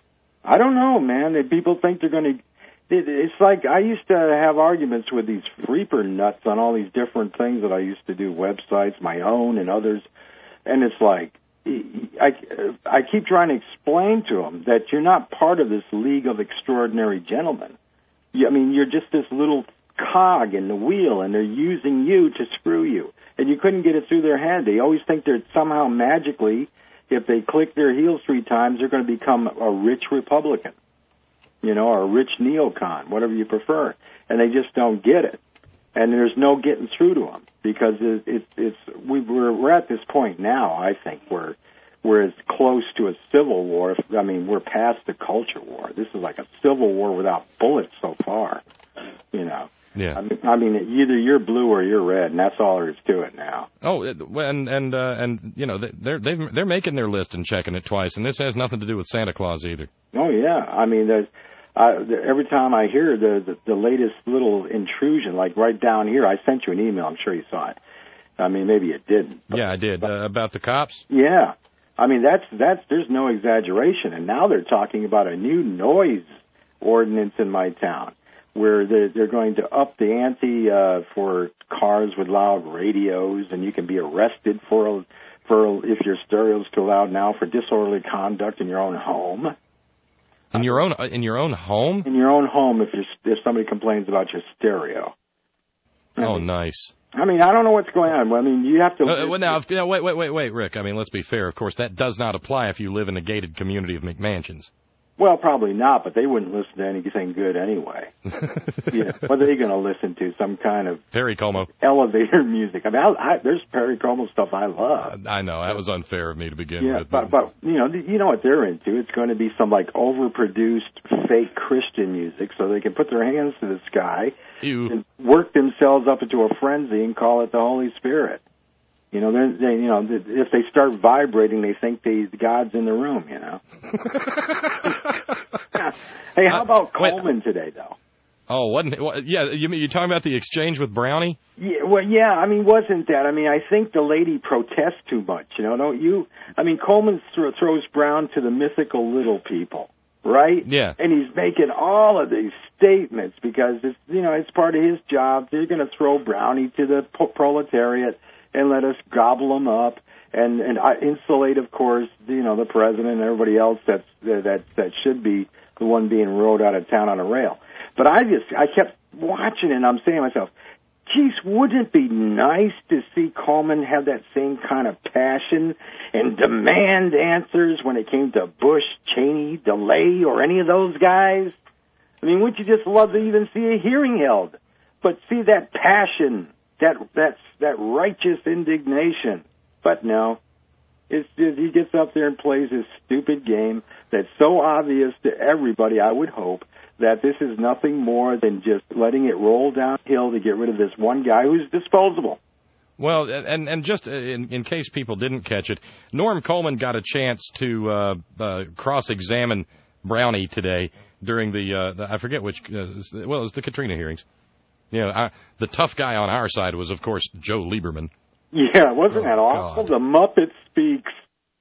I don't know, man. People think they're going to. It, it's like I used to have arguments with these freeper nuts on all these different things that I used to do, websites, my own and others, and it's like I I keep trying to explain to them that you're not part of this League of Extraordinary Gentlemen. I mean, you're just this little cog in the wheel, and they're using you to screw you. And you couldn't get it through their head. They always think they're somehow magically, if they click their heels three times, they're going to become a rich Republican, you know, or a rich neocon, whatever you prefer. And they just don't get it. And there's no getting through to them because it, it, it's we, we're we're at this point now. I think we're we're as close to a civil war. I mean, we're past the culture war. This is like a civil war without bullets so far, you know. Yeah. I mean, I mean, either you're blue or you're red, and that's all there is to it now. Oh, and and uh, and you know they're they're they're making their list and checking it twice, and this has nothing to do with Santa Claus either. Oh yeah, I mean, there's I, every time I hear the, the the latest little intrusion, like right down here, I sent you an email. I'm sure you saw it. I mean, maybe it didn't. But, yeah, I did. But, uh, about the cops? Yeah. I mean, that's that's there's no exaggeration. And now they're talking about a new noise ordinance in my town, where they're, they're going to up the ante uh, for cars with loud radios, and you can be arrested for for if your stereo's too loud now for disorderly conduct in your own home. In your own in your own home? In your own home, if you if somebody complains about your stereo. Oh, nice. I mean, I don't know what's going on. I mean, you have to... Uh, well, now, if, now, wait, wait, wait, wait, Rick. I mean, let's be fair. Of course, that does not apply if you live in a gated community of McMansions. Well, probably not, but they wouldn't listen to anything good anyway. You know, what are they going to listen to? Some kind of... Perry Como. Elevator music. I mean, I, I, there's Perry Como stuff I love. Uh, I know. That was unfair of me to begin yeah, with. But, but, you know, you know what they're into. It's going to be some, like, overproduced fake Christian music so they can put their hands to the sky Ew. and work themselves up into a frenzy and call it the Holy Spirit. You know, they, they, you know, if they start vibrating, they think they, God's in the room. You know. Hey, how about uh, Coleman wait. today, though? Oh, wasn't it? What, yeah, you you talking about the exchange with Brownie? Yeah, well, yeah. I mean, wasn't that? I mean, I think the lady protests too much. You know, don't you? I mean, Coleman th- throws Brown to the mythical little people, right? Yeah. And he's making all of these statements because it's, you know, it's part of his job. They're going to throw Brownie to the po- proletariat and let us gobble them up and and uh, insulate, of course, you know, the president and everybody else that's that that should be the one being rode out of town on a rail. But I just I kept watching it and I'm saying to myself, geez, wouldn't it be nice to see Coleman have that same kind of passion and demand answers when it came to Bush, Cheney, DeLay, or any of those guys? I mean, wouldn't you just love to even see a hearing held? But see that passion, that that's that righteous indignation. But no, it's just, he gets up there and plays this stupid game that's so obvious to everybody, I would hope, that this is nothing more than just letting it roll downhill to get rid of this one guy who's disposable. Well, and and just in, in case people didn't catch it, Norm Coleman got a chance to uh, uh, cross-examine Brownie today during the, uh, the I forget which, uh, well, it was the Katrina hearings. You know, I, the tough guy on our side was, of course, Joe Lieberman. Yeah, wasn't oh, that awful? God. The Muppet speaks.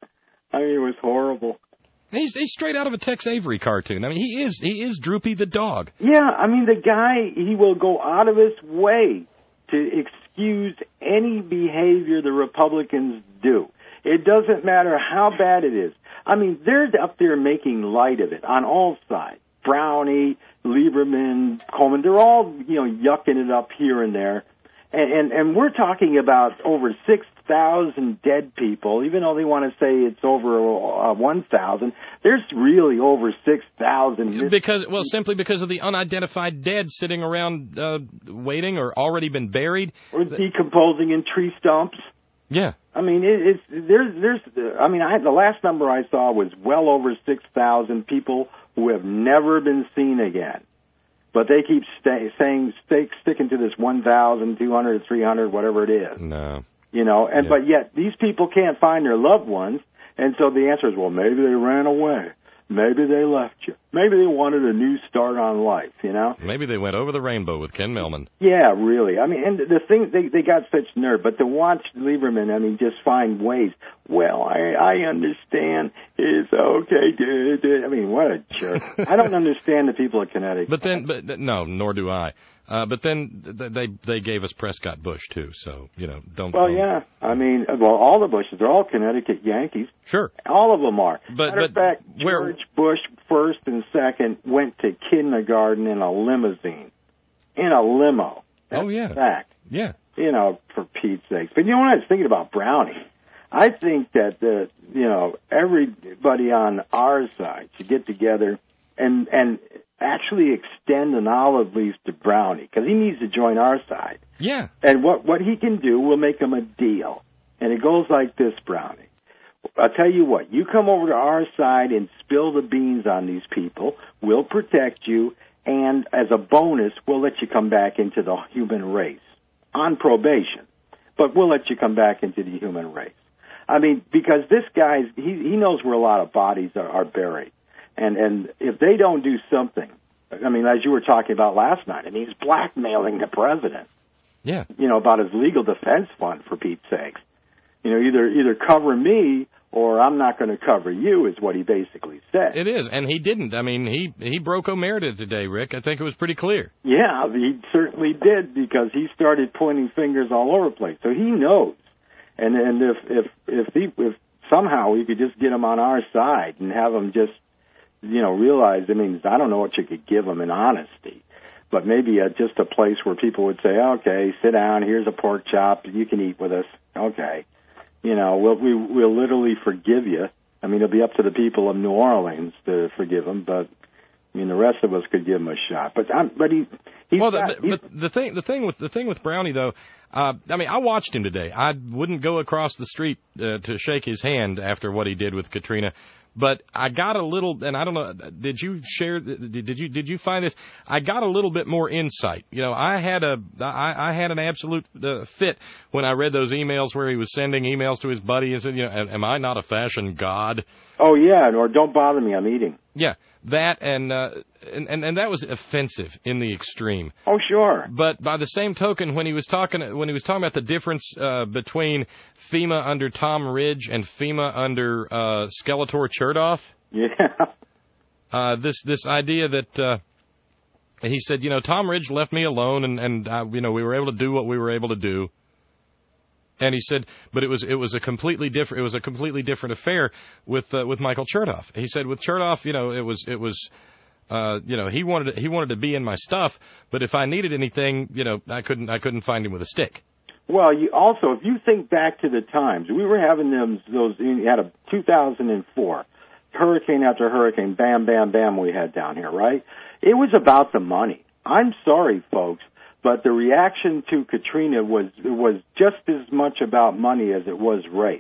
I mean, it was horrible. He's, he's straight out of a Tex Avery cartoon. I mean, he is he is Droopy the dog. Yeah, I mean, the guy, he will go out of his way to excuse any behavior the Republicans do. It doesn't matter how bad it is. I mean, they're up there making light of it on all sides. Brownie, Lieberman, Coleman, they're all, you know, yucking it up here and there. And, and, and we're talking about over six thousand dead people, even though they want to say it's over uh, one thousand. There's really over six thousand. Because, well, simply because of the unidentified dead sitting around uh, waiting or already been buried. Or decomposing in tree stumps. Yeah. I mean, it, it's there's there's. I mean, I, the last number I saw was well over six thousand people who have never been seen again. But they keep stay, saying stay, sticking to this one thousand, two hundred, three hundred, whatever it is. No. You know, and yeah. but yet these people can't find their loved ones, and so the answer is, well, maybe they ran away. Maybe they left you. Maybe they wanted a new start on life, you know? Maybe they went over the rainbow with Ken Millman. Yeah, really. I mean, and the thing, they they got such nerve, but to watch Lieberman, I mean, just find ways. Well, I I understand. It's okay, dude. I mean, what a jerk. I don't understand the people of Connecticut. But then, but no, nor do I. Uh, but then they they gave us Prescott Bush, too, so, you know, don't... Well, don't. yeah. I mean, well, all the Bushes, they're all Connecticut Yankees. Sure. All of them are. But, Matter of but fact, where... George Bush, first and second, went to kindergarten in a limousine. In a limo. That's oh, yeah. fact. Yeah. You know, for Pete's sake. But you know what I was thinking about Brownie? I think that, the, you know, everybody on our side should get together and and actually extend an olive leaf to Brownie, because he needs to join our side. Yeah. And what, what he can do, we'll make him a deal. And it goes like this, Brownie. I'll tell you what, you come over to our side and spill the beans on these people, we'll protect you, and as a bonus, we'll let you come back into the human race on probation. But we'll let you come back into the human race. I mean, because this guy's, he, he knows where a lot of bodies are, are buried. And and if they don't do something, I mean, as you were talking about last night, I mean, he's blackmailing the president. Yeah. You know, about his legal defense fund, for Pete's sakes. You know, either either cover me or or I'm not going to cover you, is what he basically said. It is, and he didn't. I mean, he he broke Omerta today, Rick. I think it was pretty clear. Yeah, he certainly did, because he started pointing fingers all over the place. So he knows. And and if if if, he, if somehow we could just get him on our side and have him just, you know, realize, I mean, I don't know what you could give him in honesty, but maybe a, just a place where people would say, okay, sit down, here's a pork chop, you can eat with us, okay. You know, we'll, we, we'll literally forgive you. I mean, it'll be up to the people of New Orleans to forgive him, but, I mean, the rest of us could give him a shot. But I'm, but he, he's well, got, the, but the thing, the thing with the thing with Brownie, though, uh, I mean, I watched him today. I wouldn't go across the street uh, to shake his hand after what he did with Katrina. But I got a little, and I don't know, did you share, did, did you did you find this? I got a little bit more insight. You know, I had a, I, I had an absolute uh, fit when I read those emails where he was sending emails to his buddy and said, you know, am I not a fashion god? Oh, yeah, or don't bother me, I'm eating. Yeah, that, and, uh, and, and, and that was offensive in the extreme. Oh, sure. But by the same token, when he was talking, when he was talking about the difference uh, between FEMA under Tom Ridge and FEMA under uh, Skeletor Chertoff, yeah, uh, this this idea that uh, he said, you know, Tom Ridge left me alone, and and uh, you know, we were able to do what we were able to do. And he said, but it was it was a completely different it was a completely different affair with uh, with Michael Chertoff. He said with Chertoff, you know, it was it was. Uh, you know, he wanted to, he wanted to be in my stuff, but if I needed anything, you know, I couldn't I couldn't find him with a stick. Well, you also, if you think back to the times, we were having them those. You had a two thousand four hurricane after hurricane, bam, bam, bam. We had down here, right? It was about the money. I'm sorry, folks, but the reaction to Katrina was was just as much about money as it was race.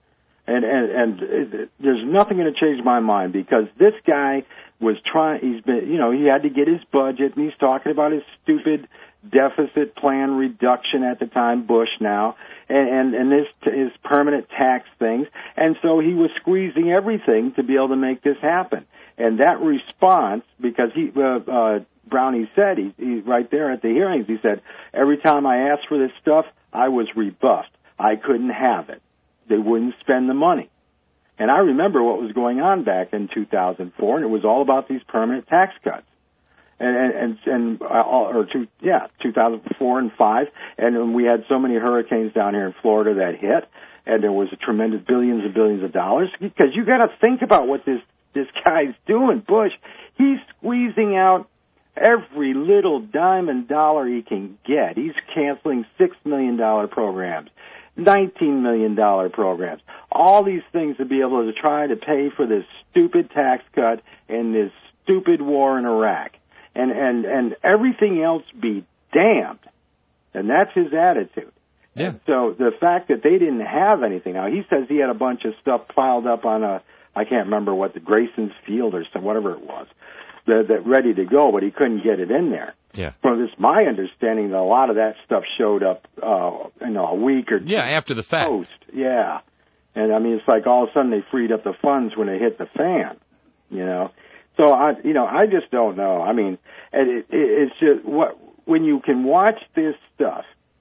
And and and it, there's nothing going to change my mind, because this guy was trying. He's been, you know, he had to get his budget, and he's talking about his stupid deficit plan reduction at the time, Bush now, and and, and his his permanent tax things, and so he was squeezing everything to be able to make this happen. And that response, because he uh, uh, Brownie said he, he right there at the hearings, he said every time I asked for this stuff, I was rebuffed. I couldn't have it. They wouldn't spend the money. And I remember what was going on back in two thousand four, and it was all about these permanent tax cuts. And, and, and, uh, or two, yeah, two thousand four and five, and we had so many hurricanes down here in Florida that hit, and there was a tremendous billions and billions of dollars, because you gotta think about what this, this guy's doing, Bush. He's squeezing out every little dime and dollar he can get. He's canceling six million dollar programs, nineteen million dollar programs, all these things to be able to try to pay for this stupid tax cut and this stupid war in Iraq. And, and, and everything else be damned. And that's his attitude. Yeah. And so the fact that they didn't have anything, now he says he had a bunch of stuff piled up on a, I can't remember what, the Grayson's Field or some, whatever it was, that, that ready to go, but he couldn't get it in there. Yeah. From this, my understanding that a lot of that stuff showed up, uh, you know, a week or two. Yeah, after the fact. Post. Yeah. And I mean, it's like all of a sudden they freed up the funds when it hit the fan, you know. So I, you know, I just don't know. I mean, it, it, it's just what when you can watch this stuff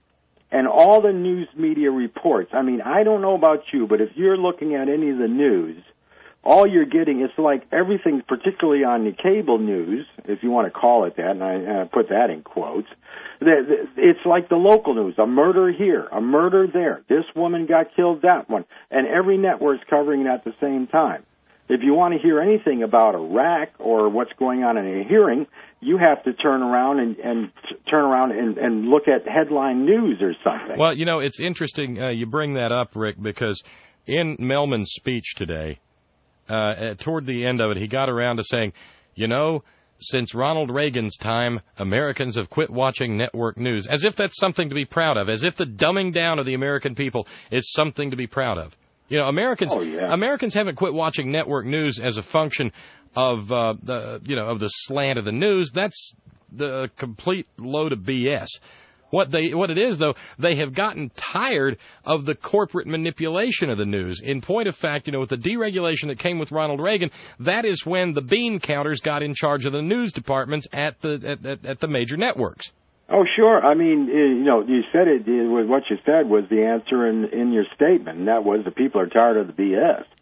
and all the news media reports. I mean, I don't know about you, but if you're looking at any of the news, all you're getting is like everything, particularly on the cable news, if you want to call it that, and I, and I put that in quotes. It's like the local news: a murder here, a murder there. This woman got killed, that one, and every network's covering it at the same time. If you want to hear anything about Iraq or what's going on in a hearing, you have to turn around and, and turn around and, and look at headline news or something. Well, you know, it's interesting uh, you bring that up, Rick, because in Melman's speech today, uh, toward the end of it, he got around to saying, you know, since Ronald Reagan's time, Americans have quit watching network news, as if that's something to be proud of, as if the dumbing down of the American people is something to be proud of. You know, Americans oh, yeah. Americans haven't quit watching network news as a function of uh, the you know of the slant of the news. That's the complete load of B S. What they what it is though, they have gotten tired of the corporate manipulation of the news. In point of fact, you know, with the deregulation that came with Ronald Reagan, that is when the bean counters got in charge of the news departments at the at, at, at the major networks. Oh, sure. I mean, you know, you said it, it was what you said was the answer in, in your statement, and that was the people are tired of the B S.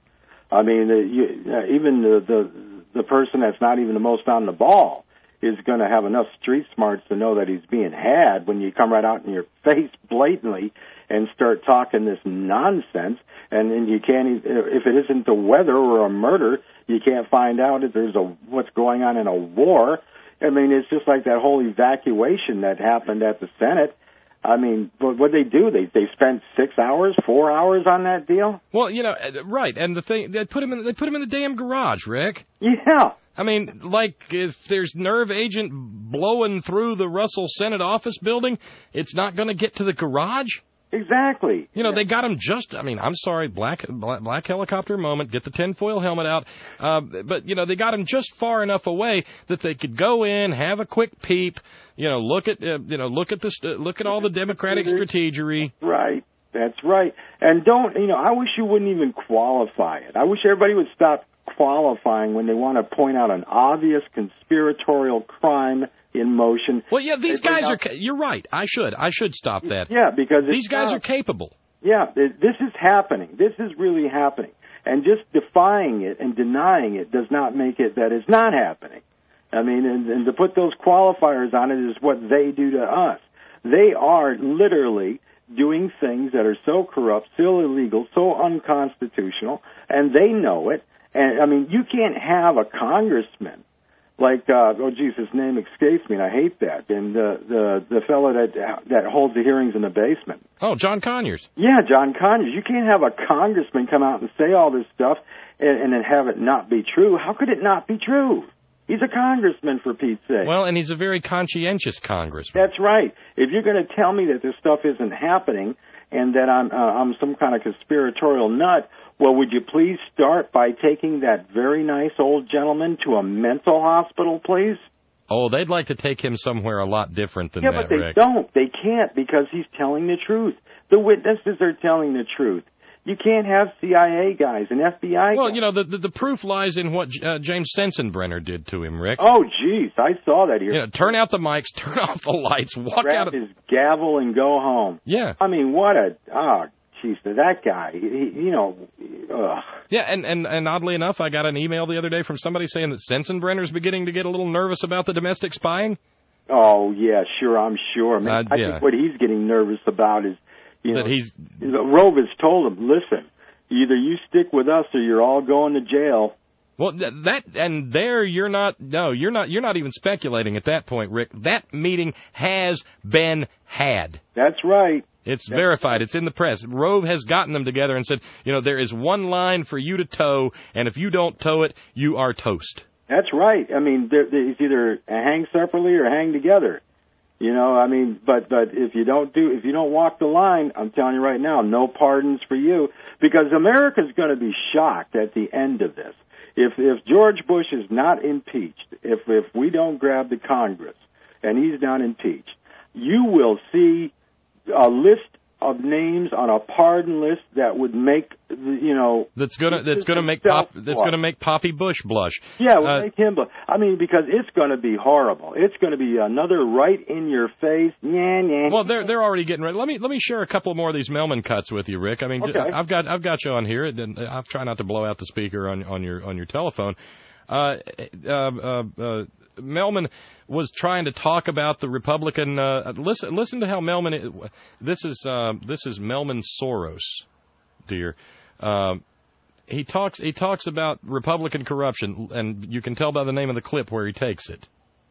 I mean, the, you, uh, even the, the the person that's not even the most on the ball is going to have enough street smarts to know that he's being had when you come right out in your face blatantly and start talking this nonsense. And then you can't, if it isn't the weather or a murder, you can't find out if there's a what's going on in a war. I mean, it's just like that whole evacuation that happened at the Senate. I mean, what they do? They they spent six hours, four hours on that deal. Well, you know, right? And the thing, they put him in, they put him in the damn garage, Rick. Yeah. I mean, like if there's nerve agent blowing through the Russell Senate office building, it's not going to get to the garage. Exactly. You know, yeah. They got him just, I mean, I'm sorry, black, black black helicopter moment, get the tinfoil helmet out. Uh, but, you know, they got him just far enough away that they could go in, have a quick peep, you know, look at, uh, you know, look at this, uh, look at all the Democratic strategery. Right. That's right. And don't, you know, I wish you wouldn't even qualify it. I wish everybody would stop qualifying when they want to point out an obvious conspiratorial crime in motion. Well, yeah, these guys are, you're right. I should. I should stop that. Yeah, because these guys not, are capable. Yeah, this is happening. This is really happening. And just defying it and denying it does not make it that it's not happening. I mean, and, and to put those qualifiers on it is what they do to us. They are literally doing things that are so corrupt, so illegal, so unconstitutional, and they know it. And, I mean, you can't have a congressman like, uh, oh, geez, his name escapes me, and I hate that. And the the the fellow that that holds the hearings in the basement. Oh, John Conyers. Yeah, John Conyers. You can't have a congressman come out and say all this stuff and, and then have it not be true. How could it not be true? He's a congressman, for Pete's sake. Well, and he's a very conscientious congressman. That's right. If you're going to tell me that this stuff isn't happening and that I'm uh, I'm some kind of conspiratorial nut, well, would you please start by taking that very nice old gentleman to a mental hospital, please? Oh, they'd like to take him somewhere a lot different than yeah, that, but they Rick. don't. They can't because he's telling the truth. The witnesses are telling the truth. You can't have C I A guys and F B I well, guys. you know, the, the the proof lies in what uh, James Sensenbrenner did to him, Rick. Oh, geez, I saw that here. You know, turn out the mics, turn off the lights, walk Grab out of... his gavel and go home. Yeah. I mean, what a... Oh, geez, that guy, he, you know... Ugh. Yeah, and, and, and oddly enough, I got an email the other day from somebody saying that Sensenbrenner's beginning to get a little nervous about the domestic spying. Oh, yeah, sure, I'm sure. I, mean, uh, I yeah. think what he's getting nervous about is... You that know, he's... Rove has told him, listen... Either you stick with us or you're all going to jail. Well, that and there you're not. No, you're not. You're not even speculating at that point, Rick. That meeting has been had. That's right. It's That's verified. right. It's in the press. Rove has gotten them together and said, you know, there is one line for you to toe, and if you don't toe it, you are toast. That's right. I mean, there, there, it's either hang separately or hang together. You know, I mean, but but if you don't do, if you don't walk the line, I'm telling you right now, no pardons for you, because America's going to be shocked at the end of this. If if George Bush is not impeached, if if we don't grab the Congress and he's not impeached, you will see a list of names on a pardon list that would make, you know, that's gonna that's gonna make Pop, that's gonna make Poppy Bush blush. Yeah, we'll uh, make him blush. I mean, because it's going to be horrible. It's going to be another right in your face. Nah, nah. Well, they're they're already getting ready. Let me let me share a couple more of these Melman cuts with you, Rick. I mean, okay. I've got I've got you on here, and I'll try not to blow out the speaker on on your on your telephone. Uh, uh, uh, uh, Melman was trying to talk about the Republican. Uh, listen, listen to how Melman. This is uh, this is Melman Soros, dear. Uh, he talks he talks about Republican corruption, and you can tell by the name of the clip where he takes it.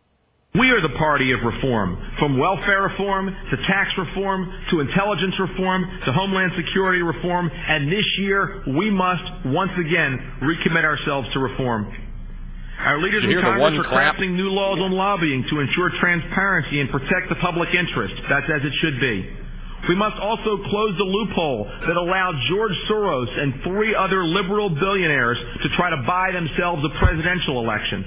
We are the party of reform, from welfare reform to tax reform to intelligence reform to homeland security reform, and this year we must once again recommit ourselves to reform. Our leaders in Congress are crafting new laws on lobbying to ensure transparency and protect the public interest. That's as it should be. We must also close the loophole that allowed George Soros and three other liberal billionaires to try to buy themselves a presidential election.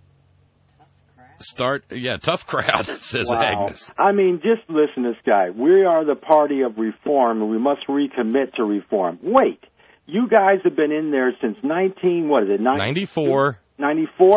Start, yeah, tough crowd, says wow. Agnes. I mean, just listen to this guy. We are the party of reform, and we must recommit to reform. Wait, you guys have been in there since nineteen, what is it, ninety-four. ninety-four?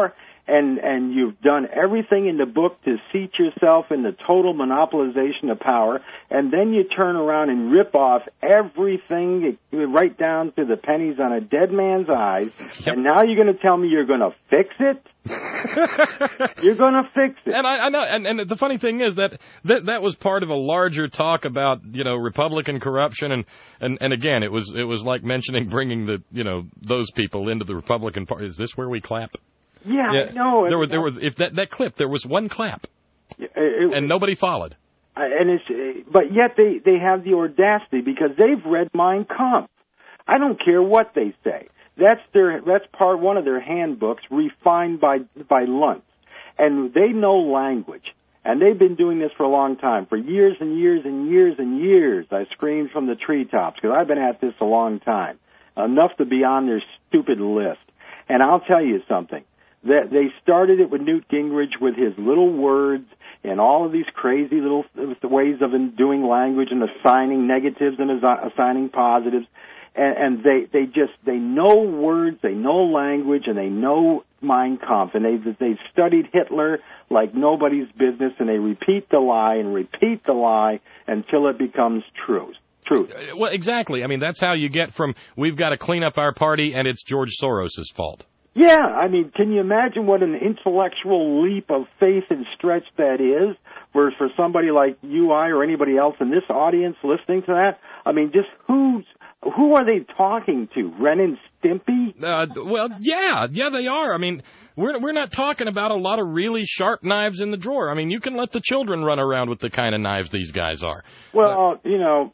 and and you've done everything in the book to seat yourself in the total monopolization of power, and then you turn around and rip off everything right down to the pennies on a dead man's eyes, yep. and now you're going to tell me you're going to fix it? You're going to fix it. And I, I know, and, and the funny thing is that, that that was part of a larger talk about, you know, Republican corruption, and, and, and again, it was it was like mentioning bringing the, you know, those people into the Republican Party. Is this where we clap? Yeah, yeah. no. There was there was if that that clip there was one clap, it, it, and nobody followed. And it's but yet they they have the audacity because they've read Mein Kampf. I don't care what they say. That's their that's part one of their handbooks refined by by Luntz, and they know language. And they've been doing this for a long time, for years and years and years and years. I screamed from the treetops because I've been at this a long time, enough to be on their stupid list. And I'll tell you something. That they started it with Newt Gingrich with his little words and all of these crazy little ways of doing language and assigning negatives and assigning positives. And, and they, they just, they know words, they know language, and they know Mein Kampf. And they, they've studied Hitler like nobody's business, and they repeat the lie and repeat the lie until it becomes true. Truth. Well, exactly. I mean, that's how you get from we've got to clean up our party and it's George Soros' fault. Yeah, I mean, can you imagine what an intellectual leap of faith and stretch that is for for somebody like you, I, or anybody else in this audience listening to that? I mean, just who's who are they talking to? Ren and Stimpy? Uh, well, yeah, yeah, they are. I mean, we're we're not talking about a lot of really sharp knives in the drawer. I mean, you can let the children run around with the kind of knives these guys are. Well, uh, you know.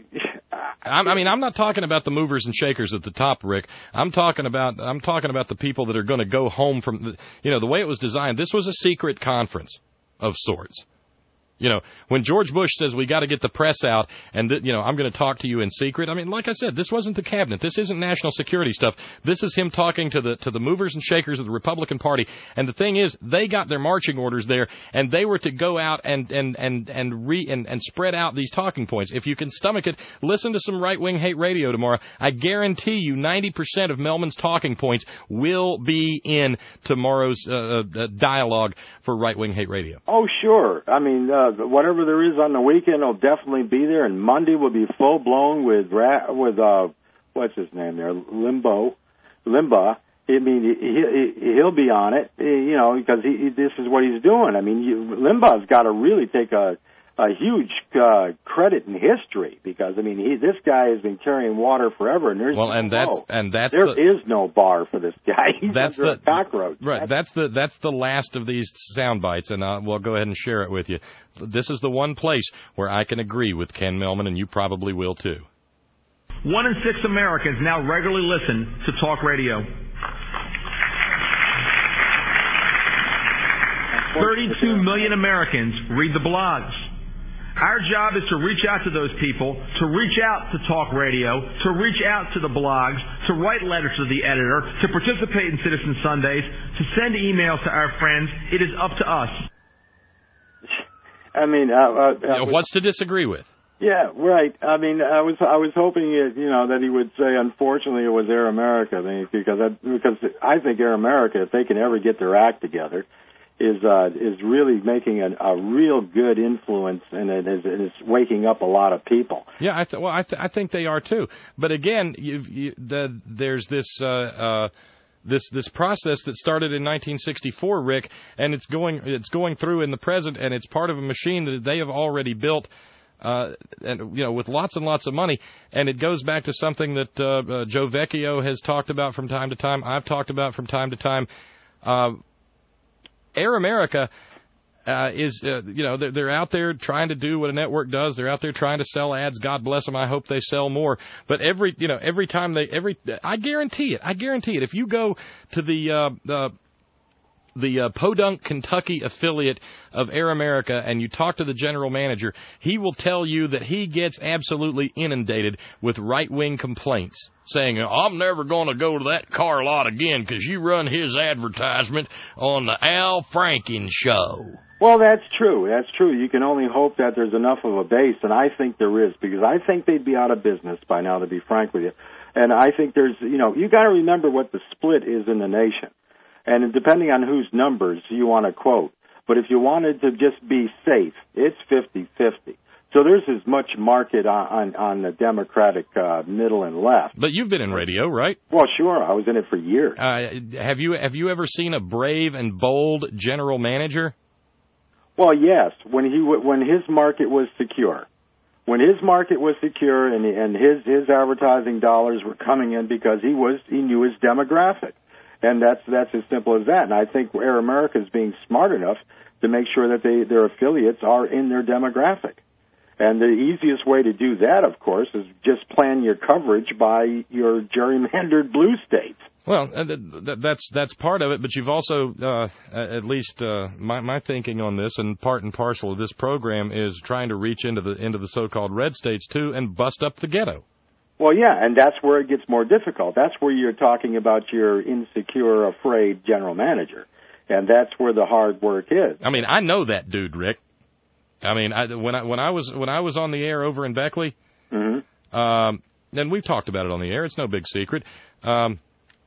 I mean, I'm not talking about the movers and shakers at the top, Rick. I'm talking about I'm talking about the people that are going to go home from the, you know, the way it was designed. This was a secret conference of sorts. You know, when George Bush says we got to get the press out and, th- you know, I'm going to talk to you in secret. I mean, like I said, this wasn't the cabinet. This isn't national security stuff. This is him talking to the to the movers and shakers of the Republican Party. And the thing is, they got their marching orders there, and they were to go out and and and and re and, and spread out these talking points. If you can stomach it, listen to some right-wing hate radio tomorrow. I guarantee you ninety percent of Melman's talking points will be in tomorrow's uh, uh, dialogue for right-wing hate radio. Oh, sure. I mean, uh, whatever there is on the weekend will definitely be there, and Monday will be full blown with Ra- with uh, what's his name there, Limbo, Limba. I mean, he, he'll be on it, you know, because he, this is what he's doing. I mean, you, Limbaug's got to really take a a huge uh, credit in history because I mean, he, this guy has been carrying water forever, and there's well, no and that's low. and that's there the, is no bar for this guy. He's that's under the a cockroach. Right. That's the that's the last of these sound bites, and uh, we'll go ahead and share it with you. This is the one place where I can agree with Ken Melman, and you probably will too. One in six Americans now regularly listen to talk radio. thirty-two million Americans read the blogs. Our job is to reach out to those people, to reach out to talk radio, to reach out to the blogs, to write letters to the editor, to participate in Citizen Sundays, to send emails to our friends. It is up to us. I mean, uh, uh, uh, what's to disagree with? Yeah, right. I mean, I was I was hoping it, you know that he would say, unfortunately, it was Air America, I mean, because I, because I think Air America, if they can ever get their act together, is uh, is really making a, a real good influence, and it is, it is waking up a lot of people. Yeah, I th- well, I, th- I think they are too. But again, you've, you, the, there's this uh, uh, this this process that started in nineteen sixty-four, Rick, and it's going it's going through in the present, and it's part of a machine that they have already built. Uh, and you know, with lots and lots of money, and it goes back to something that uh, uh, Joe Vecchio has talked about from time to time. I've talked about from time to time. Uh, Air America uh, is, uh, you know, they're, they're out there trying to do what a network does. They're out there trying to sell ads. God bless them. I hope they sell more. But every, you know, every time they, every, I guarantee it. I guarantee it. If you go to the uh, the the uh, Podunk, Kentucky affiliate of Air America, and you talk to the general manager, he will tell you that he gets absolutely inundated with right-wing complaints, saying, I'm never going to go to that car lot again because you run his advertisement on the Al Franken show. Well, that's true. That's true. You can only hope that there's enough of a base, and I think there is, because I think they'd be out of business by now, to be frank with you. And I think there's, you know, you got to remember what the split is in the nation. And depending on whose numbers you want to quote. But if you wanted to just be safe, it's fifty-fifty. So there's as much market on, on, on the Democratic uh, middle and left. But you've been in radio, right? Well, sure. I was in it for years. Uh, have you have you ever seen a brave and bold general manager? Well, yes. When he when his market was secure. When his market was secure and and his his advertising dollars were coming in because he was he knew his demographic. And that's that's as simple as that. And I think Air America is being smart enough to make sure that they their affiliates are in their demographic. And the easiest way to do that, of course, is just plan your coverage by your gerrymandered blue states. Well, uh, th- th- that's that's part of it, but you've also, uh, at least uh, my my thinking on this, and part and parcel of this program is trying to reach into the into the so-called red states too and bust up the ghetto. Well, yeah, and that's where it gets more difficult. That's where you're talking about your insecure, afraid general manager, and that's where the hard work is. I mean, I know that dude, Rick. I mean, I, when I when I was when I was on the air over in Beckley, mm-hmm. um, and we've talked about it on the air. It's no big secret. Um,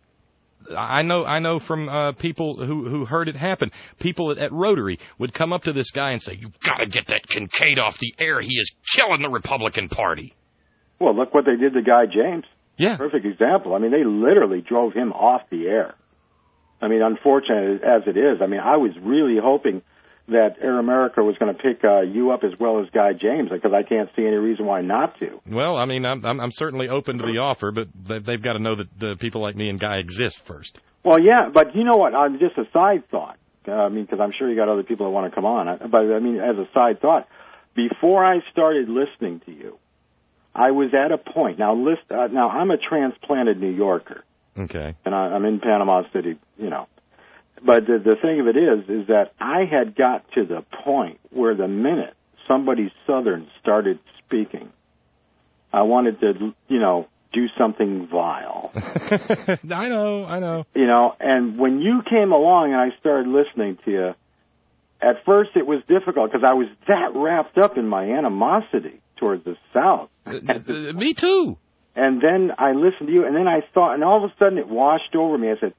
I know I know from uh, people who who heard it happen. People at, at Rotary would come up to this guy and say, "You've got to get that Kincaid off the air. He is killing the Republican Party." Well, look what they did to Guy James. Yeah. Perfect example. I mean, they literally drove him off the air. I mean, unfortunate as it is, I mean, I was really hoping that Air America was going to pick uh, you up as well as Guy James, because I can't see any reason why not to. Well, I mean, I'm I'm, I'm certainly open to the offer, but they've got to know that uh, people like me and Guy exist first. Well, yeah, but you know what? I'm just a side thought. Uh, I mean, because I'm sure you got other people that want to come on. But, I mean, as a side thought, before I started listening to you, I was at a point. Now, list, uh, now I'm a transplanted New Yorker. Okay. And I, I'm in Panama City, you know. But the, the thing of it is, is that I had got to the point where the minute somebody Southern started speaking, I wanted to, you know, do something vile. I know, I know. You know, and when you came along and I started listening to you, at first it was difficult because I was that wrapped up in my animosity towards the South. Uh, me too. And then I listened to you, and then I thought, and all of a sudden it washed over me. I said,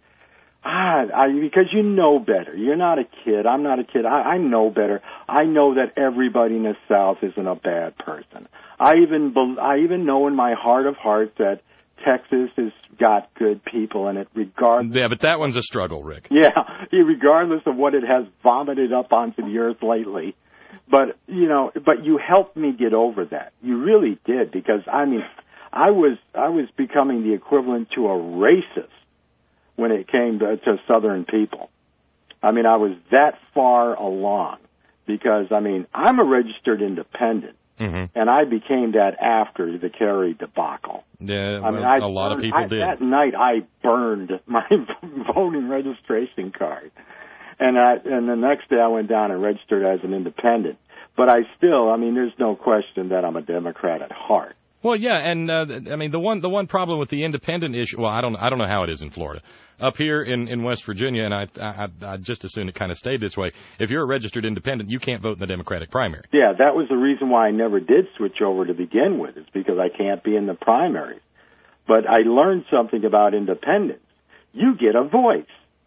ah, I, because you know better. You're not a kid. I'm not a kid. I, I know better. I know that everybody in the South isn't a bad person. I even, I even know in my heart of hearts that Texas has got good people in it, regardless. Yeah, but that one's a struggle, Rick. Yeah, regardless of what it has vomited up onto the earth lately. But, you know, but you helped me get over that. You really did, because, I mean, I was I was becoming the equivalent to a racist when it came to, to Southern people. I mean, I was that far along because, I mean, I'm a registered independent, mm-hmm. and I became that after the Kerry debacle. Yeah, I mean, well, I a lot burned, of people I, did. That night, I burned my voting registration card. And I, and the next day I went down and registered as an independent. But I still, I mean, there's no question that I'm a Democrat at heart. Well, yeah, and uh, I mean the one the one problem with the independent issue. Well, I don't I don't know how it is in Florida. Up here in, in West Virginia, and I I I just assume it kind of stayed this way. If you're a registered independent, you can't vote in the Democratic primary. Yeah, that was the reason why I never did switch over to begin with. Is because I can't be in the primaries. But I learned something about independence. You get a voice.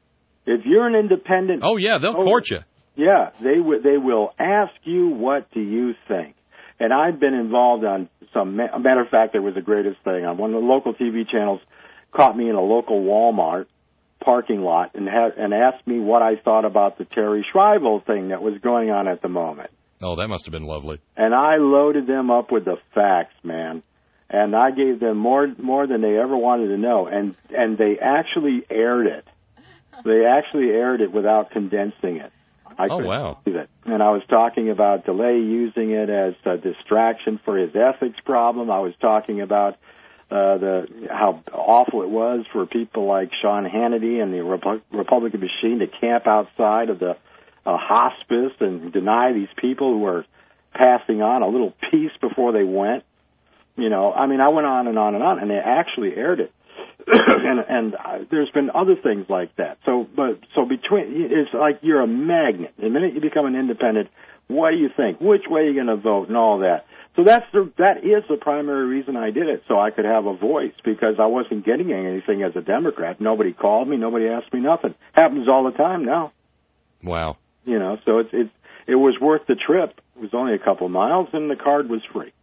If you're an independent, oh yeah, they'll oh, court you. Yeah, they w- they will ask you, what do you think? And I've been involved on some. Ma- matter of fact, there was the greatest thing on one of the local T V channels. Caught me in a local Walmart parking lot and ha- and asked me what I thought about the Terry Shriver thing that was going on at the moment. Oh, that must have been lovely. And I loaded them up with the facts, man. And I gave them more more than they ever wanted to know. And and they actually aired it. They actually aired it without condensing it. I oh, wow. believe it. And I was talking about DeLay using it as a distraction for his ethics problem. I was talking about uh, the how awful it was for people like Sean Hannity and the Repu- Republican machine to camp outside of the uh, hospice and deny these people who were passing on a little piece before they went. You know, I mean, I went on and on and on, and they actually aired it. and and uh, there's been other things like that. So, but so between, it's like you're a magnet. The minute you become an independent, what do you think? Which way are you going to vote, and all that. So that's the, that is the primary reason I did it, so I could have a voice, because I wasn't getting anything as a Democrat. Nobody called me, nobody asked me nothing. Happens all the time now. Wow. You know, so it's it's it was worth the trip. It was only a couple miles, and the card was free.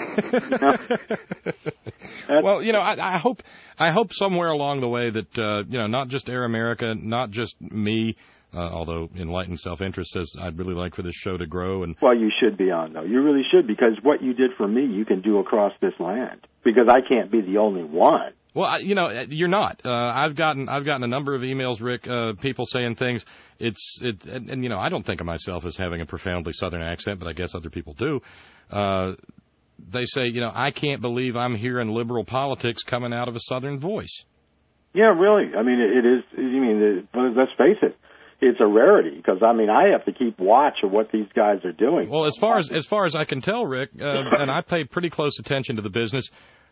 Well, you know, I, I hope I hope somewhere along the way that uh, you know, not just Air America, not just me, uh, although enlightened self-interest says I'd really like for this show to grow. And well, you should be on though. You really should, because what you did for me, you can do across this land. Because I can't be the only one. Well, I, you know, you're not. Uh, I've gotten I've gotten a number of emails, Rick, uh, people saying things. It's it, and, and you know, I don't think of myself as having a profoundly Southern accent, but I guess other people do. Uh, They say, you know, I can't believe I'm hearing liberal politics coming out of a Southern voice. Yeah, really. I mean, it is. You mean, let's face it, it's a rarity, because I mean, I have to keep watch of what these guys are doing. Well, as far as as far as I can tell, Rick, uh, and I pay pretty close attention to the business.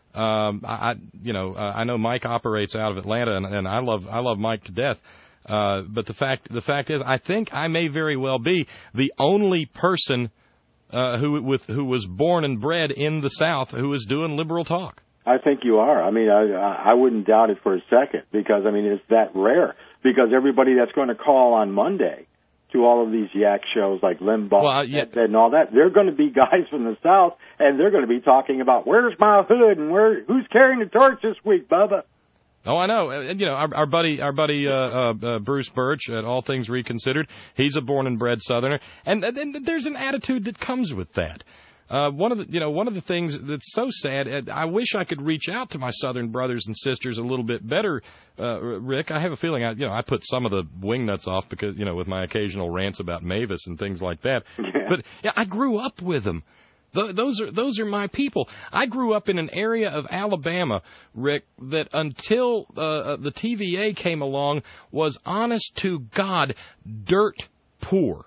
Um, I, you know, uh, I know Mike operates out of Atlanta, and, and I love I love Mike to death. Uh, but the fact the fact is, I think I may very well be the only person Uh, who with who was born and bred in the South who is doing liberal talk. I think you are. I mean, I I wouldn't doubt it for a second, because I mean, it's that rare. Because everybody that's going to call on Monday to all of these yak shows like Limbaugh well, uh, yeah. and, and all that, they're going to be guys from the South, and they're going to be talking about where's my hood and where who's carrying the torch this week, Bubba. Oh, I know. And, you know, our, our buddy, our buddy uh, uh, uh, Bruce Birch at All Things Reconsidered, he's a born and bred Southerner, and, and there's an attitude that comes with that. Uh, one of the, you know, one of the things that's so sad, I wish I could reach out to my Southern brothers and sisters a little bit better, uh, Rick. I have a feeling, I, you know, I put some of the wingnuts off because, you know, with my occasional rants about Mavis and things like that. Yeah. But yeah, I grew up with them. Those are those are my people. I grew up in an area of Alabama, Rick, that until uh, the T V A came along was honest to God dirt poor.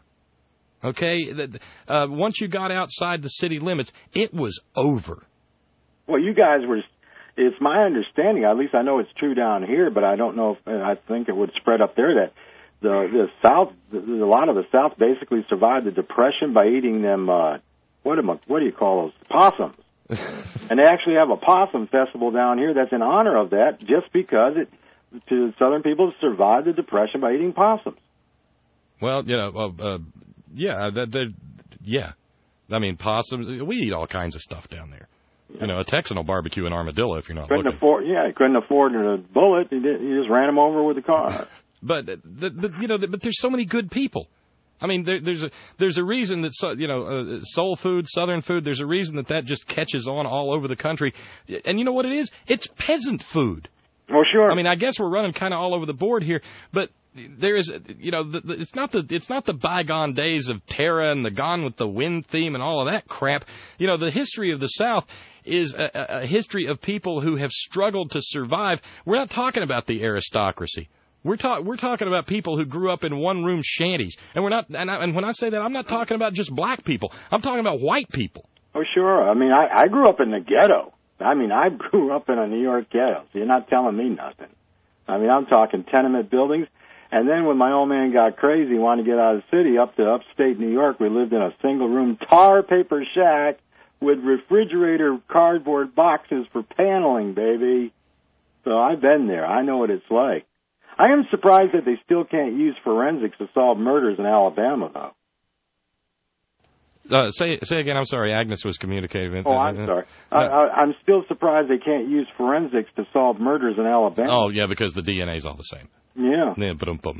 Okay, uh, once you got outside the city limits, it was over. Well, you guys were. It's my understanding, at least I know it's true down here, but I don't know if and I think it would spread up there that the the South, a lot of the South basically survived the Depression by eating them. Uh, What am I, what do you call those? Possums. And they actually have a possum festival down here that's in honor of that, just because it to Southern people survived the Depression by eating possums. Well, you know, uh, uh, yeah, that, yeah. I mean, possums. We eat all kinds of stuff down there. Yeah. You know, a Texan will barbecue an armadillo if you're not couldn't looking. Afford, yeah, he couldn't afford a bullet. He, did, he just ran him over with a car. But the, the, you know, the, but there's so many good people. I mean, there, there's a there's a reason that, you know, uh, soul food, Southern food, there's a reason that that just catches on all over the country. And you know what it is? It's peasant food. Oh, sure. I mean, I guess we're running kind of all over the board here, but there is, you know, the, the, it's not the it's not the bygone days of Terra and the Gone with the Wind theme and all of that crap. You know, the history of the South is a, a history of people who have struggled to survive. We're not talking about the aristocracy. We're talking we're talking about people who grew up in one-room shanties, and we're not. And, I, and when I say that, I'm not talking about just black people. I'm talking about white people. Oh, sure. I mean, I, I grew up in the ghetto. I mean, I grew up in a New York ghetto. So you're not telling me nothing. I mean, I'm talking tenement buildings. And then when my old man got crazy, wanted to get out of the city, up to upstate New York, we lived in a single-room tar paper shack with refrigerator cardboard boxes for paneling, baby. So I've been there. I know what it's like. I am surprised that they still can't use forensics to solve murders in Alabama, though. Uh, say say again. I'm sorry. Agnes was communicating. Oh, I'm sorry. Uh, I, I'm still surprised they can't use forensics to solve murders in Alabama. Oh, yeah, because the D N A is all the same. Yeah. Yeah, ba-dum-bum.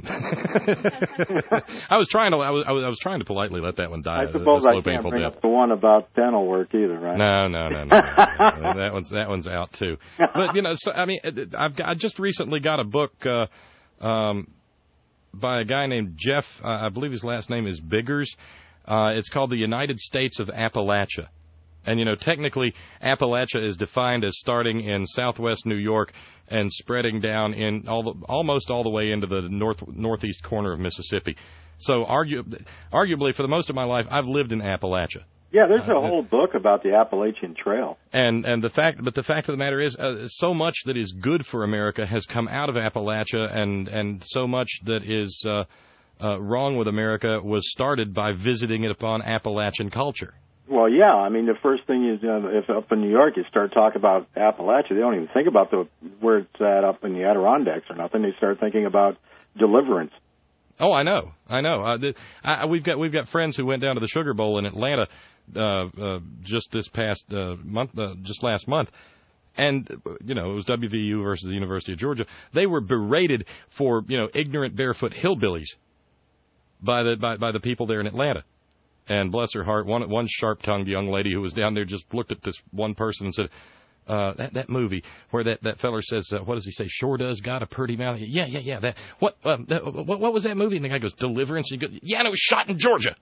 I was trying to I was, I was I was trying to politely let that one die. I suppose a, a slow, I can't bring death. up the one about dental work either, right? No, no, no, no. no, no. that one's that one's out too. But you know, so I mean, I've got, I just recently got a book uh, um, by a guy named Jeff. Uh, I believe his last name is Biggers. Uh, it's called The United States of Appalachia. And, you know, technically, Appalachia is defined as starting in southwest New York and spreading down in all the, almost all the way into the north northeast corner of Mississippi. So, argu- arguably, for the most of my life, I've lived in Appalachia. Yeah, there's a uh, whole book about the Appalachian Trail. And and the fact, but the fact of the matter is, uh, so much that is good for America has come out of Appalachia, and and so much that is uh, uh, wrong with America was started by visiting it upon Appalachian culture. Well, yeah. I mean, the first thing is, uh, if up in New York you start talking about Appalachia, they don't even think about the where it's at up in the Adirondacks or nothing. They start thinking about Deliverance. Oh, I know, I know. Uh, the, I, we've got we've got friends who went down to the Sugar Bowl in Atlanta uh, uh, just this past uh, month, uh, just last month, and you know it was W V U versus the University of Georgia. They were berated for you know ignorant barefoot hillbillies by the by, by the people there in Atlanta. And bless her heart, one one sharp-tongued young lady who was down there just looked at this one person and said, Uh, that that movie where that that feller says, uh, what does he say? Sure does got a pretty mouth. Yeah, yeah, yeah. That what um, that, what what was that movie? And the guy goes, Deliverance. And you go, yeah, and it was shot in Georgia.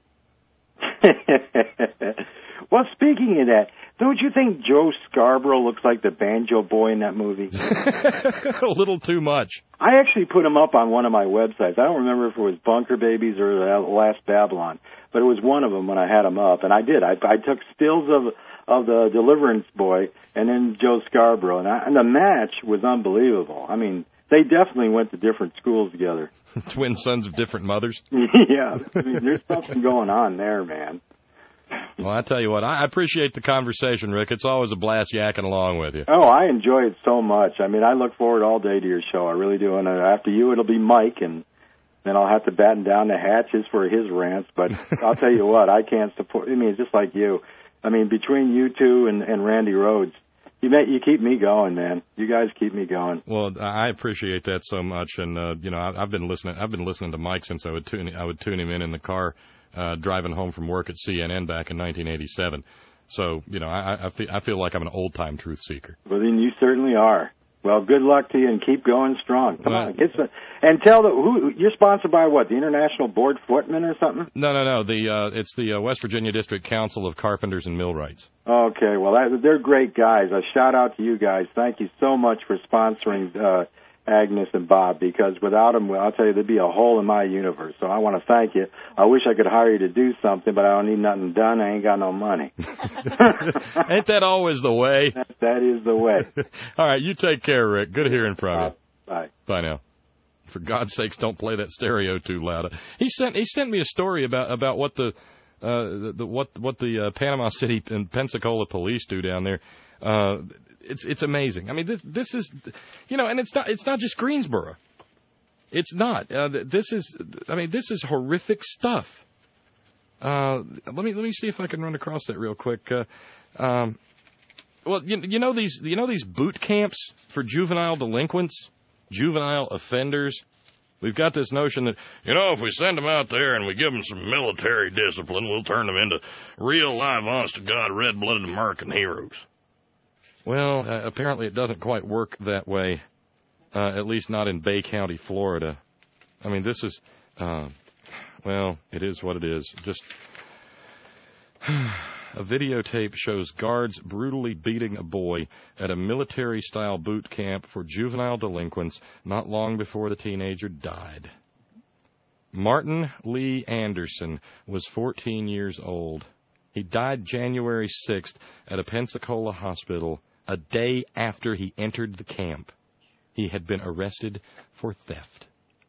Well, speaking of that, don't you think Joe Scarborough looks like the banjo boy in that movie? A little too much. I actually put him up on one of my websites. I don't remember if it was Bunker Babies or The Last Babylon, but it was one of them when I had him up, and I did. I, I took stills of of the Deliverance boy and then Joe Scarborough, and, I, and the match was unbelievable. I mean, they definitely went to different schools together. Twin sons of different mothers? Yeah. I mean, there's something going on there, man. Well, I tell you what, I appreciate the conversation, Rick. It's always a blast yakking along with you. Oh, I enjoy it so much. I mean, I look forward all day to your show. I really do. And after you, it'll be Mike, and then I'll have to batten down the hatches for his rants. But I'll tell you what, I can't support. I mean, it's just like you. I mean, between you two and, and Randy Rhodes, you may, you keep me going, man. You guys keep me going. Well, I appreciate that so much, and uh, you know, I, I've been listening. I've been listening to Mike since I would tune. I would tune him in in the car uh, driving home from work at C N N back in nineteen eighty-seven. So, you know, I, I feel I feel like I'm an old time truth seeker. Well, then you certainly are. Well, good luck to you, and keep going strong. Come on, get some, and tell the who you're sponsored by. What, the International Board Footmen or something? No, no, no. The uh, it's the uh, West Virginia District Council of Carpenters and Millwrights. Okay, well, that, they're great guys. A shout out to you guys. Thank you so much for sponsoring uh, Agnes and Bob, because without them, well, I'll tell you, there'd be a hole in my universe. So I want to thank you. I wish I could hire you to do something, but I don't need nothing done. I ain't got no money. Ain't that always the way? That, that is the way. All right, you take care, Rick. Good hearing from Bye. you. Bye. Bye now. For God's sakes, don't play that stereo too loud. He sent he sent me a story about about what the uh, the, the what what the uh, Panama City and Pensacola police do down there. Uh, it's it's amazing. I mean, this this is, you know, and it's not it's not just Greensboro. It's not. Uh, this is I mean, this is horrific stuff. Uh, let me let me see if I can run across that real quick. Uh, um, well, you, you know these you know these boot camps for juvenile delinquents, juvenile offenders. We've got this notion that, you know, if we send them out there and we give them some military discipline, we'll turn them into real, live, honest-to-God, red-blooded American heroes. Well, uh, apparently it doesn't quite work that way, uh, at least not in Bay County, Florida. I mean, this is, uh, well, it is what it is. Just a videotape shows guards brutally beating a boy at a military-style boot camp for juvenile delinquents not long before the teenager died. Martin Lee Anderson was fourteen years old. He died January sixth at a Pensacola hospital a day after he entered the camp. He had been arrested for theft.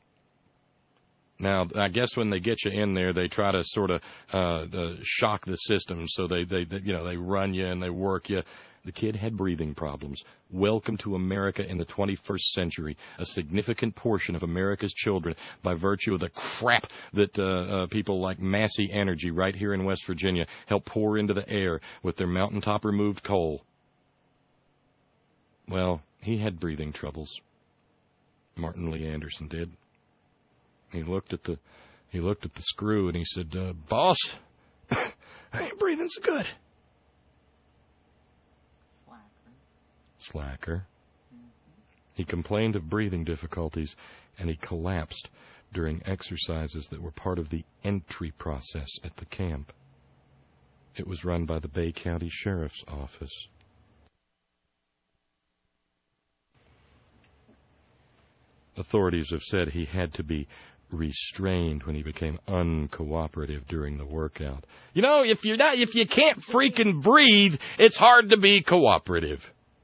Now, I guess when they get you in there, they try to sort of uh, uh, shock the system. So they, they, they, you know, they run you and they work you. The kid had breathing problems. Welcome to America in the twenty-first century. A significant portion of America's children, by virtue of the crap that uh, uh, people like Massey Energy right here in West Virginia help pour into the air with their mountaintop removed coal. Well, he had breathing troubles. Martin Lee Anderson did. He looked at the he looked at the screw and he said, uh, "Boss, I ain't breathing so good." Slacker. Mm-hmm. He complained of breathing difficulties, and he collapsed during exercises that were part of the entry process at the camp. It was run by the Bay County Sheriff's Office. Authorities have said he had to be restrained when he became uncooperative during the workout. You know, if you're not, if you can't freaking breathe, it's hard to be cooperative.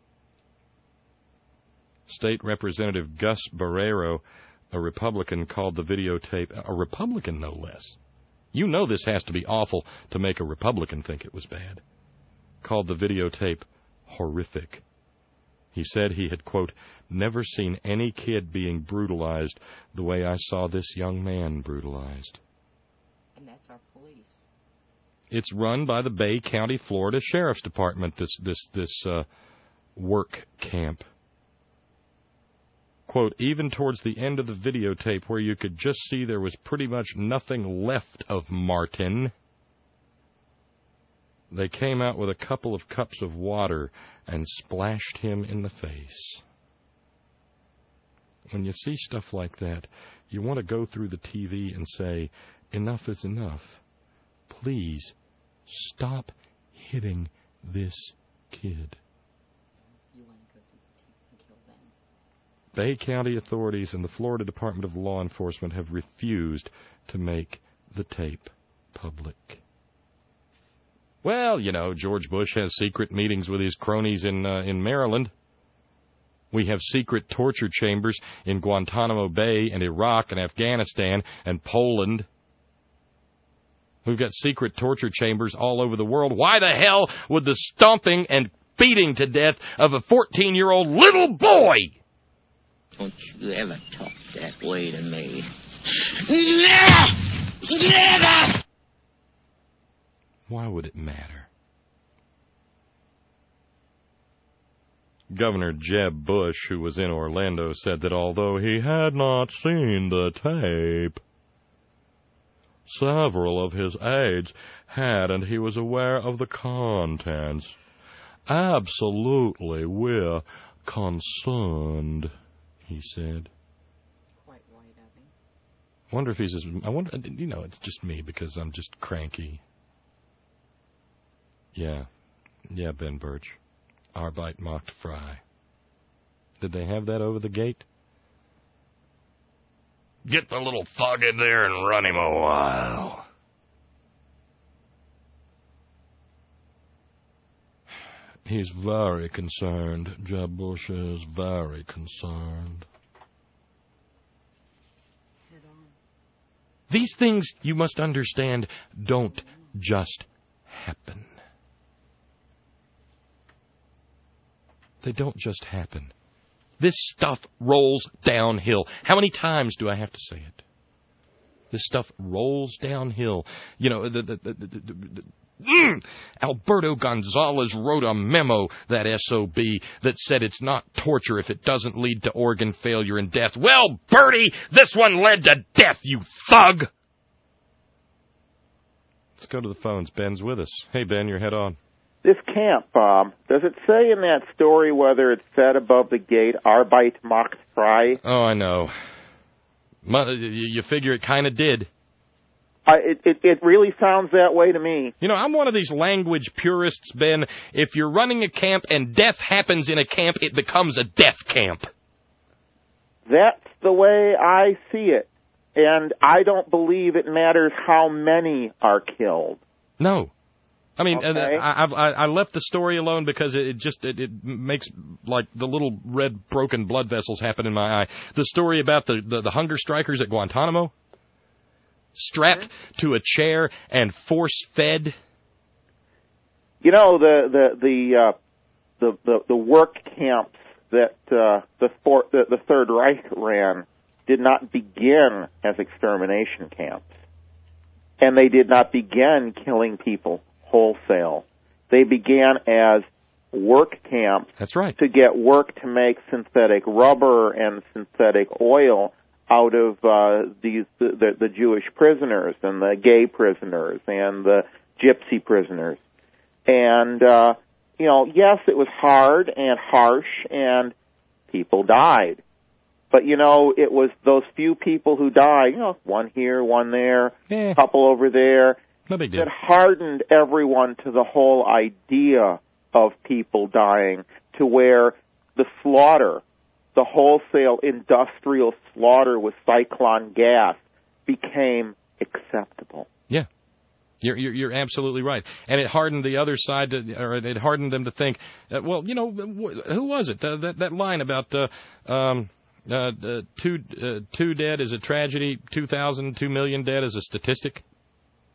State Representative Gus Barrero, a Republican, called the videotape, a Republican no less, You know this has to be awful to make a Republican think it was bad. Called the videotape horrific. He said he had, quote, never seen any kid being brutalized the way I saw this young man brutalized. And that's our police. It's run by the Bay County, Florida Sheriff's Department, this this this uh, work camp. Quote, even towards the end of the videotape where you could just see there was pretty much nothing left of Martin, they came out with a couple of cups of water and splashed him in the face. When you see stuff like that, you want to go through the T V and say, enough is enough. Please stop hitting this kid. Bay County authorities and the Florida Department of Law Enforcement have refused to make the tape public. Well, you know, George Bush has secret meetings with his cronies in uh, in Maryland. We have secret torture chambers in Guantanamo Bay and Iraq and Afghanistan and Poland. We've got secret torture chambers all over the world. Why the hell would the stomping and beating to death of a fourteen-year-old little boy? Don't you ever talk that way to me. Never! Never! Why would it matter? Governor Jeb Bush, who was in Orlando, said that although he had not seen the tape, several of his aides had, and he was aware of the contents. Absolutely, we're concerned, he said. Quite white of him. I wonder if he's as, I wonder, you know, it's just me because I'm just cranky. Yeah. Yeah, Ben Birch. Arbeit macht frei. Did they have that over the gate? Get the little thug in there and run him a while. He's very concerned. Jeb Bush is very concerned. These things, you must understand, don't just happen. They don't just happen. This stuff rolls downhill. How many times do I have to say it? This stuff rolls downhill. You know, the, the, the, the, the, the mm, Alberto Gonzalez wrote a memo, that S O B, that said it's not torture if it doesn't lead to organ failure and death. Well, Bertie, this one led to death, you thug! Let's go to the phones. Ben's with us. Hey, Ben, your head on. This camp, um, does it say in that story whether it said above the gate, Arbeit macht frei? Oh, I know. You figure it kind of did. I, it, it, it really sounds that way to me. You know, I'm one of these language purists, Ben. If you're running a camp and death happens in a camp, it becomes a death camp. That's the way I see it. And I don't believe it matters how many are killed. No. I mean, okay. I, I've, I left the story alone because it just it, it makes, like, the little red broken blood vessels happen in my eye. The story about the, the, the hunger strikers at Guantanamo, strapped mm-hmm. to a chair and force-fed. You know, the the the uh, the, the the work camps that uh, the, for, the the Third Reich ran did not begin as extermination camps, and they did not begin killing people wholesale. They began as work camps. That's right. To get work to make synthetic rubber and synthetic oil out of uh, these the, the, the Jewish prisoners and the gay prisoners and the gypsy prisoners. And uh, you know, yes, it was hard and harsh, and people died. But, you know, it was those few people who died, you know, one here, one there, a eh. couple over there, no big deal. That hardened everyone to the whole idea of people dying, to where the slaughter, the wholesale industrial slaughter with cyclone gas became acceptable. Yeah. You're, you're, you're absolutely right. And it hardened the other side, to, or it hardened them to think, uh, well, you know, who was it? Uh, that, that line about uh, um, uh, uh, two, uh, two dead is a tragedy, two thousand, two million dead is a statistic.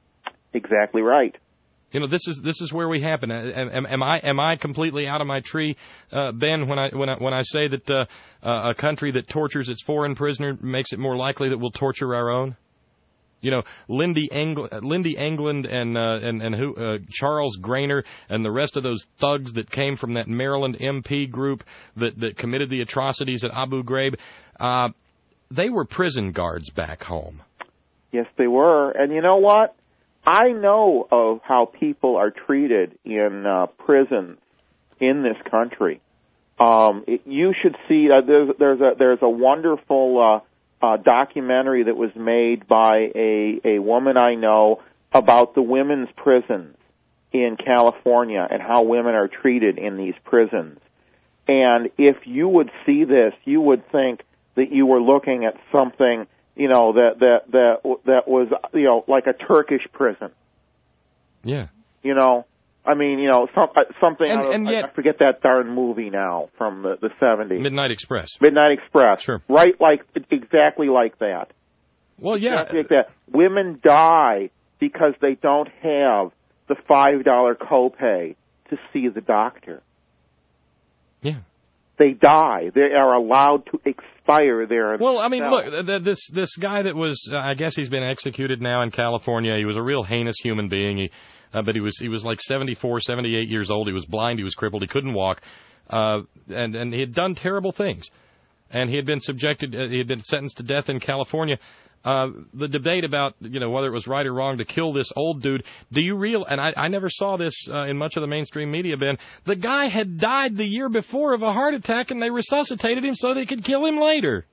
Exactly right. You know, this is this is where we happen. Am, am I am I completely out of my tree, uh, Ben, when I when I when I say that uh, uh, a country that tortures its foreign prisoner makes it more likely that we'll torture our own? You know, Lindy Engl- Lindy England and uh, and and who uh, Charles Grainer and the rest of those thugs that came from that Maryland M P group that that committed the atrocities at Abu Ghraib, uh, they were prison guards back home. Yes, they were. And you know what? I know of how people are treated in uh, prisons in this country. Um, it, you should see. Uh, there's, there's a there's a wonderful uh, uh, documentary that was made by a a woman I know about the women's prisons in California and how women are treated in these prisons. And if you would see this, you would think that you were looking at something, you know, that that that that was, you know, like a Turkish prison. Yeah. You know, I mean, you know, some, something. And, out of, and yet, I forget that darn movie now from the, the seventies. Midnight Express. Midnight Express. Sure. Right, like exactly like that. Well, yeah. Exactly like that. Women die because they don't have the five dollar copay to see the doctor. Yeah. They die. They are allowed to expire there. Well, I mean, look, th- this this guy that was, uh, I guess he's been executed now in California. He was a real heinous human being. He, uh, but he was he was like seventy-four, seventy-eight years old. He was blind. He was crippled. He couldn't walk, uh, and and he had done terrible things. And he had been subjected. Uh, he had been sentenced to death in California. Uh, the debate about, you know, whether it was right or wrong to kill this old dude. Do you real? And I, I never saw this uh, in much of the mainstream media, Ben. The guy had died the year before of a heart attack, and they resuscitated him so they could kill him later.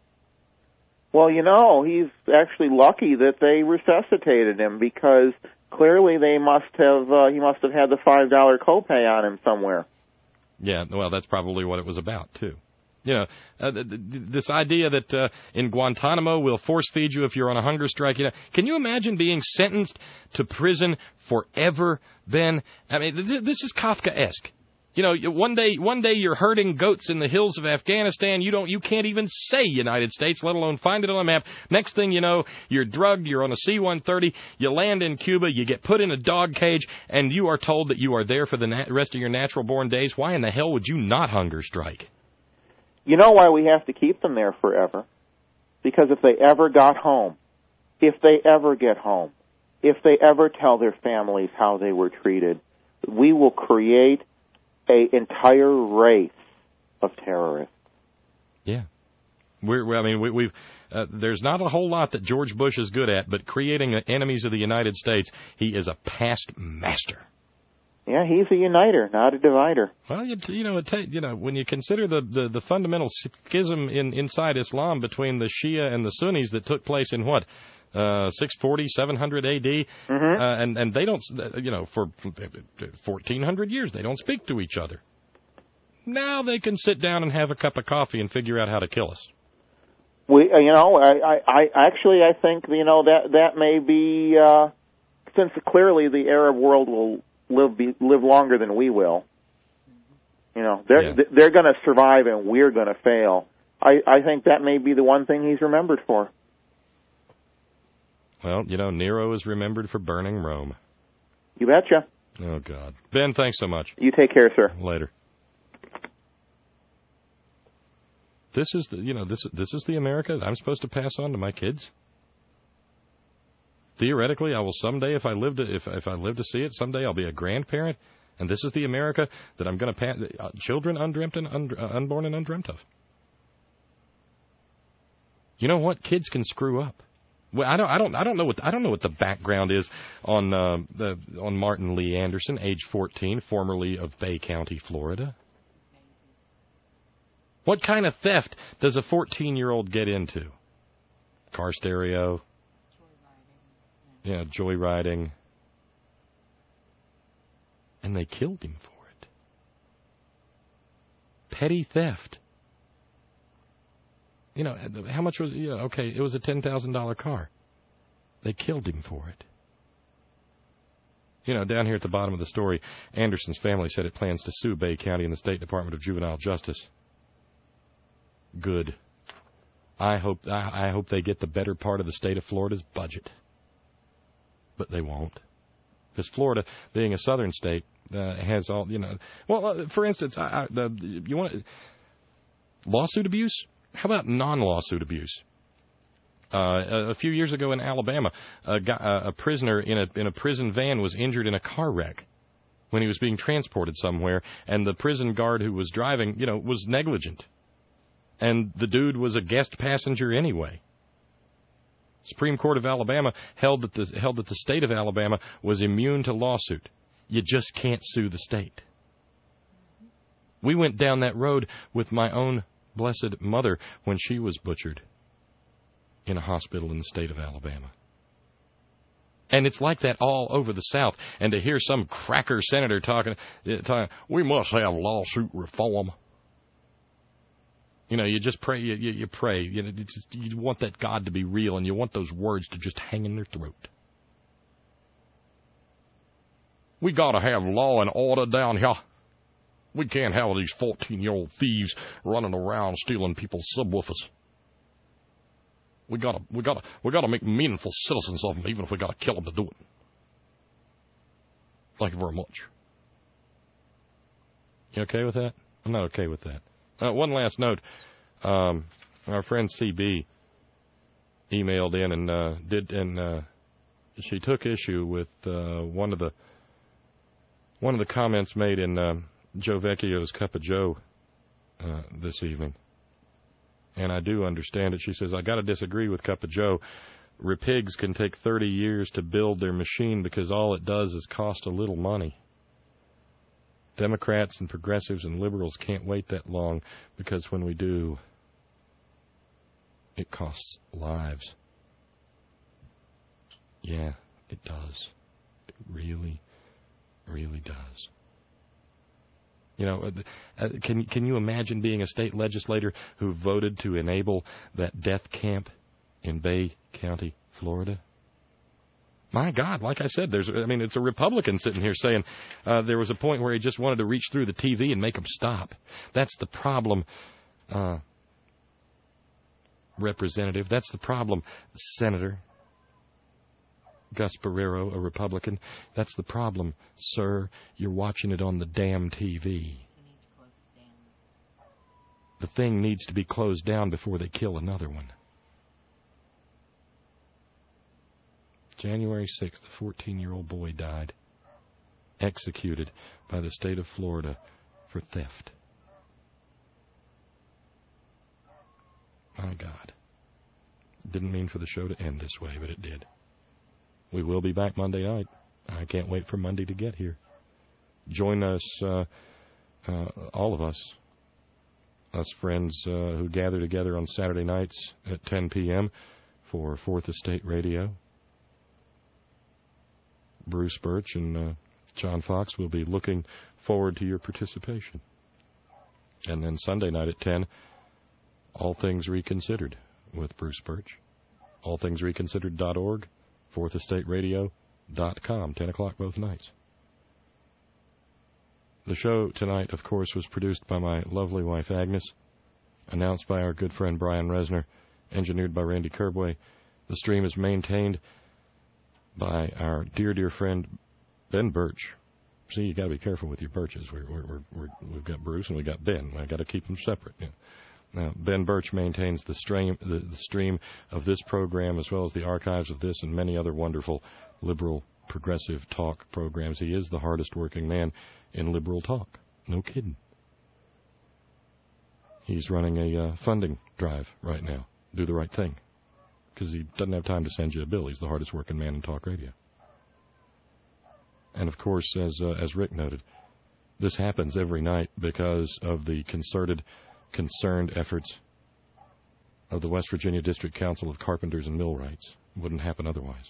Well, you know, he's actually lucky that they resuscitated him, because clearly they must have. Uh, he must have had the five dollar copay on him somewhere. Yeah, well, that's probably what it was about too. You know, uh, th- th- this idea that uh, in Guantanamo we'll force feed you if you're on a hunger strike. You know, can you imagine being sentenced to prison forever, Ben? I mean, th- this is Kafkaesque. You know, one day, one day you're herding goats in the hills of Afghanistan. You don't, you can't even say United States, let alone find it on a map. Next thing you know, you're drugged. You're on a C one thirty. You land in Cuba. You get put in a dog cage, and you are told that you are there for the na- rest of your natural-born days. Why in the hell would you not hunger strike? You know why we have to keep them there forever? Because if they ever got home, if they ever get home, if they ever tell their families how they were treated, we will create an entire race of terrorists. Yeah. We're, I mean, we, we've uh, there's not a whole lot that George Bush is good at, but creating enemies of the United States, he is a past master. Yeah, he's a uniter, not a divider. Well, you, you know, it ta- you know, when you consider the, the, the fundamental schism in inside Islam between the Shia and the Sunnis that took place in what, uh, six forty, seven hundred A D, mm-hmm. uh, and and they don't, you know, for fourteen hundred years they don't speak to each other. Now they can sit down and have a cup of coffee and figure out how to kill us. We, uh, you know, I, I, I actually I think you know that that may be uh, since clearly the Arab world will live be, live longer than we will. You know, they're yeah. they're going to survive and we're going to fail. I, I think that may be the one thing he's remembered for. Well, you know, Nero is remembered for burning Rome. You betcha. Oh God, Ben, thanks so much. You take care, sir. Later. This is the you know this this is the America I'm supposed to pass on to my kids. Theoretically, I will someday, if I live to if if I live to see it, someday I'll be a grandparent, and this is the America that I'm going to pass uh, children undreamt and un, uh, unborn and undreamt of. You know what? Kids can screw up. Well, I don't I don't I don't know what I don't know what the background is on uh, the on Martin Lee Anderson, age fourteen, formerly of Bay County, Florida. What kind of theft does a fourteen-year-old get into? Car stereo. Yeah, joyriding. And they killed him for it. Petty theft. You know, how much was, you know, okay, it was a ten thousand dollars car. They killed him for it. You know, down here at the bottom of the story, Anderson's family said it plans to sue Bay County and the State Department of Juvenile Justice. Good. I hope, I, I hope they get the better part of the state of Florida's budget. But they won't. Because Florida, being a southern state, uh, has all, you know. Well, uh, for instance, I, I, uh, you want lawsuit abuse? How about non-lawsuit abuse? Uh, a, a few years ago in Alabama, a, guy, a prisoner in a in a prison van was injured in a car wreck when he was being transported somewhere, and the prison guard who was driving, you know, was negligent. And the dude was a guest passenger anyway. Supreme Court of Alabama held that the held that the state of Alabama was immune to lawsuit. You just can't sue the state. We went down that road with my own blessed mother when she was butchered in a hospital in the state of Alabama. And it's like that all over the South. And to hear some cracker senator talking, talking we must have lawsuit reform. You know, you just pray, you, you, you pray. You, know, just, you want that God to be real, and you want those words to just hang in their throat. We got to have law and order down here. We can't have these fourteen-year-old thieves running around stealing people's subwoofers. We gotta, we gotta, we gotta make meaningful citizens of them, even if we gotta kill them to do it. Thank you very much. You okay with that? I'm not okay with that. Uh, one last note. Um, our friend C B emailed in and uh, did, and uh, she took issue with uh, one of the one of the comments made in uh, Joe Vecchio's Cup of Joe uh, this evening. And I do understand it. She says, I got to disagree with Cup of Joe. Repigs can take thirty years to build their machine because all it does is cost a little money. Democrats and progressives and liberals can't wait that long because when we do, it costs lives. Yeah, it does. It really, really does. You know, uh, can can you imagine being a state legislator who voted to enable that death camp in Bay County, Florida? My God, like I said, there's, I mean, it's a Republican sitting here saying uh, there was a point where he just wanted to reach through the T V and make them stop. That's the problem, uh, Representative. That's the problem, Senator Gus Barrero, a Republican. That's the problem, sir. You're watching it on the damn T V. The thing needs to be closed down before they kill another one. January sixth, a fourteen-year-old boy died, executed by the state of Florida for theft. My God. Didn't mean for the show to end this way, but it did. We will be back Monday night. I can't wait for Monday to get here. Join us, uh, uh, all of us, us friends uh, who gather together on Saturday nights at ten p.m. for Fourth Estate Radio. Bruce Birch and uh, John Fox will be looking forward to your participation. And then Sunday night at ten, All Things Reconsidered with Bruce Birch. all things reconsidered dot org, fourth estate radio dot com, ten o'clock both nights. The show tonight, of course, was produced by my lovely wife Agnes, announced by our good friend Brian Resner, engineered by Randy Kerbway. The stream is maintained by our dear, dear friend Ben Birch. See, you got to be careful with your Birches. We're, we're, we're, we've got Bruce and we got Ben. I got to keep them separate. Yeah. Now, Ben Birch maintains the stream, the, the stream of this program, as well as the archives of this and many other wonderful liberal, progressive talk programs. He is the hardest working man in liberal talk. No kidding. He's running a uh, funding drive right now. Do the right thing. Because he doesn't have time to send you a bill. He's the hardest working man in talk radio. And, of course, as uh, as Rick noted, this happens every night because of the concerted, concerned efforts of the West Virginia District Council of Carpenters and Millwrights. It wouldn't happen otherwise.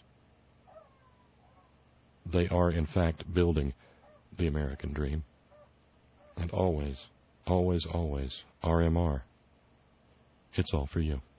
They are, in fact, building the American dream. And always, always, always, R M R. It's all for you.